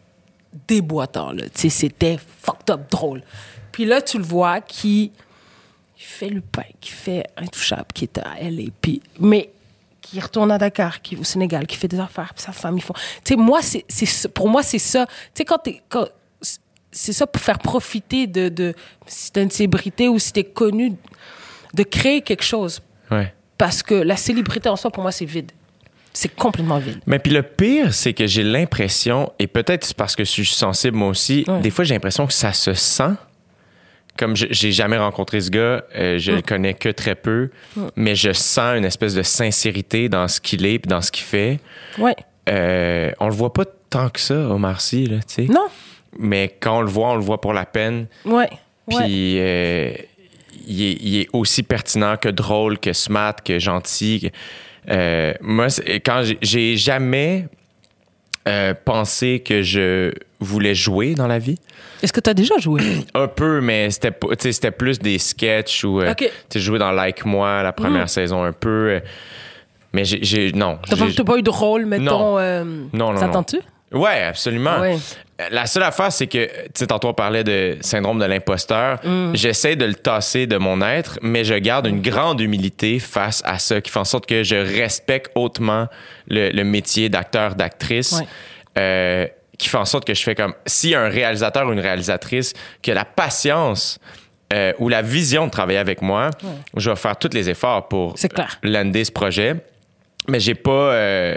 déboîtant, là. Tu sais, c'était fucked up drôle. Puis là, tu le vois qui fait le pain, qui fait Intouchable, qui est à LA, puis... Mais qui retourne à Dakar, qui est au Sénégal, qui fait des affaires, puis sa femme, ils font... Tu sais, moi, pour moi, c'est ça. Tu sais, c'est ça pour faire profiter si t'es une célébrité ou si t'es connu, de créer quelque chose. Ouais. Parce que la célébrité en soi, pour moi, c'est vide. C'est complètement vide. Mais puis le pire, c'est que j'ai l'impression, et peut-être c'est parce que je suis sensible moi aussi, des fois j'ai l'impression que ça se sent. Comme j'ai jamais rencontré ce gars, je le connais que très peu, mais je sens une espèce de sincérité dans ce qu'il est et dans ce qu'il fait. Ouais. On le voit pas tant que ça, Omar Sy, là, tu sais. Non. Mais quand on le voit pour la peine. Ouais. Puis il est aussi pertinent que drôle, que smart, que gentil. Moi, quand j'ai jamais pensé que je voulais jouer dans la vie. Est-ce que tu as déjà joué? Un peu, mais c'était plus des sketchs ou j'ai joué dans Like Moi la première saison un peu. Mais non. T'as pas eu de rôle, mettons. Non. T'attends-tu? Ouais, absolument. Ouais. La seule affaire, c'est que, tu sais, tantôt on parlait de syndrome de l'imposteur. J'essaie de le tasser de mon être, mais je garde une grande humilité face à ça, qui fait en sorte que je respecte hautement le métier d'acteur, d'actrice. Ouais. Qui fait en sorte que je fais comme... Si un réalisateur ou une réalisatrice qui a la patience ou la vision de travailler avec moi, je vais faire tous les efforts pour lander ce projet. Mais j'ai pas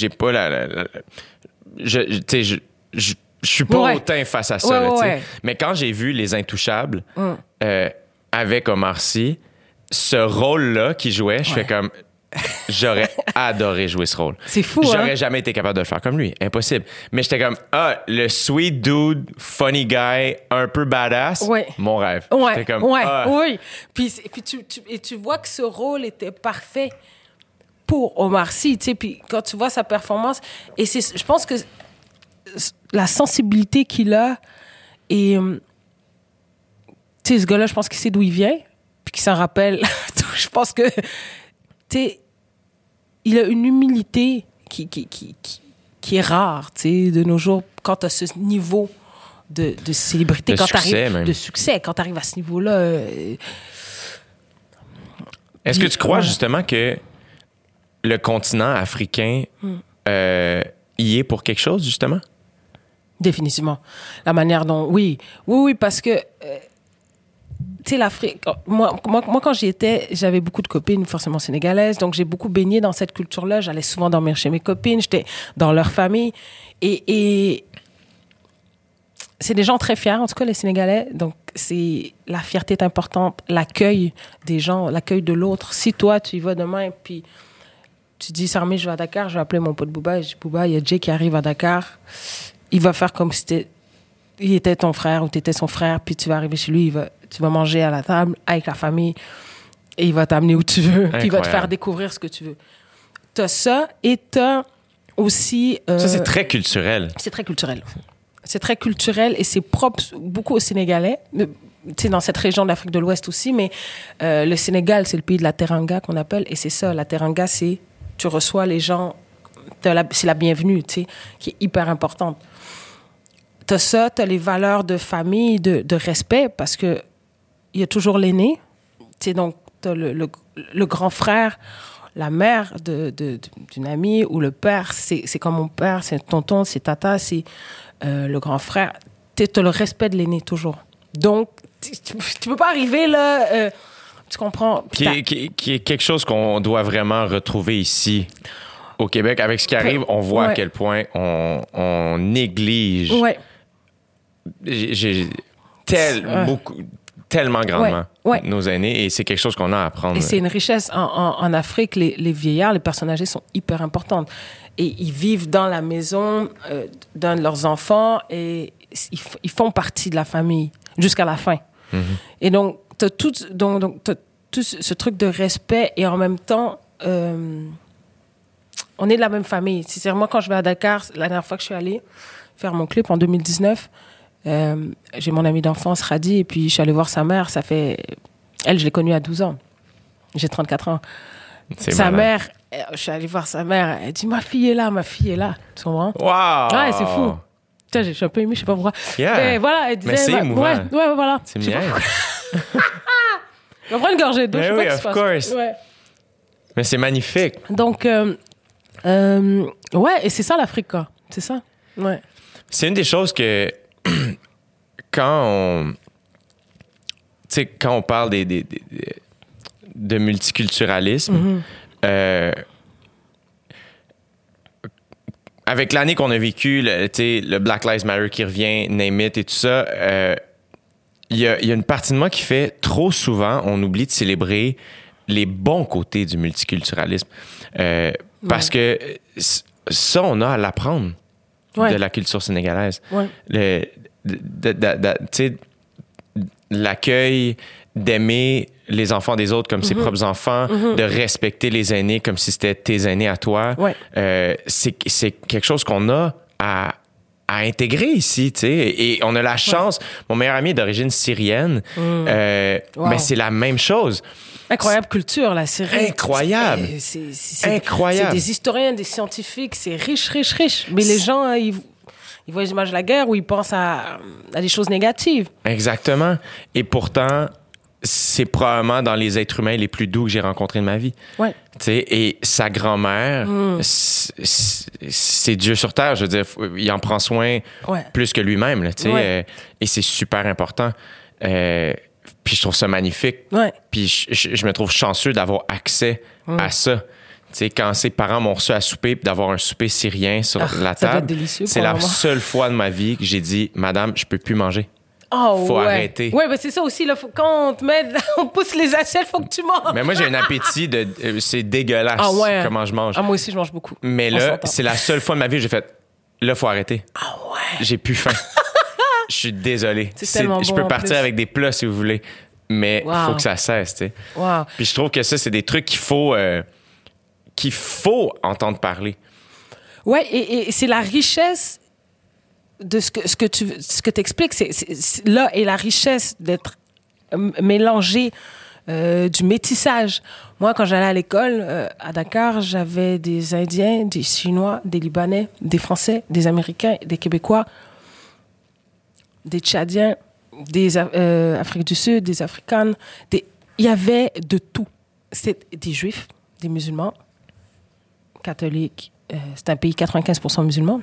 je suis pas hautain face à ça. Là, mais quand j'ai vu Les Intouchables avec Omar Sy, ce rôle-là qu'il jouait, je fais comme... J'aurais adoré jouer ce rôle. C'est fou, J'aurais jamais été capable de le faire comme lui. Impossible. Mais j'étais comme, le sweet dude, funny guy, un peu badass. Mon rêve. J'étais comme, oui. Puis tu vois que ce rôle était parfait pour Omar Sy, tu sais. Puis quand tu vois sa performance, et je pense que la sensibilité qu'il a, et tu sais, ce gars-là, je pense qu'il sait d'où il vient, puis qu'il s'en rappelle. Je pense que, tu sais, il a une humilité qui est rare, tu sais, de nos jours, quand tu as ce niveau de célébrité, de succès, quand tu arrives à ce niveau-là. Est-ce que tu crois justement que le continent africain y est pour quelque chose, justement? Définitivement. La manière dont... Oui, parce que... tu sais, l'Afrique... Moi, quand j'y étais, j'avais beaucoup de copines, forcément sénégalaises, donc j'ai beaucoup baigné dans cette culture-là. J'allais souvent dormir chez mes copines, j'étais dans leur famille. Et c'est des gens très fiers, en tout cas, les Sénégalais. Donc, la fierté est importante, l'accueil des gens, l'accueil de l'autre. Si toi, tu y vas demain, puis tu dis, Sarmé, je vais à Dakar, je vais appeler mon pote Bouba. Je dis, Bouba, il y a Jay qui arrive à Dakar. Il va faire comme si il était ton frère ou tu étais son frère, puis tu vas arriver chez lui, tu vas manger à la table avec la famille et il va t'amener où tu veux, puis il va te faire découvrir ce que tu veux. T'as ça et t'as aussi... ça, c'est très culturel. C'est très culturel. C'est très culturel et c'est propre beaucoup aux Sénégalais, tu sais, dans cette région de l'Afrique de l'Ouest aussi, mais le Sénégal, c'est le pays de la teranga qu'on appelle, et c'est ça, la teranga, c'est tu reçois les gens, c'est la bienvenue, tu sais, qui est hyper importante. T'as ça, t'as les valeurs de famille, de respect, parce que il y a toujours l'aîné. Tu sais, donc, t'as le grand frère, la mère d'une amie, ou le père, c'est comme mon père, c'est tonton, c'est tata, c'est le grand frère. T'as le respect de l'aîné, toujours. Donc, tu peux pas arriver là... tu comprends? Qui est quelque chose qu'on doit vraiment retrouver ici, au Québec. Avec ce qui arrive, on voit à quel point on néglige... J'ai tellement grandement nos aînés, et c'est quelque chose qu'on a à apprendre. Et c'est une richesse. En Afrique, les vieillards, les personnes âgées sont hyper importantes. Et ils vivent dans la maison d'un de leurs enfants et ils font partie de la famille jusqu'à la fin. Mm-hmm. Et donc, t'as tout ce truc de respect et en même temps, on est de la même famille. C'est-à-dire, moi, quand je vais à Dakar, la dernière fois que je suis allée faire mon clip en 2019, j'ai mon amie d'enfance, Radi, et puis je suis allée voir sa mère. Elle, je l'ai connue à 12 ans. J'ai 34 ans. Sa mère, je suis allée voir sa mère. Elle dit, ma fille est là. Tu comprends? Wow! Ouais, c'est fou. Putain, je suis un peu émue, je sais pas pourquoi. Yeah. Mais voilà, elle disait... Mais c'est émouvant. Ouais, voilà. C'est bien. Je vais prendre une gorgée d'eau, je sais Mais pas oui, ce qui of se passe. course. Ouais. Mais c'est magnifique. Donc, ouais, et c'est ça l'Afrique, quoi. C'est ça. Ouais. C'est une des choses que quand on parle de multiculturalisme, avec l'année qu'on a vécue, le Black Lives Matter qui revient, Name It et tout ça, il y a une partie de moi qui fait trop souvent, on oublie de célébrer les bons côtés du multiculturalisme. Parce que ça, on a à l'apprendre de la culture sénégalaise. Ouais. L'accueil, d'aimer les enfants des autres comme ses propres enfants, de respecter les aînés comme si c'était tes aînés à toi. Ouais. C'est quelque chose qu'on a à intégrer ici, tu sais. Et on a la chance. Mon meilleur ami est d'origine syrienne, mais c'est la même chose. Incroyable culture, la Syrie. Incroyable. Incroyable. C'est des historiens, des scientifiques, c'est riche, riche, riche. Mais les gens, ils voient les images de la guerre où ils pensent à des choses négatives. Exactement. Et pourtant, c'est probablement dans les êtres humains les plus doux que j'ai rencontrés de ma vie. Ouais. Tu sais, et sa grand-mère, c'est Dieu sur terre. Je veux dire, il en prend soin plus que lui-même, là, tu sais. Et c'est super important. Puis je trouve ça magnifique. Ouais. Puis je me trouve chanceux d'avoir accès à ça. Tu sais, quand ses parents m'ont reçu à souper, puis d'avoir un souper syrien sur la table, c'est la seule fois de ma vie que j'ai dit, Madame, je peux plus manger. Faut arrêter. Ouais, ben c'est ça aussi. Là, quand on pousse les assiettes, faut que tu manges. Mais moi, j'ai un appétit c'est dégueulasse comment je mange. Moi aussi, je mange beaucoup. Mais là, c'est la seule fois de ma vie que j'ai fait, là, faut arrêter. J'ai plus faim. Je suis désolé. Je peux partir avec des plats si vous voulez, mais il faut que ça cesse, tu sais. Puis je trouve que ça, c'est des trucs qu'il faut entendre parler. Ouais, et c'est la richesse de ce que tu expliques. C'est là est la richesse d'être mélangé, du métissage. Moi, quand j'allais à l'école à Dakar, j'avais des Indiens, des Chinois, des Libanais, des Français, des Américains, des Québécois, des Tchadiens, des Afrique du Sud, des Africaines. Il y avait de tout. C'était des Juifs, des musulmans, catholiques. C'est un pays 95% musulman.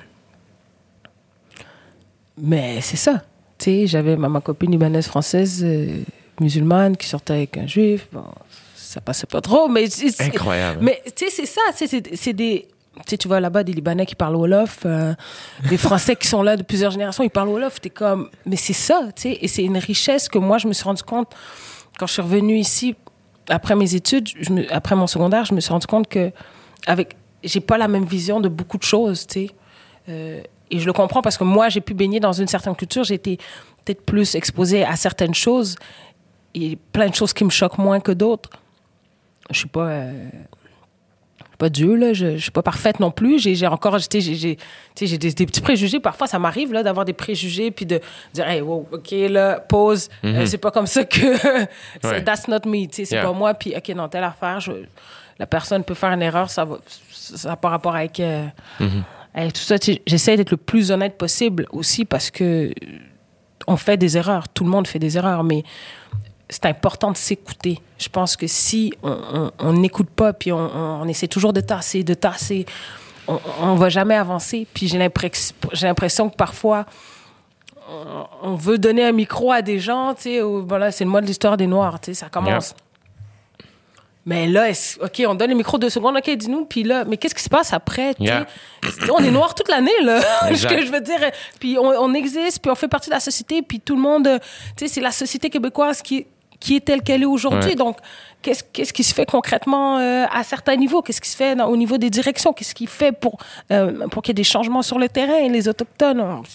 Mais c'est ça. Tu sais, j'avais ma copine libanaise française musulmane qui sortait avec un Juif. Bon, ça passait pas trop, mais... Incroyable. Mais tu sais, c'est ça. C'est des... Tu sais, tu vois là-bas des Libanais qui parlent Wolof, des Français qui sont là de plusieurs générations, ils parlent Wolof. T'es comme... Mais c'est ça, tu sais. Et c'est une richesse que moi, je me suis rendu compte quand je suis revenue ici, après mes études, après mon secondaire, je me suis rendu compte que j'ai pas la même vision de beaucoup de choses, tu sais. Et je le comprends parce que moi, j'ai pu baigner dans une certaine culture. J'ai été peut-être plus exposée à certaines choses. Et plein de choses qui me choquent moins que d'autres. Je suis pas Dieu, là. Je suis pas parfaite non plus. J'ai des petits préjugés. Parfois, ça m'arrive là, d'avoir des préjugés puis de dire, hey, wow, OK, là, pause. C'est pas comme ça que... That's not me. C'est pas moi. Puis, OK, non, telle affaire, la personne peut faire une erreur. Ça n'a pas rapport avec... Et tout ça, j'essaie d'être le plus honnête possible aussi parce que on fait des erreurs. Tout le monde fait des erreurs, mais c'est important de s'écouter. Je pense que si on n'écoute pas puis on essaie toujours de tasser, on va jamais avancer. Puis j'ai l'impression que parfois on veut donner un micro à des gens, tu sais, voilà, c'est le mot de l'histoire des Noirs, tu sais, ça commence. Yeah. Mais là, OK, on donne le micro 2 secondes, OK, dis-nous, puis là, mais qu'est-ce qui se passe après? Yeah. On est noirs toute l'année, là. Ce que je veux dire. Puis on existe, puis on fait partie de la société, puis tout le monde, tu sais, c'est la société québécoise qui est telle qu'elle est aujourd'hui. Ouais. Donc, qu'est-ce qui se fait concrètement à certains niveaux? Qu'est-ce qui se fait au niveau des directions? Qu'est-ce qui fait pour qu'il y ait des changements sur le terrain? Les Autochtones,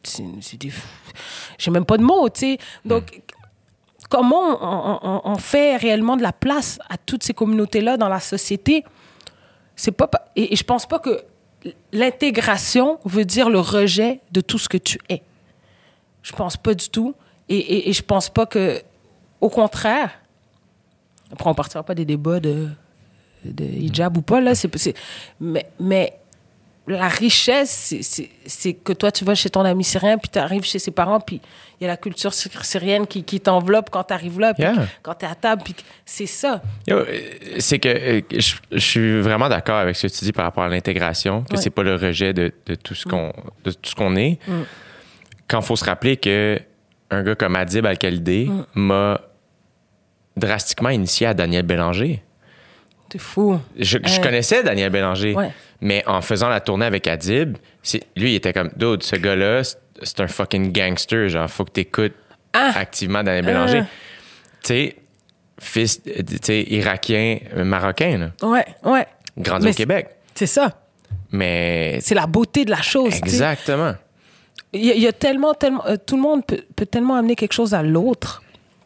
j'ai même pas de mots, tu sais. Donc, comment on fait réellement de la place à toutes ces communautés-là dans la société? C'est pas, et je pense pas que l'intégration veut dire le rejet de tout ce que tu es. Je pense pas du tout. Et je pense pas que, au contraire, après on partira pas des débats de hijab ou pas, là, mais la richesse, c'est que toi, tu vas chez ton ami syrien, puis tu arrives chez ses parents, puis il y a la culture syrienne qui t'enveloppe quand tu arrives là, puis quand tu es à table, puis c'est ça. Yo, c'est que je suis vraiment d'accord avec ce que tu dis par rapport à l'intégration, que c'est pas le rejet de tout ce qu'on est. Quand il faut se rappeler que un gars comme Adib Al-Khalidé m'a drastiquement initié à Daniel Bélanger. T'es fou. Je connaissais Daniel Bélanger, mais en faisant la tournée avec Adib, lui, il était comme, dude, ce gars-là, c'est un fucking gangster, genre, faut que t'écoutes activement Daniel Bélanger. Tu sais, fils, irakien, marocain, là. Ouais. Grandi au Québec. C'est ça. Mais... C'est la beauté de la chose. Exactement. Il y a tellement, tout le monde peut tellement amener quelque chose à l'autre.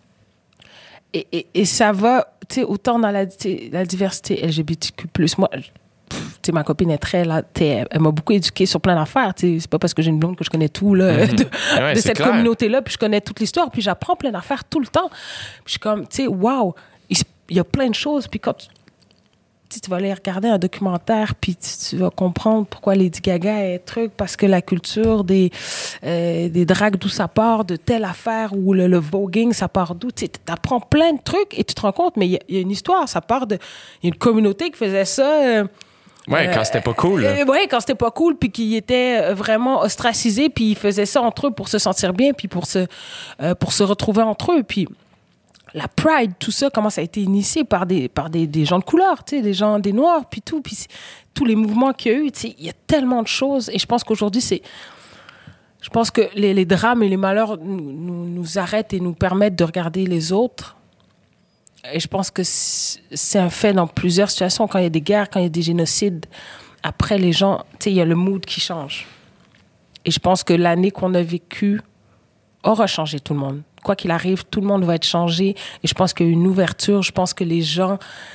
Et ça va, tu sais, autant dans la diversité LGBTQ+. Moi, tu sais, ma copine est très, là, elle m'a beaucoup éduquée sur plein d'affaires, tu sais. C'est pas parce que j'ai une blonde que je connais tout, là, de cette communauté-là, puis je connais toute l'histoire, puis j'apprends plein d'affaires tout le temps. Puis je suis comme, tu sais, waouh, il y a plein de choses, puis quand tu vas aller regarder un documentaire, puis tu vas comprendre pourquoi Lady Gaga est truc, parce que la culture des dragues, d'où ça part, de telle affaire, ou le voguing, ça part d'où. Tu apprends plein de trucs et tu te rends compte, mais il y a une histoire, ça part de... Il y a une communauté qui faisait ça... quand c'était pas cool. Quand c'était pas cool, puis qui étaient vraiment ostracisés, puis ils faisaient ça entre eux pour se sentir bien, puis pour se retrouver entre eux, puis... La Pride, tout ça, comment ça a été initié par des gens de couleur, tu sais, des gens, des Noirs, puis tout, puis tous les mouvements qu'il y a eu, tu sais, il y a tellement de choses. Et je pense qu'aujourd'hui, je pense que les drames et les malheurs nous arrêtent et nous permettent de regarder les autres. Et je pense que c'est un fait dans plusieurs situations. Quand il y a des guerres, quand il y a des génocides, après, les gens, tu sais, il y a le mood qui change. Et je pense que l'année qu'on a vécue aura changé tout le monde. Quoi qu'il arrive, tout le monde va être changé. Et je pense qu'il y a une ouverture. Je pense que les gens...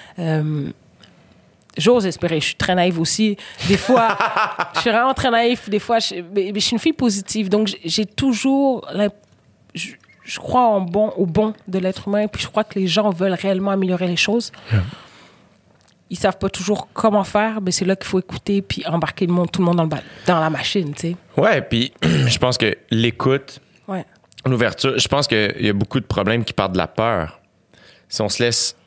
j'ose espérer. Je suis très naïve aussi. Des fois, je suis vraiment très naïve. Des fois, mais je suis une fille positive. Donc, j'ai toujours... Je crois au bon de l'être humain. Puis je crois que les gens veulent réellement améliorer les choses. Ils savent pas toujours comment faire, mais c'est là qu'il faut écouter puis embarquer tout le monde dans la machine, tu sais. Ouais, puis je pense que l'écoute... L'ouverture, je pense qu'il y a beaucoup de problèmes qui partent de la peur. Si on se laisse...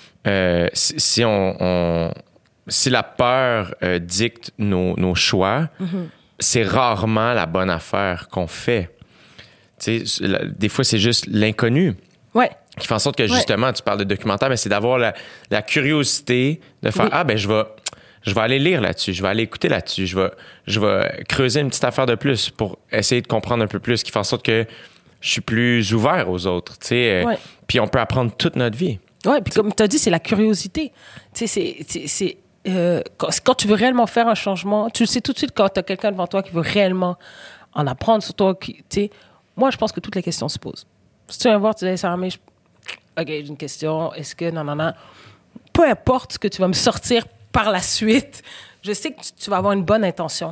si la peur dicte nos choix, c'est rarement la bonne affaire qu'on fait. Tu sais, des fois, c'est juste l'inconnu. Qui fait en sorte que, justement, tu parles de documentaire, mais c'est d'avoir la curiosité de faire « Ah, ben je vais aller lire là-dessus, je vais aller écouter là-dessus, je vais creuser une petite affaire de plus pour essayer de comprendre un peu plus, qui fait en sorte que je suis plus ouvert aux autres, tu sais. Puis on peut apprendre toute notre vie. Oui, puis comme tu as dit, c'est la curiosité. Tu sais, quand tu veux réellement faire un changement, tu le sais tout de suite quand tu as quelqu'un devant toi qui veut réellement en apprendre sur toi. Tu sais, moi, je pense que toutes les questions se posent. Si tu viens voir, tu dis, ça mais OK, j'ai une question, est-ce que... Non. Peu importe ce que tu vas me sortir par la suite, je sais que tu vas avoir une bonne intention.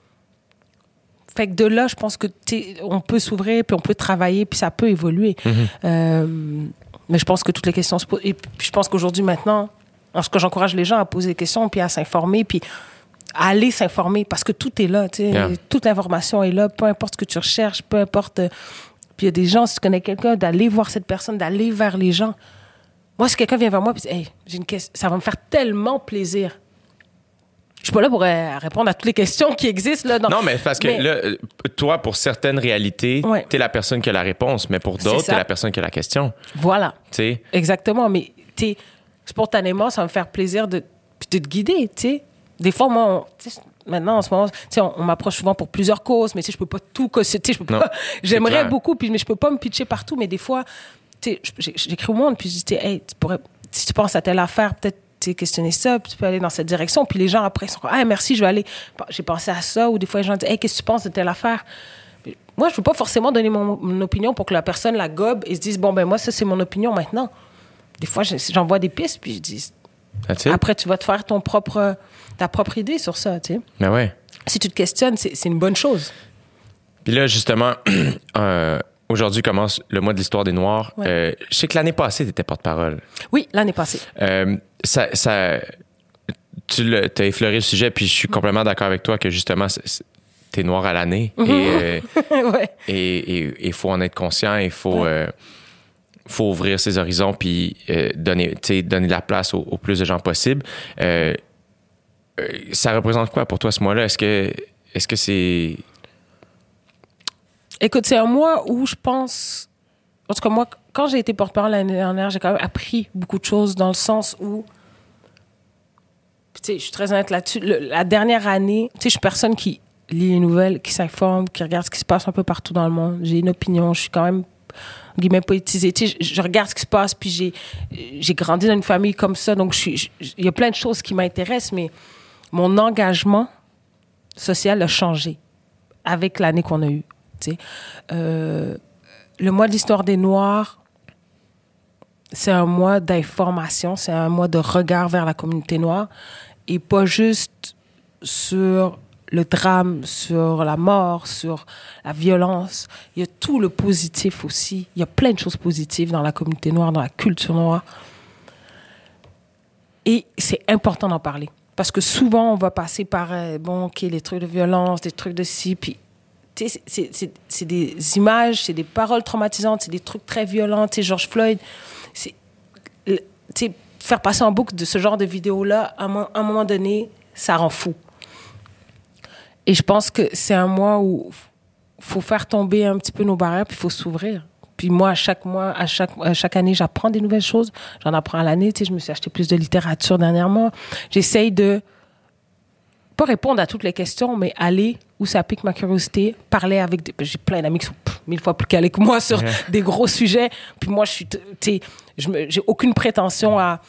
Fait que de là, je pense que on peut s'ouvrir, puis on peut travailler, puis ça peut évoluer. Mais je pense que toutes les questions se posent. Et puis je pense qu'aujourd'hui, maintenant, en ce que j'encourage les gens à poser des questions, puis à s'informer, puis à aller s'informer, parce que tout est là, tu sais. Toute l'information est là, peu importe ce que tu recherches, peu importe... Puis il y a des gens, si tu connais quelqu'un, d'aller voir cette personne, d'aller vers les gens. Moi, si quelqu'un vient vers moi et dit « Hey, j'ai une question », ça va me faire tellement plaisir. Je suis pas là pour répondre à toutes les questions qui existent. Là, non, mais parce que là, toi, pour certaines réalités, t'es la personne qui a la réponse, mais pour d'autres, t'es la personne qui a la question. Voilà. T'sais? Exactement. Mais spontanément, ça va me faire plaisir de te guider. T'sais. Des fois, moi, maintenant, en ce moment, on m'approche souvent pour plusieurs causes, mais je peux pas tout causer. J'aimerais beaucoup, mais je peux pas me pitcher partout. Mais des fois, j'écris au monde, puis je dis, hey, si tu penses à telle affaire, peut-être questionner ça, puis tu peux aller dans cette direction. Puis les gens, après, sont comme, ah, merci, je vais aller. J'ai pensé à ça. Ou des fois, les gens disent, hey, qu'est-ce que tu penses de telle affaire? Mais moi, je veux pas forcément donner mon opinion pour que la personne la gobe et se dise, bon, ben moi, ça, c'est mon opinion maintenant. Des fois, j'envoie des pistes, puis je dis, après, tu vas te faire ta propre idée sur ça, tu sais. Ben ouais. Si tu te questionnes, c'est une bonne chose. Puis là, justement, aujourd'hui commence le mois de l'histoire des Noirs. Je sais que l'année passée, tu étais porte-parole. Oui, l'année passée. t'as effleuré le sujet, puis je suis complètement d'accord avec toi que justement, t'es noir à l'année. Et il faut en être conscient, il faut ouvrir ses horizons, puis donner de la place au plus de gens possible. Ça représente quoi pour toi ce mois-là? Est-ce que c'est... Écoute, c'est un mois où je pense... En tout cas, moi, quand j'ai été porte-parole l'année dernière, j'ai quand même appris beaucoup de choses dans le sens où... Tu sais, je suis très honnête là-dessus. La dernière année, tu sais, je suis personne qui lit les nouvelles, qui s'informe, qui regarde ce qui se passe un peu partout dans le monde. J'ai une opinion, je suis quand même, en guillemets, politisée. Tu sais, je regarde ce qui se passe, puis j'ai grandi dans une famille comme ça, donc il y a plein de choses qui m'intéressent, mais mon engagement social a changé avec l'année qu'on a eue. Tu sais. Le mois de l'histoire des Noirs, c'est un mois d'information, c'est un mois de regard vers la communauté noire et pas juste sur le drame, sur la mort, sur la violence. Il y a tout le positif aussi. Il y a plein de choses positives dans la communauté noire, dans la culture noire. Et c'est important d'en parler. Parce que souvent, on va passer par, les trucs de violence, des trucs de ci, puis c'est des images, c'est des paroles traumatisantes, c'est des trucs très violents. Tu sais, George Floyd, faire passer en boucle de ce genre de vidéos-là, à un moment donné, ça rend fou. Et je pense que c'est un mois où il faut faire tomber un petit peu nos barrières, puis il faut s'ouvrir. Puis moi, chaque année, j'apprends des nouvelles choses. J'en apprends à l'année. Tu sais, je me suis acheté plus de littérature dernièrement. J'essaye de pas répondre à toutes les questions, mais aller où ça pique ma curiosité, parler avec j'ai plein d'amis qui sont 1000 fois plus calés que moi sur des gros sujets. Puis moi, j'ai aucune prétention à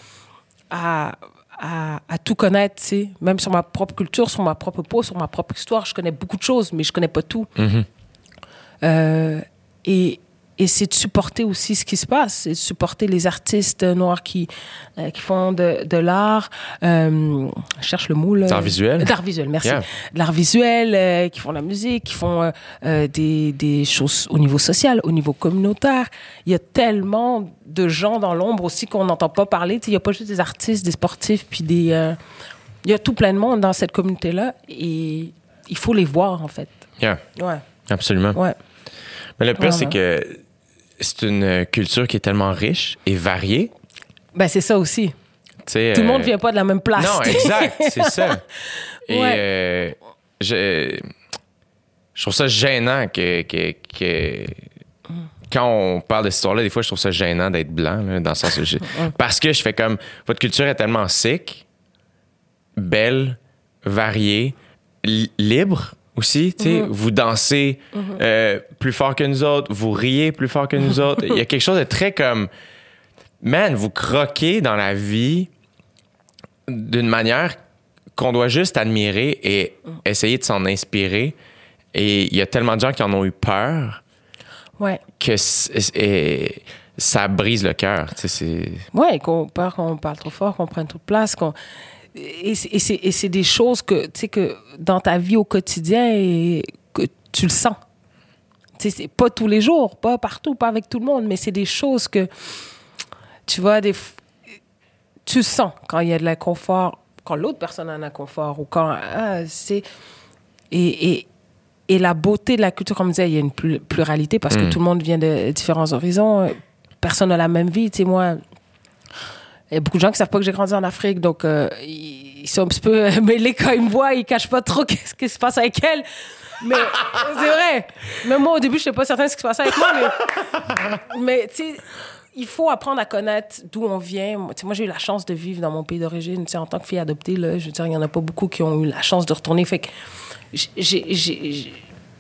tout connaître, tu sais, même sur ma propre culture, sur ma propre peau, sur ma propre histoire. Je connais beaucoup de choses, mais je connais pas tout. Et c'est de supporter aussi ce qui se passe, c'est de supporter les artistes noirs qui font de l'art. Je cherche le mot, là. D'art visuel. D'art visuel, merci. Yeah. De l'art visuel, qui font de la musique, qui font des choses au niveau social, au niveau communautaire. Il y a tellement de gens dans l'ombre aussi qu'on n'entend pas parler. Il n'y a pas juste des artistes, des sportifs, puis il y a tout plein de monde dans cette communauté-là et il faut les voir, en fait. Yeah. Ouais. Absolument. Ouais. Mais le pire, c'est que c'est une culture qui est tellement riche et variée. Ben, c'est ça aussi. T'sais, tout le monde ne vient pas de la même place. Non, exact, c'est ça. Et je trouve ça gênant que quand on parle de cette histoire-là, des fois, je trouve ça gênant d'être blanc, là, dans le sens où parce que je fais comme... Votre culture est tellement sick, belle, variée, libre aussi, tu sais, vous dansez plus fort que nous autres, vous riez plus fort que nous autres. Il y a quelque chose de très comme, man, vous croquez dans la vie d'une manière qu'on doit juste admirer et essayer de s'en inspirer. Et il y a tellement de gens qui en ont eu peur que ça brise le cœur. Tu sais, oui, qu'on parle trop fort, qu'on prenne toute place, Et c'est des choses que, tu sais, que dans ta vie au quotidien, et que tu le sens. Tu sais, c'est pas tous les jours, pas partout, pas avec tout le monde, mais c'est des choses que, tu vois, tu sens quand il y a de l'inconfort, quand l'autre personne a un inconfort, ou quand, et la beauté de la culture, comme je disais, il y a une pluralité parce que tout le monde vient de différents horizons. Personne n'a la même vie, tu sais, moi... Il y a beaucoup de gens qui savent pas que j'ai grandi en Afrique, donc ils sont un petit peu mêlés quand ils me voient, ils cachent pas trop ce qui se passe avec elle. Mais c'est vrai. Même moi, au début, je sais pas certain de ce qui se passe avec moi, mais tu sais, il faut apprendre à connaître d'où on vient. Moi, j'ai eu la chance de vivre dans mon pays d'origine, tu sais, en tant que fille adoptée, là, je veux dire, il y en a pas beaucoup qui ont eu la chance de retourner. Fait que j'ai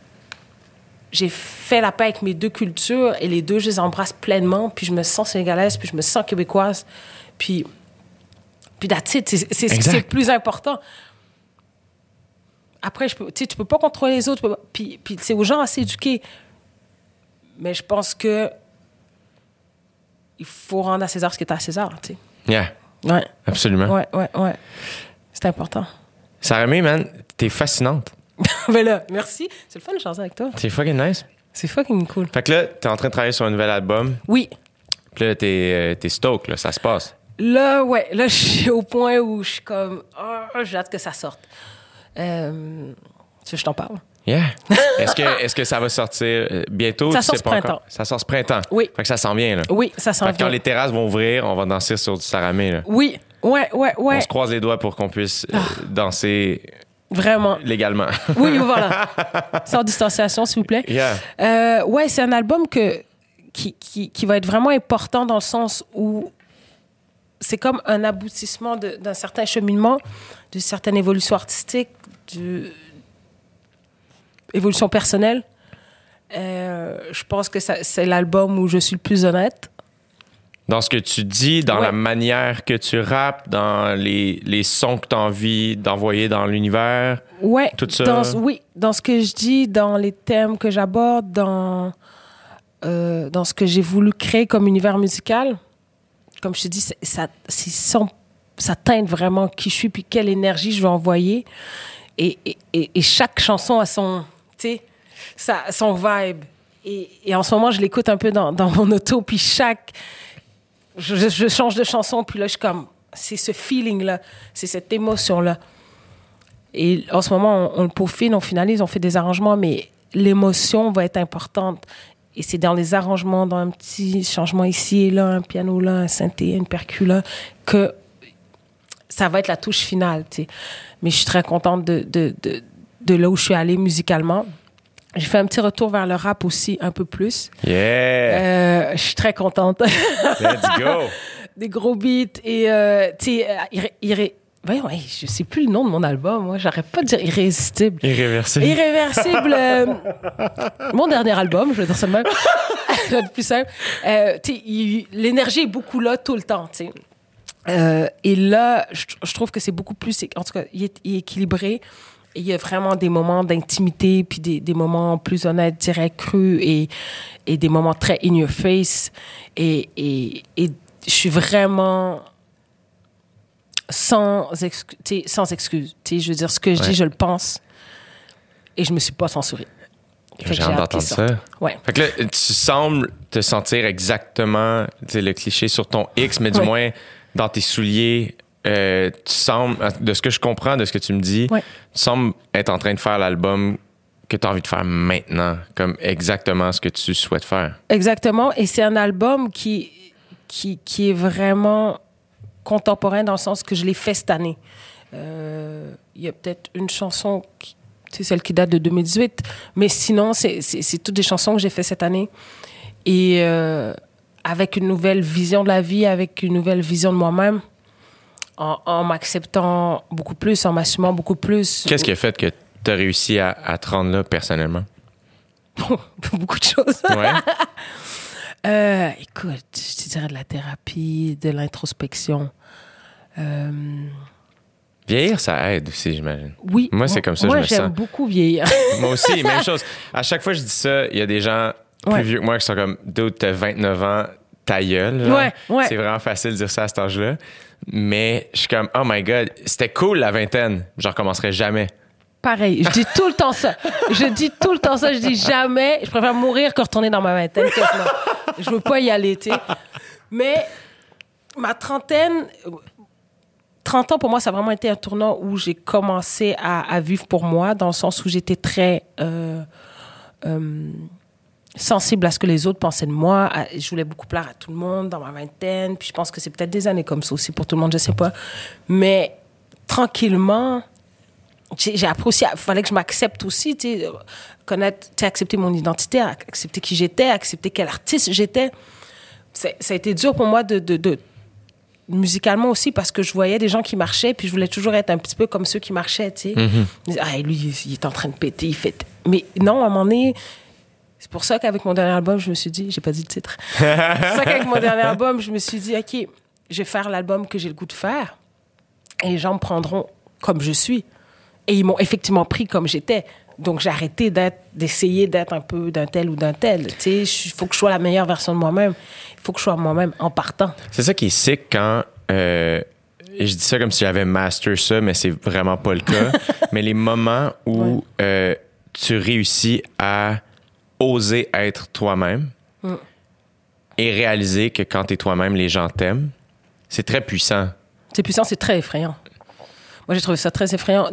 fait la paix avec mes deux cultures et les deux, je les embrasse pleinement, puis je me sens sénégalaise, puis je me sens québécoise. Puis that's it, c'est le plus important. Après, tu peux pas contrôler les autres. Puis c'est aux gens à s'éduquer. Mais je pense que il faut rendre à César ce qui est à César, tu sais. Yeah. Ouais. Absolument. Ouais. C'est important. Sarah May, man, t'es fascinante. Ben là, merci. C'est le fun de chanter avec toi. C'est fucking nice. C'est fucking cool. Fait que là, t'es en train de travailler sur un nouvel album. Oui. Puis là, t'es stoked, là, ça se passe. Là, je suis au point où je suis comme, j'ai hâte que ça sorte. Tu veux que je t'en parle? Yeah. Est-ce que ça va sortir bientôt? Ça sort ce printemps. Ça sort ce printemps? Oui. Fait que ça s'en vient, là. Oui, ça s'en vient. Quand les terrasses vont ouvrir, on va danser sur du saramé, là. Oui, ouais. On se croise les doigts pour qu'on puisse danser... Vraiment. Légalement. Oui, voilà. Sans distanciation, s'il vous plaît. Yeah. C'est un album qui va être vraiment important dans le sens où c'est comme un aboutissement d'un certain cheminement, d'une certaine évolution artistique, évolution personnelle. Je pense que c'est l'album où je suis le plus honnête. Dans ce que tu dis, dans la manière que tu rappes, dans les sons que tu as envie d'envoyer dans l'univers, tout ça. Dans ce que je dis, dans les thèmes que j'aborde, dans ce que j'ai voulu créer comme univers musical. Comme je te dis, ça teinte vraiment qui je suis puis quelle énergie je veux envoyer. Et chaque chanson a son vibe. Et en ce moment, je l'écoute un peu dans mon auto, puis je change de chanson, puis là, je suis comme, c'est ce feeling-là, c'est cette émotion-là. Et en ce moment, on le peaufine, on finalise, on fait des arrangements, mais l'émotion va être importante. Et c'est dans les arrangements, dans un petit changement ici et là, un piano là, un synthé, une percu là, que ça va être la touche finale, tu sais. Mais je suis très contente de là où je suis allée musicalement. J'ai fait un petit retour vers le rap aussi, un peu plus. Yeah! Je suis très contente. Let's go! Des gros beats et, tu sais, voyons, je sais plus le nom de mon album, moi. J'arrête pas de dire Irrésistible. Irréversible. Mon dernier album, je vais dire ça de même. Le plus simple. Tu sais, l'énergie est beaucoup là tout le temps, tu sais. Et là, je trouve que c'est beaucoup plus... En tout cas, il est équilibré. Et il y a vraiment des moments d'intimité, puis des moments plus honnêtes, directs, crus, et des moments très in your face. Et je suis vraiment sans excuse. Je veux dire, ce que je dis, je le pense. Et je me suis pas censurée. J'ai hâte d'entendre ça. Ouais. Fait que là, tu sembles te sentir exactement, tu sais, le cliché sur ton X, mais du moins dans tes souliers... tu sembles, de ce que je comprends, de ce que tu me dis, tu sembles être en train de faire l'album que tu as envie de faire maintenant, comme exactement ce que tu souhaites faire. Exactement. Et c'est un album qui est vraiment contemporain dans le sens que je l'ai fait cette année. Il y a peut-être une chanson, c'est celle qui date de 2018, mais sinon, c'est toutes des chansons que j'ai fait cette année. Et avec une nouvelle vision de la vie, avec une nouvelle vision de moi-même, en m'acceptant beaucoup plus, en m'assumant beaucoup plus. Qu'est-ce qui a fait que tu as réussi à te rendre là personnellement? Beaucoup de choses. Ouais. Écoute, je te dirais de la thérapie, de l'introspection. Vieillir, ça aide aussi, j'imagine. Oui. Moi, c'est comme ça que je me sens. Moi, j'aime beaucoup vieillir. Moi aussi, même chose. À chaque fois que je dis ça, il y a des gens plus vieux que moi qui sont comme, dude, t'as 29 ans, ta gueule. Ouais. C'est vraiment facile de dire ça à cet âge-là. Mais je suis comme, oh my God, c'était cool la vingtaine. Je recommencerai jamais. Pareil, je dis tout le temps ça. Je dis jamais. Je préfère mourir que retourner dans ma vingtaine. Je veux pas y aller, tu sais. Mais ma trentaine, 30 ans pour moi, ça a vraiment été un tournant où j'ai commencé à vivre pour moi, dans le sens où j'étais très sensible à ce que les autres pensaient de moi. Je voulais beaucoup plaire à tout le monde dans ma vingtaine. Puis je pense que c'est peut-être des années comme ça aussi pour tout le monde, je sais pas. Mais tranquillement, j'ai appris aussi, il fallait que je m'accepte aussi, tu sais, connaître, tu sais, accepter mon identité, accepter qui j'étais, accepter quel artiste j'étais. Ça a été dur pour moi de musicalement aussi, parce que je voyais des gens qui marchaient, puis je voulais toujours être un petit peu comme ceux qui marchaient, tu sais. Mm-hmm. Ah, lui, il est en train de péter, il fait... Mais non, à un moment donné... C'est pour ça qu'avec mon dernier album, je me suis dit... J'ai pas dit le titre. C'est pour ça qu'avec mon dernier album, je me suis dit, OK, je vais faire l'album que j'ai le goût de faire, et les gens me prendront comme je suis. Et ils m'ont effectivement pris comme j'étais. Donc, j'ai arrêté d'essayer d'être un peu d'un tel ou d'un tel. Tu sais, il faut que je sois la meilleure version de moi-même. Il faut que je sois moi-même en partant. C'est ça qui est sick quand... je dis ça comme si j'avais master ça, mais c'est vraiment pas le cas. Mais les moments où tu réussis à oser être toi-même et réaliser que quand t'es toi-même, les gens t'aiment, C'est très puissant. C'est puissant, c'est très effrayant. Moi, j'ai trouvé ça très effrayant.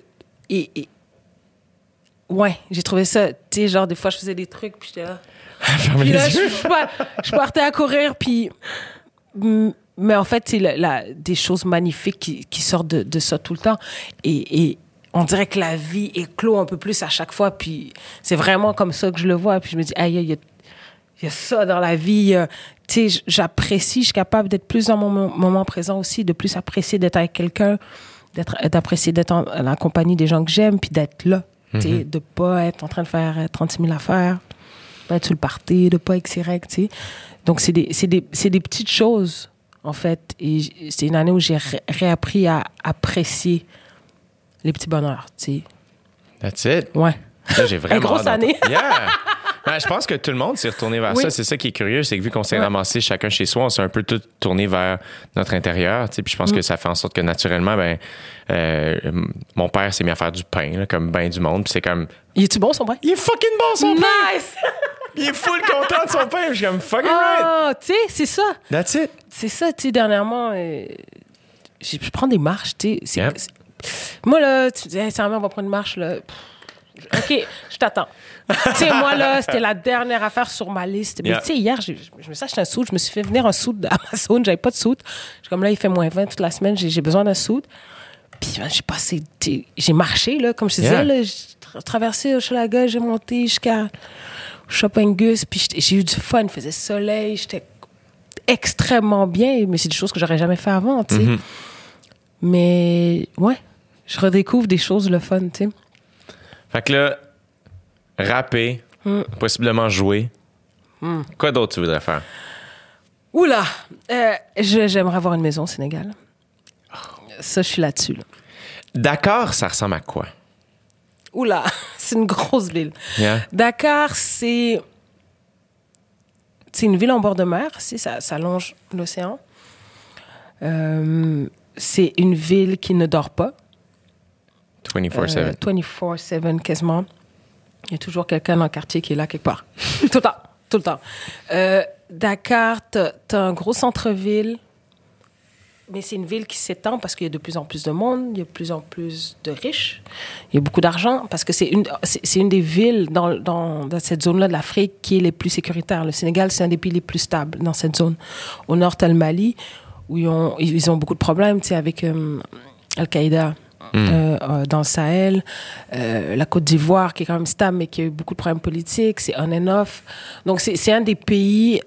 Ouais, j'ai trouvé ça, tu sais, genre, des fois, je faisais des trucs, puis j'étais là. Ferme Puis les là, yeux. je partais à courir, puis... Mais en fait, c'est des choses magnifiques qui sortent de ça tout le temps. Et on dirait que la vie éclot un peu plus à chaque fois, puis c'est vraiment comme ça que je le vois. Puis je me dis, aïe, il y a ça dans la vie. Tu sais, j'apprécie, je suis capable d'être plus dans mon moment présent aussi, de plus apprécier d'être avec quelqu'un, d'apprécier d'être en la compagnie des gens que j'aime, puis d'être là. Tu sais, de pas être en train de faire 36 000 affaires, pas être sur le party, de pas être XY, tu sais. Donc, c'est des petites choses, en fait. Et c'est une année où j'ai réappris à apprécier les petits bonheurs, tu sais. That's it. Ouais. Là, j'ai vraiment Une grosse hâte d'entendre. année. Yeah! Ben, je pense que tout le monde s'est retourné vers Oui. ça. C'est ça qui est curieux, c'est que vu qu'on s'est ramassé chacun chez soi, on s'est un peu tout tourné vers notre intérieur. Tu sais, puis je pense que ça fait en sorte que naturellement, mon père s'est mis à faire du pain, là, comme ben du monde. Puis c'est comme... Il est-tu bon, son pain? Il est fucking bon, son pain! Nice! Il est full content de son pain. Je suis comme fucking right! Ah, tu sais, c'est ça. That's it. C'est ça, tu sais, dernièrement, je prends des marches, tu sais. Yeah. Moi, là, tu dis, hey, Samuel, on va prendre une marche, là. OK, je t'attends. Tu sais, moi, là, c'était la dernière affaire sur ma liste. Mais Yeah. tu sais, hier, je me suis acheté un soude. Je me suis fait venir un soude d'Amazon. J'avais pas de soude. Comme là, il fait moins 20 toute la semaine. J'ai besoin d'un soude. Puis, j'ai passé... J'ai marché, là, comme je te disais. Yeah. Là, j'ai traversé Hochelaga, j'ai monté jusqu'à Chopingus. Puis, j'ai eu du fun. Il faisait soleil. J'étais extrêmement bien. Mais c'est des choses que j'aurais jamais fait avant, tu sais. Mm-hmm. Mais, ouais, je redécouvre des choses, le fun, tu sais. Fait que là, rapper, possiblement jouer. Quoi d'autre tu voudrais faire? Oula! J'aimerais avoir une maison au Sénégal. Ça, je suis là-dessus. Là. Dakar, ça ressemble à quoi? Oula! C'est une grosse ville. Yeah. Dakar, c'est une ville en bord de mer. Ça longe l'océan. C'est une ville qui ne dort pas. 24/7. 24/7, quasiment. Il y a toujours quelqu'un dans le quartier qui est là quelque part. Tout le temps. Dakar, t'as un gros centre-ville, mais c'est une ville qui s'étend parce qu'il y a de plus en plus de monde, il y a de plus en plus de riches, il y a beaucoup d'argent, parce que c'est une des villes dans cette zone-là de l'Afrique qui est les plus sécuritaires. Le Sénégal, c'est un des pays les plus stables dans cette zone. Au nord, t'as le Mali, où ils ont beaucoup de problèmes, tu sais, avec Al-Qaïda. Dans le Sahel, la Côte d'Ivoire qui est quand même stable mais qui a eu beaucoup de problèmes politiques, c'est on and off. Donc c'est un des pays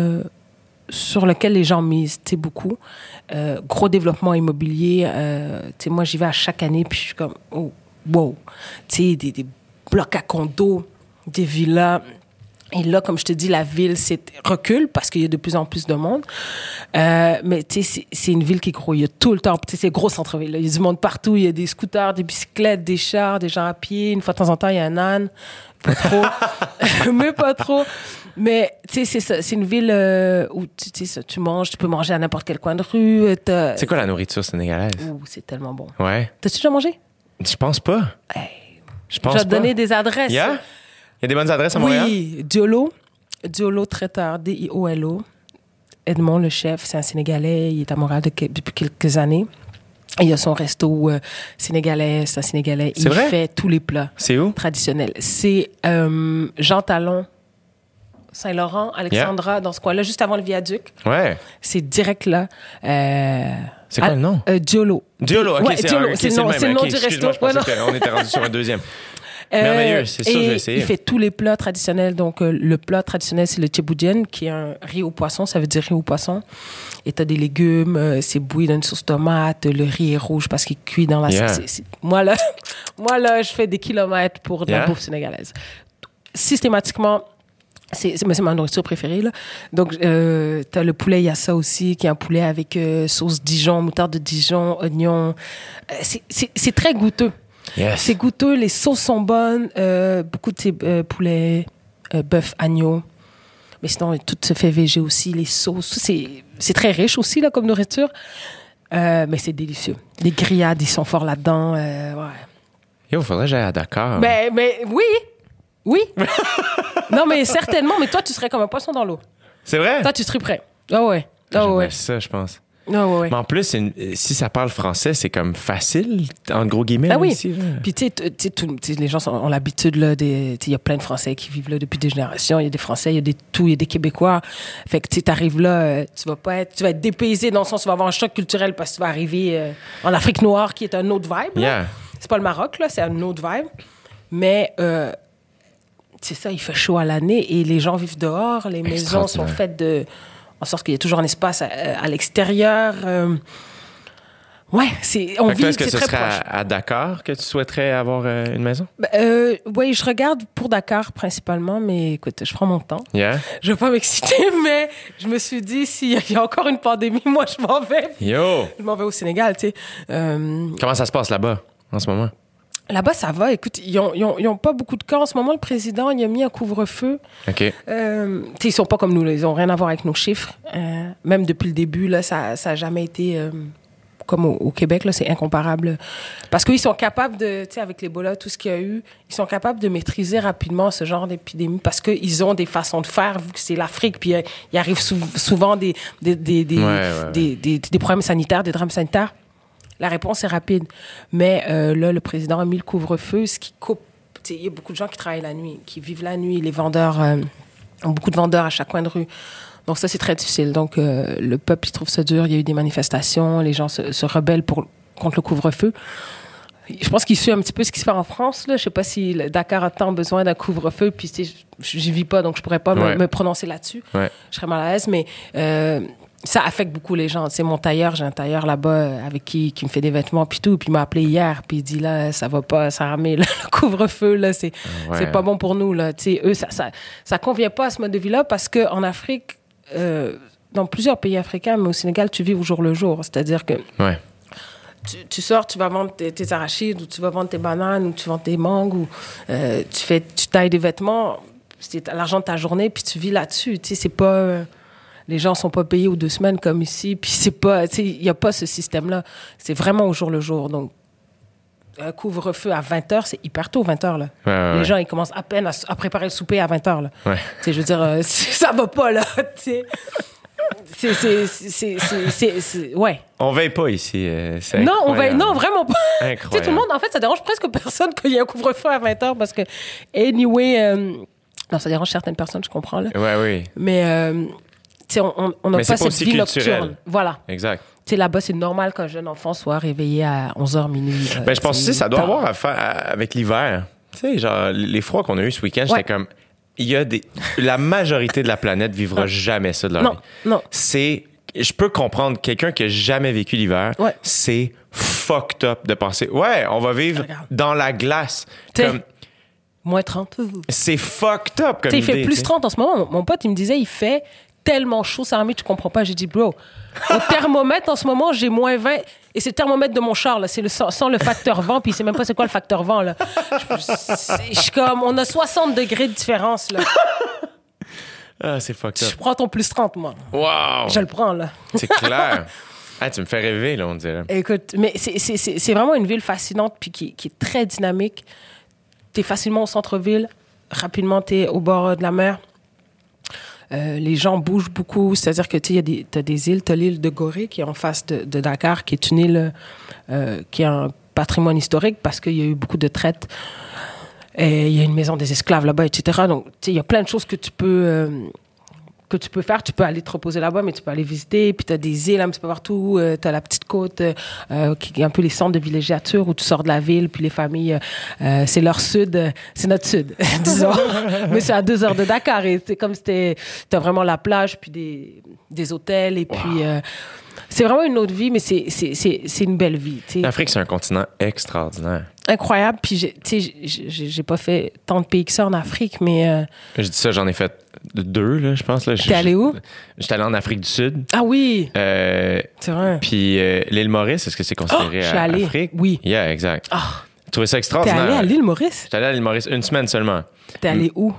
sur lequel les gens misent, tu sais, beaucoup. Gros développement immobilier, tu sais, moi j'y vais à chaque année puis je suis comme oh wow, tu sais, des blocs à condos, des villas. Et là, comme je te dis, la ville recule parce qu'il y a de plus en plus de monde. Mais tu sais, c'est une ville qui grouille. Il y a tout le temps. Tu sais, c'est gros centre-ville. Il y a du monde partout. Il y a des scooters, des bicyclettes, des chars, des gens à pied. Une fois de temps en temps, il y a un âne. Pas trop. Mais pas trop. Mais tu sais, c'est ça. C'est une ville où tu manges. Tu peux manger à n'importe quel coin de rue. C'est quoi la nourriture sénégalaise? Ouh, c'est tellement bon. Ouais. T'as-tu déjà mangé? Je pense pas. Hey. Je pense Je vais te pas. donner des adresses. Yeah? Il y a des bonnes adresses à Montréal? Oui, Diolo traiteur, D-I-O-L-O. Edmond, le chef, c'est un Sénégalais. Il est à Montréal depuis quelques années. Et il a son resto sénégalais, c'est un Sénégalais. C'est vrai? Il fait tous les plats C'est où? traditionnels. C'est Jean Talon, Saint-Laurent, Alexandra, dans ce coin-là, juste avant le viaduc. Ouais. C'est direct là. C'est quoi le nom? Diolo. Diolo, ok, Ouais, c'est Diolo, ok, c'est le nom, même. c'est le nom Ok, du resto. excuse-moi, je pensais qu'on était rendu sur un deuxième. Merveilleux, c'est sûr, je vais essayer. Il fait tous les plats traditionnels. Donc, le plat traditionnel, c'est le tchéboudienne, qui est un riz au poisson. Ça veut dire riz au poisson. Et t'as des légumes, c'est bouilli dans une sauce tomate. Le riz est rouge parce qu'il cuit dans la sauce. Moi, là, je fais des kilomètres pour de la bouffe sénégalaise. Systématiquement, c'est ma nourriture préférée, là. Donc, t'as le poulet yassa aussi, qui est un poulet avec sauce Dijon, moutarde de Dijon, oignon. C'est très goûteux. Yes. C'est goûteux, les sauces sont bonnes, beaucoup de ces poulets, bœuf, agneau. Mais sinon, tout se fait végé aussi, les sauces. C'est très riche aussi, là, comme nourriture. Mais c'est délicieux. Les grillades, ils sont forts là-dedans. Ouais. Yo, faudrait que j'aille à Dakar. Mais oui. Non, mais certainement. Mais toi, tu serais comme un poisson dans l'eau. C'est vrai? Toi, tu serais prêt. Ah ouais. Ah J'aimerais ouais. ça, je pense. Non, ouais. Mais en plus, si ça parle français, c'est comme facile, en gros guillemets. Ah oui. Ici, puis tu sais, les gens ont l'habitude, là, il y a plein de Français qui vivent là depuis des générations. Il y a des Français, il y a des Québécois. Fait que tu arrives là, tu vas être dépaysé dans le sens où tu vas avoir un choc culturel parce que tu vas arriver en Afrique noire qui est un autre vibe. Yeah. C'est pas le Maroc, là, c'est un autre vibe. Mais c'est ça, il fait chaud à l'année et les gens vivent dehors. Les maisons sont faites en sorte qu'il y a toujours un espace à l'extérieur. Ouais, on vit, est-ce que c'est ce très serait proche. à Dakar que tu souhaiterais avoir une maison? Oui, je regarde pour Dakar principalement, mais écoute, je prends mon temps. Yeah. Je veux pas m'exciter, mais je me suis dit, s'il y a encore une pandémie, moi, je m'en vais. Yo! Je m'en vais au Sénégal, tu sais. Comment ça se passe là-bas, en ce moment? Là-bas, ça va. Écoute, ils ont pas beaucoup de cas. En ce moment, le président, il a mis un couvre-feu. OK. Ils sont pas comme nous, là. Ils ont rien à voir avec nos chiffres. Même depuis le début, là, ça a jamais été comme au Québec, là, c'est incomparable. Parce qu'ils sont capables de, tu sais, avec l'Ebola, tout ce qu'il y a eu, ils sont capables de maîtriser rapidement ce genre d'épidémie parce qu'ils ont des façons de faire, vu que c'est l'Afrique, puis il arrive souvent des problèmes sanitaires, des drames sanitaires. La réponse est rapide. Mais là, le président a mis le couvre-feu, ce qui coupe. Il y a beaucoup de gens qui travaillent la nuit, qui vivent la nuit. Les vendeurs ont beaucoup de vendeurs à chaque coin de rue. Donc ça, c'est très difficile. Donc le peuple, il trouve ça dur. Il y a eu des manifestations. Les gens se rebellent contre le couvre-feu. Je pense qu'il suit un petit peu ce qui se fait en France. Là. Je ne sais pas si Dakar a tant besoin d'un couvre-feu. Puis je n'y vis pas, donc je ne pourrais pas me prononcer là-dessus. Ouais. Je serais mal à l'aise. Mais ça affecte beaucoup les gens. Tu sais, mon tailleur, j'ai un tailleur là-bas avec qui me fait des vêtements puis tout. Puis il m'a appelé hier, puis il dit là, ça va pas, ça remet le couvre-feu là, c'est pas bon pour nous là. Tu sais, eux, ça convient pas à ce mode de vie-là parce que en Afrique, dans plusieurs pays africains, mais au Sénégal, tu vis au jour le jour. C'est-à-dire que tu sors, tu vas vendre tes arachides, ou tu vas vendre tes bananes, ou tu vends tes mangues, ou tu tailles des vêtements. C'est l'argent de ta journée, puis tu vis là-dessus. Tu sais, c'est pas les gens sont pas payés aux 2 semaines comme ici, puis c'est pas, tu sais, il y a pas ce système-là. C'est vraiment au jour le jour. Donc, un couvre-feu à 20h, c'est hyper tôt, 20h, là. Les gens, ils commencent à peine à préparer le souper à 20h, là. Tu sais, je veux dire, ça va pas, là, tu sais. Ouais. On veille pas ici. Non, non, vraiment pas. Incroyable. Tu sais, tout le monde, en fait, ça dérange presque personne qu'il y ait un couvre-feu à 20h parce que, anyway, non, ça dérange certaines personnes, je comprends, là. Oui. Mais, tu sais, on n'a pas cette vie nocturne. Voilà. Exact. Tu sais, là-bas, c'est normal qu'un jeune enfant soit réveillé à 11h, minuit. Ben, je pense que ça doit avoir à faire avec l'hiver. Tu sais, genre, les froids qu'on a eu ce week-end, j'étais comme... La majorité de la planète vivra jamais ça de leur vie. Non. Je peux comprendre quelqu'un qui a jamais vécu l'hiver. C'est fucked up de penser, on va vivre dans la glace. Comme... Moins 30. C'est fucked up comme idée. Il fait plus 30 en ce moment. Mon pote, il me disait, il fait tellement chaud, ça tu comprends pas. J'ai dit, bro, au thermomètre, en ce moment, j'ai moins 20. Et c'est le thermomètre de mon char, là. C'est sans le facteur vent, puis il sait même pas c'est quoi le facteur vent, là. Je suis comme, on a 60 degrés de différence, là. Ah, c'est fucked up. Je prends ton plus 30, moi. Wow! Je le prends, là. C'est clair. Tu me fais rêver, là, on dirait. Écoute, mais c'est vraiment une ville fascinante, puis qui est très dynamique. T'es facilement au centre-ville. Rapidement, t'es au bord de la mer. Les gens bougent beaucoup, c'est-à-dire que tu as des îles, tu as l'île de Gorée qui est en face de Dakar, qui est une île qui a un patrimoine historique parce qu'il y a eu beaucoup de traite. Et il y a une maison des esclaves là-bas, etc. Donc, il y a plein de choses que tu peux faire. Tu peux aller te reposer là-bas, mais tu peux aller visiter. Puis tu as des îles un petit peu partout. Tu as la petite côte qui est un peu les centres de villégiature où tu sors de la ville. Puis les familles, c'est leur sud. C'est notre sud, disons. Mais c'est à 2 heures de Dakar. Et c'est comme si t'as vraiment la plage, puis des hôtels. Et puis, c'est vraiment une autre vie, mais c'est une belle vie. L'Afrique, c'est un continent extraordinaire. Incroyable. Puis, j'ai pas fait tant de pays que ça en Afrique, mais... Je dis ça, j'en ai fait 2, là, je pense. T'es allé où? J'étais allé en Afrique du Sud. Ah oui! C'est vrai. Puis l'île Maurice, est-ce que c'est considéré à Afrique? Oui. Yeah, exact. Oh. J'ai trouvé ça extraordinaire. T'es allé à l'île Maurice? J'étais allé à l'île Maurice 1 semaine seulement. T'es allé où?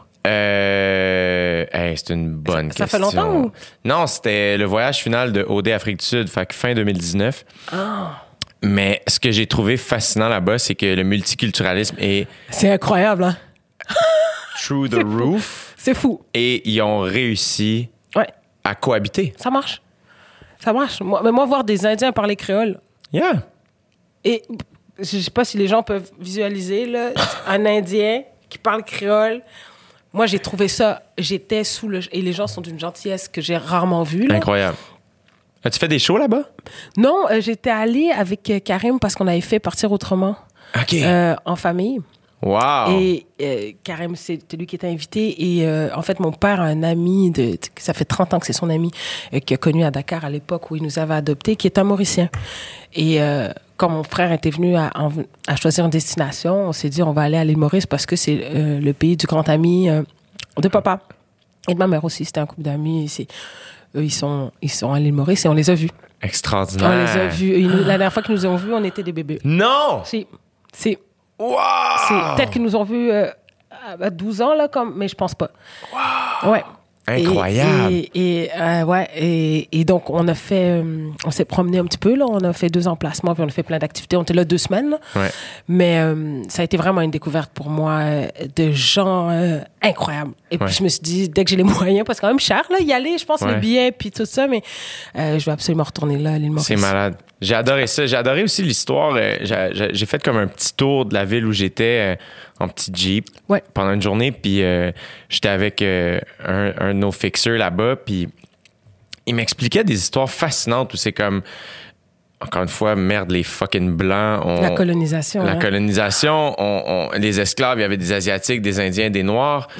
C'est une bonne question. Ça fait longtemps ou? Non, c'était le voyage final de OD Afrique du Sud, fait que fin 2019. Ah. Mais ce que j'ai trouvé fascinant là-bas, c'est que le multiculturalisme est... C'est incroyable, hein? Through the roof. C'est fou. Et ils ont réussi à cohabiter. Ça marche. Ça marche. Moi, voir des Indiens parler créole. Yeah. Et je sais pas si les gens peuvent visualiser, là, un Indien qui parle créole. Moi, j'ai trouvé ça. J'étais sous le. Et les gens sont d'une gentillesse que j'ai rarement vue. Là. Incroyable. As-tu fait des shows là-bas? Non, j'étais allée avec Karim parce qu'on avait fait Partir autrement. OK. En famille. Wow. Et Karim, c'était lui qui était invité. Et en fait, mon père a un ami, ça fait 30 ans que c'est son ami, qui a connu à Dakar à l'époque où il nous avait adoptés, qui est un Mauricien. Et quand mon frère était venu à choisir une destination, on s'est dit on va aller à l'île Maurice parce que c'est le pays du grand ami de papa. Et de ma mère aussi, c'était un couple d'amis. Eux, ils sont à l'île Maurice et on les a vus. Extraordinaire. On les a vus. La dernière fois qu'ils nous ont vus, on était des bébés. Non! Si. Wow! Peut-être qu'ils nous ont vus à 12 ans, là, mais je pense pas. Wow! Ouais. Incroyable! Et donc, on s'est promené un petit peu, là. On a fait 2 emplacements, puis on a fait plein d'activités. On était là 2 semaines, là. Ouais. Mais ça a été vraiment une découverte pour moi de gens incroyables. Et puis, je me suis dit, dès que j'ai les moyens, parce que c'est quand même cher, là, y aller, je pense, les billets, puis tout ça, mais je vais absolument retourner là, à l'île Maurice. C'est malade. J'ai adoré ça. J'ai adoré aussi l'histoire. J'ai fait comme un petit tour de la ville où j'étais en petit Jeep pendant une journée. Puis j'étais avec un de nos fixeurs là-bas. Puis il m'expliquait des histoires fascinantes où c'est comme, encore une fois, merde, les fucking Blancs. La colonisation. La colonisation. Les esclaves, il y avait des Asiatiques, des Indiens, des Noirs.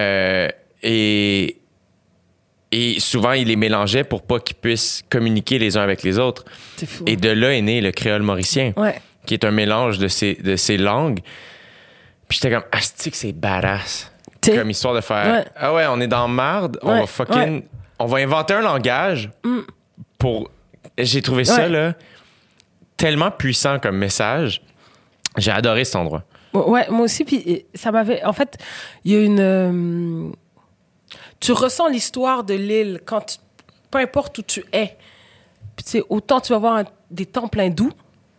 Et souvent, ils les mélangeaient pour pas qu'ils puissent communiquer les uns avec les autres. C'est fou. Et de là est né le créole mauricien, qui est un mélange de ces langues. Puis j'étais comme, asti que c'est badass. Comme histoire de faire, ah ouais, on est dans marde, on va fucking... On va inventer un langage pour... J'ai trouvé ça, là, tellement puissant comme message. J'ai adoré cet endroit. Ouais, moi aussi. Puis ça m'avait... En fait, il y a une... Tu ressens l'histoire de l'île peu importe où tu es. Puis, tu sais, autant tu vas voir des temps pleins doux.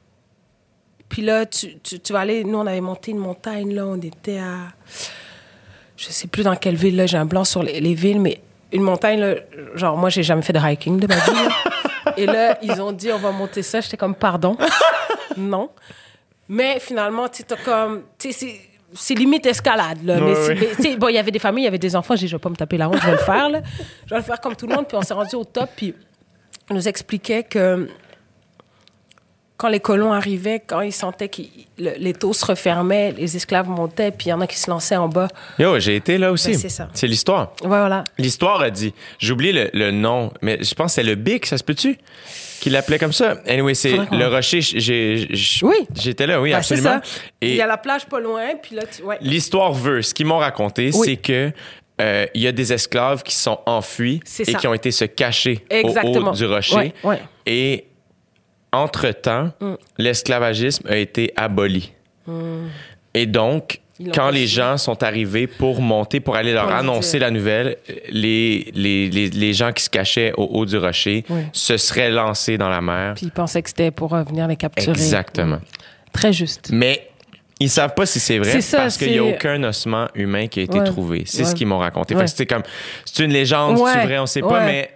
Puis là, tu vas aller... Nous, on avait monté une montagne, là. On était à... Je sais plus dans quelle ville, là. J'ai un blanc sur les villes, mais une montagne, là... Genre, moi, j'ai jamais fait de hiking de ma vie, là. Et là, ils ont dit, on va monter ça. J'étais comme, pardon. Non. Mais finalement, tu sais, t'as comme... Tu sais, c'est limite escalade, là. Mais bon, il y avait des familles, il y avait des enfants. J'ai dit, je vais pas me taper la honte, je vais le faire, là. Je vais le faire comme tout le monde. Puis on s'est rendu au top. Puis on nous expliquait que quand les colons arrivaient, quand ils sentaient que les taux se refermaient, les esclaves montaient, puis il y en a qui se lançaient en bas. Yo, j'ai été là aussi. Ben, c'est ça. C'est l'histoire. Ouais, voilà. L'histoire a dit, j'ai oublié le nom, mais je pense que c'est le Bic, ça se peut-tu? Qui l'appelait comme ça. Anyway, c'est le rocher. Oui. J'étais là, oui, Ben, absolument. C'est ça. Et il y a la plage pas loin, puis là, l'histoire veut, ce qu'ils m'ont raconté, c'est que il y a des esclaves qui sont enfuis et qui ont été se cacher au haut du rocher. Et entre-temps, l'esclavagisme a été aboli. Et donc, quand les gens sont arrivés pour monter, pour aller leur annoncer la nouvelle, les gens qui se cachaient au haut du rocher se seraient lancés dans la mer. Puis ils pensaient que c'était pour venir les capturer. Exactement. Très juste. Mais ils savent pas si c'est vrai parce qu'il n'y a aucun ossement humain qui a été trouvé. C'est ce qu'ils m'ont raconté. Fait que c'est comme, c'est une légende, c'est vrai, on sait pas, mais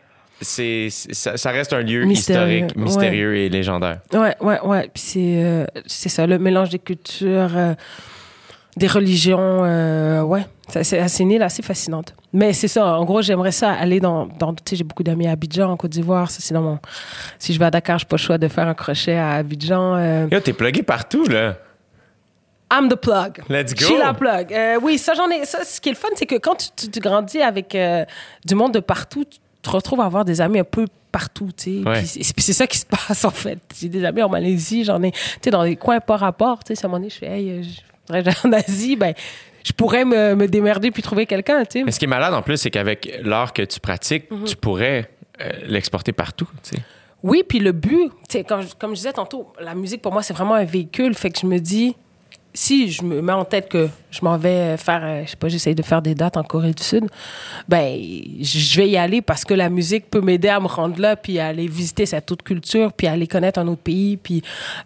ça reste un lieu historique, mystérieux et légendaire. Ouais. Puis c'est ça, le mélange des cultures, des religions, c'est assez une île assez fascinante. Mais c'est ça, en gros, j'aimerais ça aller dans tu sais, j'ai beaucoup d'amis à Abidjan, en Côte d'Ivoire, ça c'est dans mon... Si je vais à Dakar, j'ai pas le choix de faire un crochet à Abidjan. Yo, t'es plugué partout, là. I'm the plug. Let's go. Je suis la plug. Oui, ça, j'en ai... Ça, ce qui est le fun, c'est que quand tu grandis avec du monde de partout, tu te retrouves à avoir des amis un peu partout, tu sais. Puis c'est ça qui se passe, en fait. J'ai des amis en Malaisie, j'en ai, tu sais, dans des coins pas rapport, tu sais. À un moment donné, je fais, hey, je voudrais aller en Asie, ben, je pourrais me démerder puis trouver quelqu'un, tu sais. Mais ce qui est malade, en plus, c'est qu'avec l'art que tu pratiques, tu pourrais l'exporter partout, tu sais. Oui, puis le but, tu sais, comme je disais tantôt, la musique, pour moi, c'est vraiment un véhicule. Fait que je me dis, si je me mets en tête que je m'en vais faire, je sais pas, j'essaye de faire des dates en Corée du Sud, ben, je vais y aller parce que la musique peut m'aider à me rendre là, puis à aller visiter cette autre culture, puis à aller connaître un autre pays, puis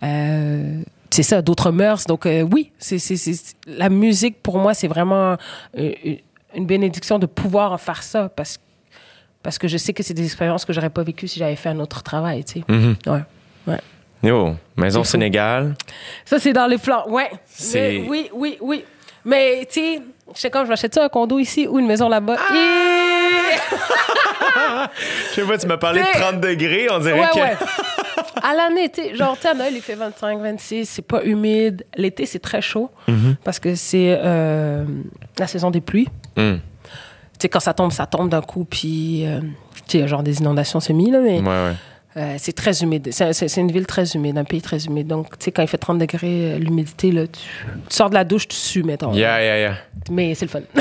c'est ça, d'autres mœurs. Donc oui, la musique, pour moi, c'est vraiment une bénédiction de pouvoir faire ça, parce que Parce que je sais que c'est des expériences que j'aurais pas vécues si j'avais fait un autre travail, tu sais. Ouais. Yo, maison Sénégal. Ça, c'est dans les plans. Ouais. C'est... Oui. Mais, tu sais, je sais quand je m'achète ça, un condo ici ou une maison là-bas. Je sais pas, tu m'as parlé de 30 degrés, on dirait que... Ouais. À l'année, tu sais, genre, à Noël, il fait 25, 26, c'est pas humide. L'été, c'est très chaud parce que c'est la saison des pluies. Tu sais, quand ça tombe d'un coup, puis, tu sais, il y a genre des inondations semi, là, mais... c'est très humide. C'est une ville très humide, un pays très humide. Donc, tu sais, quand il fait 30 degrés, l'humidité, là, tu sors de la douche, tu sues, mettons. Yeah. Mais c'est le fun.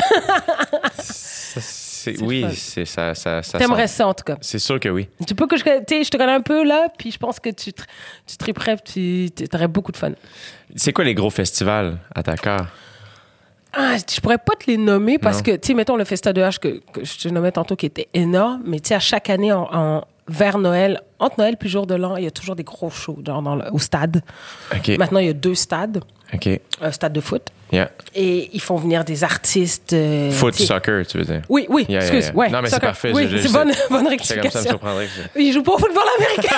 C'est ça. T'aimerais ça, en tout cas. C'est sûr que oui. Tu peux que je te connais un peu, là, puis je pense que tu triperais, puis tu aurais beaucoup de fun. C'est quoi les gros festivals à Dakar? Je pourrais pas te les nommer parce que, tu sais, mettons le Festa de H que je te nommais tantôt qui était énorme, mais tu sais, à chaque année, vers Noël, entre Noël puis jour de l'an, il y a toujours des gros shows au stade. Okay. Maintenant, il y a 2 stades. OK. Un stade de foot. Yeah. Et ils font venir des artistes. Soccer, tu veux dire? Oui, excuse. Yeah. Ouais, non, mais soccer. c'est parfait. Oui, c'est bonne C'est rectification. comme ça, me surprendrait. Ils jouent pas au football américain.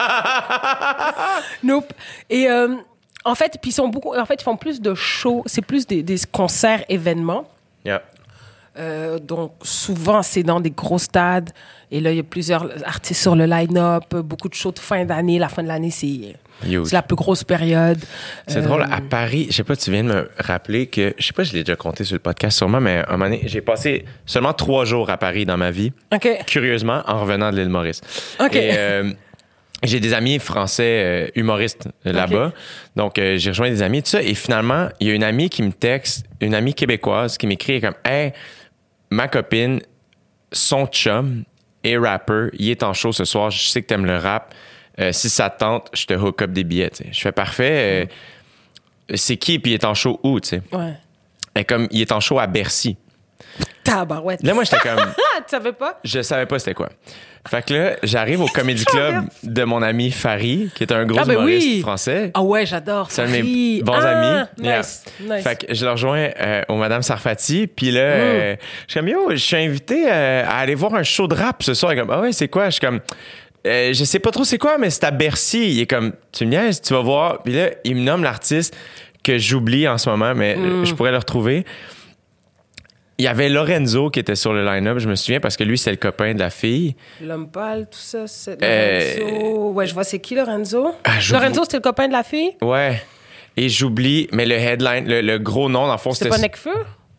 Nope. Et en fait, puis ils font plus de shows. C'est plus des concerts, événements. Yeah. Donc, souvent, c'est dans des gros stades. Et là, il y a plusieurs artistes sur le line-up, beaucoup de shows de fin d'année. La fin de l'année, c'est la plus grosse période. C'est drôle, à Paris, je sais pas, tu viens de me rappeler que, je sais pas, je l'ai déjà compté sur le podcast sûrement, mais un moment donné, j'ai passé seulement 3 jours à Paris dans ma vie. OK. Curieusement, en revenant de l'île Maurice. OK. Et j'ai des amis français humoristes là-bas. Donc, j'ai rejoint des amis, tout ça. Et finalement, il y a une amie qui me texte, une amie québécoise qui m'écrit comme « Hey, ma copine, son chum est rapper, il est en show ce soir, je sais que t'aimes le rap. Si ça te tente, je te hook up des billets. » t'sais. Je fais « Parfait. C'est qui? Puis il est en show où? » t'sais. Ouais. Et comme il est en show à Bercy. Tabarouette. Là, moi, j'étais comme... Tu savais pas? Je savais pas c'était quoi. Fait que là, j'arrive au Comedy Club de mon ami Farid, qui est un gros humoriste français. Ah ouais, j'adore C'est un de Farid. mes bons amis. Nice. Fait que je le rejoins au Madame Sarfati. Puis là, je suis comme, yo, je suis invité à aller voir un show de rap ce soir. Il est comme, ah ouais, c'est quoi? Je suis comme, je sais pas trop c'est quoi, mais c'est à Bercy. Il est comme, tu me niaises, tu vas voir. Puis là, il me nomme l'artiste que j'oublie en ce moment, mais je pourrais le retrouver. Il y avait Lorenzo qui était sur le line-up, je me souviens, parce que lui, c'est le copain de la fille. L'homme pâle, tout ça, c'est Lorenzo. Ouais, je vois, c'est qui Lorenzo? Lorenzo, c'était le copain de la fille? Ouais. Et j'oublie, mais le headline, le gros nom, dans le fond, c'était pas Necfeu?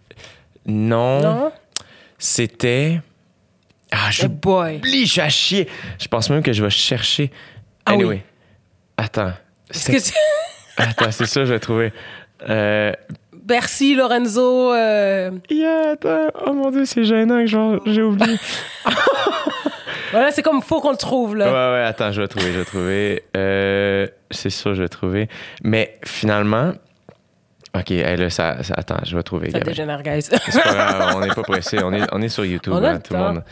Non. C'était... boy. Je suis à chier. Je pense même que je vais chercher. Anyway. Oui. Attends. Attends, c'est ça, je vais trouver. Bercy, Lorenzo. Attends. Oh mon Dieu, c'est gênant que j'ai oublié. Voilà, c'est comme faut qu'on le trouve, là. Ouais, attends, je vais trouver. C'est sûr, je vais trouver. Mais finalement... OK, là, ça, attends, je vais trouver. Ça dégénère, guys. C'est pas grave, on n'est pas pressé. On est sur YouTube, on a tout le monde.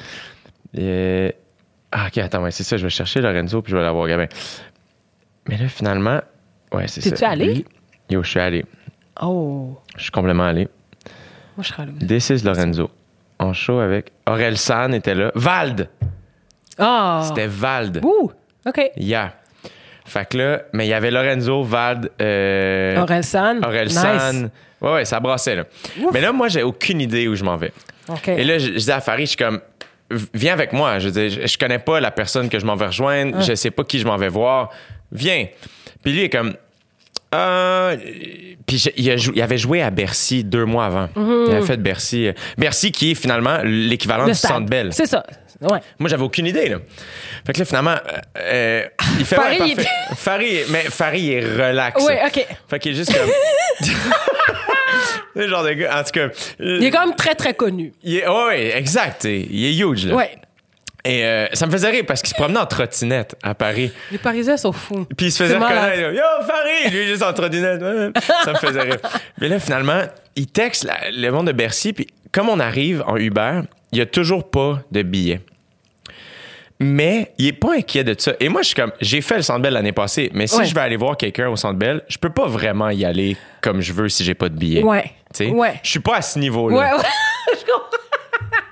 OK, attends, ouais, c'est ça, je vais chercher Lorenzo puis je vais l'avoir, Gabin. Mais là, finalement, ouais, c'est ça. T'es-tu allé? Lui, je suis allé. Oh. Je suis complètement allé. Moi, je serais allé. This is Lorenzo. En show avec... Aurel San était là. Vald! Ah! C'était Vald. Ouh! OK. Yeah. Fait que là, mais il y avait Lorenzo, Vald... Aurel San. Nice. Ouais, ça brassait, là. Ouf. Mais là, moi, j'ai aucune idée où je m'en vais. OK. Et là, je dis à Farid, je suis comme... Viens avec moi. Je veux dire, je connais pas la personne que je m'en vais rejoindre. Je sais pas qui je m'en vais voir. Viens. Puis lui, il est comme... Puis il avait joué à Bercy 2 mois avant. Il avait fait Bercy. Bercy qui est finalement l'équivalent du Centre Bell. C'est ça. Ouais. Moi, j'avais aucune idée, là. Fait que là, finalement, il fait Farid est relax. Oui, OK. Fait qu'il est juste comme... C'est le genre de gars, en tout cas... Il est quand même très, très connu. Oui, exact. Il est huge, là. Ouais. Et ça me faisait rire parce qu'il se promenait en trottinette à Paris. Les Parisiens sont fous. Puis il se faisait reconnaître. Yo, Farid! Lui, juste en trottinette. Ça me faisait rire. Mais là, finalement, il texte le monde de Bercy. Puis comme on arrive en Uber, il n'y a toujours pas de billets. Mais il est pas inquiet de ça. Et moi, je suis comme, j'ai fait le Centre Bell l'année passée, mais si je vais aller voir quelqu'un au Centre Bell, je peux pas vraiment y aller comme je veux si j'ai pas de billet. Ouais. T'sais? Ouais. Je suis pas à ce niveau-là. Ouais.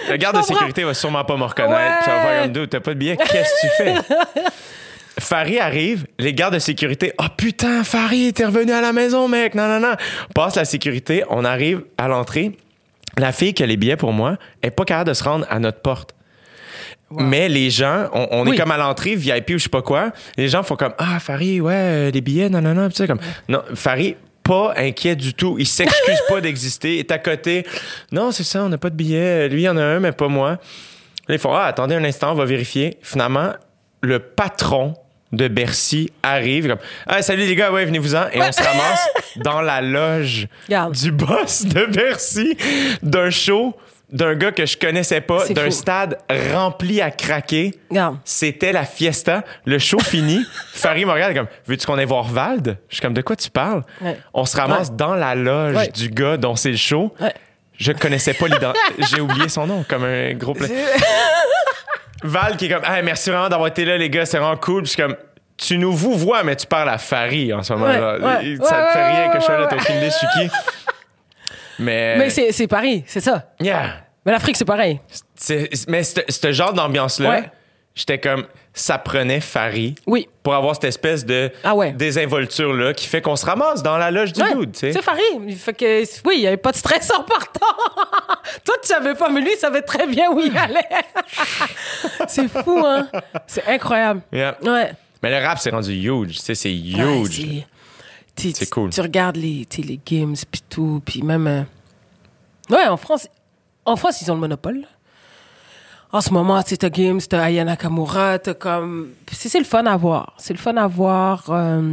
Le garde de sécurité va sûrement pas me reconnaître. Puis ça va faire comme deux, t'as pas de billet, qu'est-ce que tu fais? Farid arrive, les gardes de sécurité. Oh putain, Farid, t'es revenu à la maison, mec. Non. Passe la sécurité, on arrive à l'entrée. La fille qui a les billets pour moi est pas capable de se rendre à notre porte. Wow. Mais les gens, on est comme à l'entrée, VIP ou je sais pas quoi. Les gens font comme ah, Farid, ouais, les billets, non. Puis tu sais, comme non, Farid, pas inquiet du tout. Il s'excuse pas d'exister. Il est à côté. Non, c'est ça, on n'a pas de billets. Lui, il y en a un, mais pas moi. Là, ils font ah, attendez un instant, on va vérifier. Finalement, le patron de Bercy arrive comme ah, salut les gars, ouais, venez-vous-en. Et on se ramasse dans la loge du boss de Bercy d'un show d'un gars que je connaissais pas, d'un fou. Stade rempli à craquer. C'était la fiesta. Le show fini. Farid me regarde comme veux-tu qu'on aille voir Vald? Je suis comme de quoi tu parles? Ouais. On se ramasse dans la loge du gars dont c'est le show. Ouais. Je connaissais pas l'identité. J'ai oublié son nom comme un gros Val qui est comme hey, merci vraiment d'avoir été là les gars, c'est vraiment cool. Puis je suis comme tu nous vous vois mais tu parles à Farid en ce moment là. Ça te fait rien que je sois là, t'as aucune idée je suis qui. Mais c'est Paris, c'est ça. Yeah. Mais l'Afrique c'est pareil. Mais ce genre d'ambiance là, j'étais comme ça prenait Farid pour avoir cette espèce de désinvolture là qui fait qu'on se ramasse dans la loge du dude, tu sais. C'est Farid, il fait que il y avait pas de stress en partant. Toi tu savais pas mais lui il savait très bien où il allait. C'est fou hein. C'est incroyable. Yeah. Ouais. Mais le rap c'est rendu huge, tu sais, c'est huge. C'est cool. Tu regardes les games puis tout puis même en France ils ont le monopole. En ce moment, tu sais, t'as Gims, t'as Aya Nakamura, t'as comme... C'est le fun à voir. C'est le fun à voir.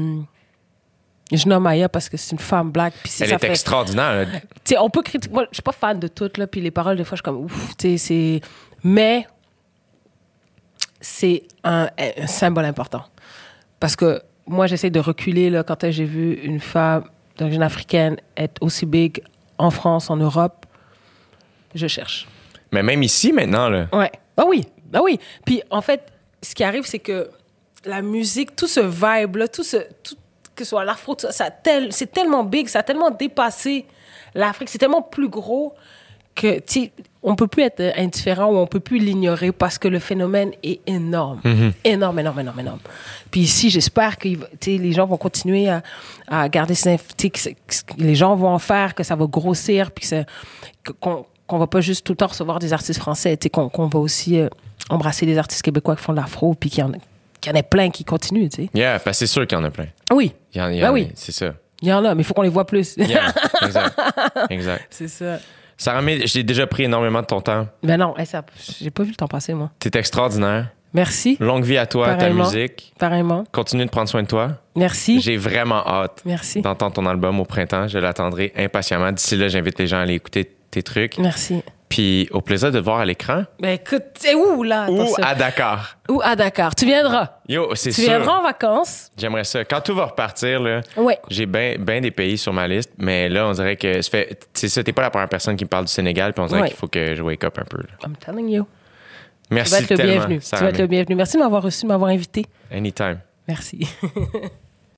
Je nomme Aya parce que c'est une femme black. Elle est extraordinaire. Tu sais, on peut critiquer... Moi, je suis pas fan de tout, là. Puis les paroles, des fois, je suis comme... Ouf, tu sais, c'est... Mais c'est un symbole important. Parce que moi, j'essaie de reculer, là, quand j'ai vu une femme d'origine africaine être aussi big en France, en Europe. Je cherche. Mais même ici, maintenant, là. Ouais. Bah oui. Puis, en fait, ce qui arrive, c'est que la musique, tout ce vibe-là, que ce soit l'afro, c'est tellement big, ça a tellement dépassé l'Afrique, c'est tellement plus gros que, tu sais, on peut plus être indifférent ou on peut plus l'ignorer parce que le phénomène est énorme. Mm-hmm. Énorme. Puis ici, j'espère que les gens vont continuer à garder que les gens vont en faire, que ça va grossir, puis qu'on va pas juste tout le temps recevoir des artistes français, qu'on va aussi embrasser des artistes québécois qui font de l'afro, puis qu'il y en ait plein qui continuent, tu sais. Yeah, parce que c'est sûr qu'il y en a plein. Oui. Oui. C'est ça. Il y en a, mais il faut qu'on les voit plus. Yeah, exact. C'est ça. Sarah May, j'ai déjà pris énormément de ton temps. Ben non, j'ai pas vu le temps passer, moi. T'es extraordinaire. Merci. Longue vie à toi, pareillement, ta musique. Pareillement. Continue de prendre soin de toi. Merci. J'ai vraiment hâte d'entendre ton album au printemps. Je l'attendrai impatiemment. D'ici là, j'invite les gens à aller écouter tes trucs. Merci. Puis au plaisir de te voir à l'écran. Ben écoute, c'est où là? Ou à Dakar. Ou à Dakar. Tu viendras. Yo, c'est sûr. Tu viendras en vacances. J'aimerais ça. Quand tout va repartir, là, j'ai ben des pays sur ma liste, mais là, on dirait que c'est ça, t'es pas la première personne qui me parle du Sénégal, puis on dirait qu'il faut que je wake up un peu. Là. I'm telling you. Merci tellement. Tu vas être le bienvenu. Merci de m'avoir reçu, de m'avoir invité. Anytime. Merci.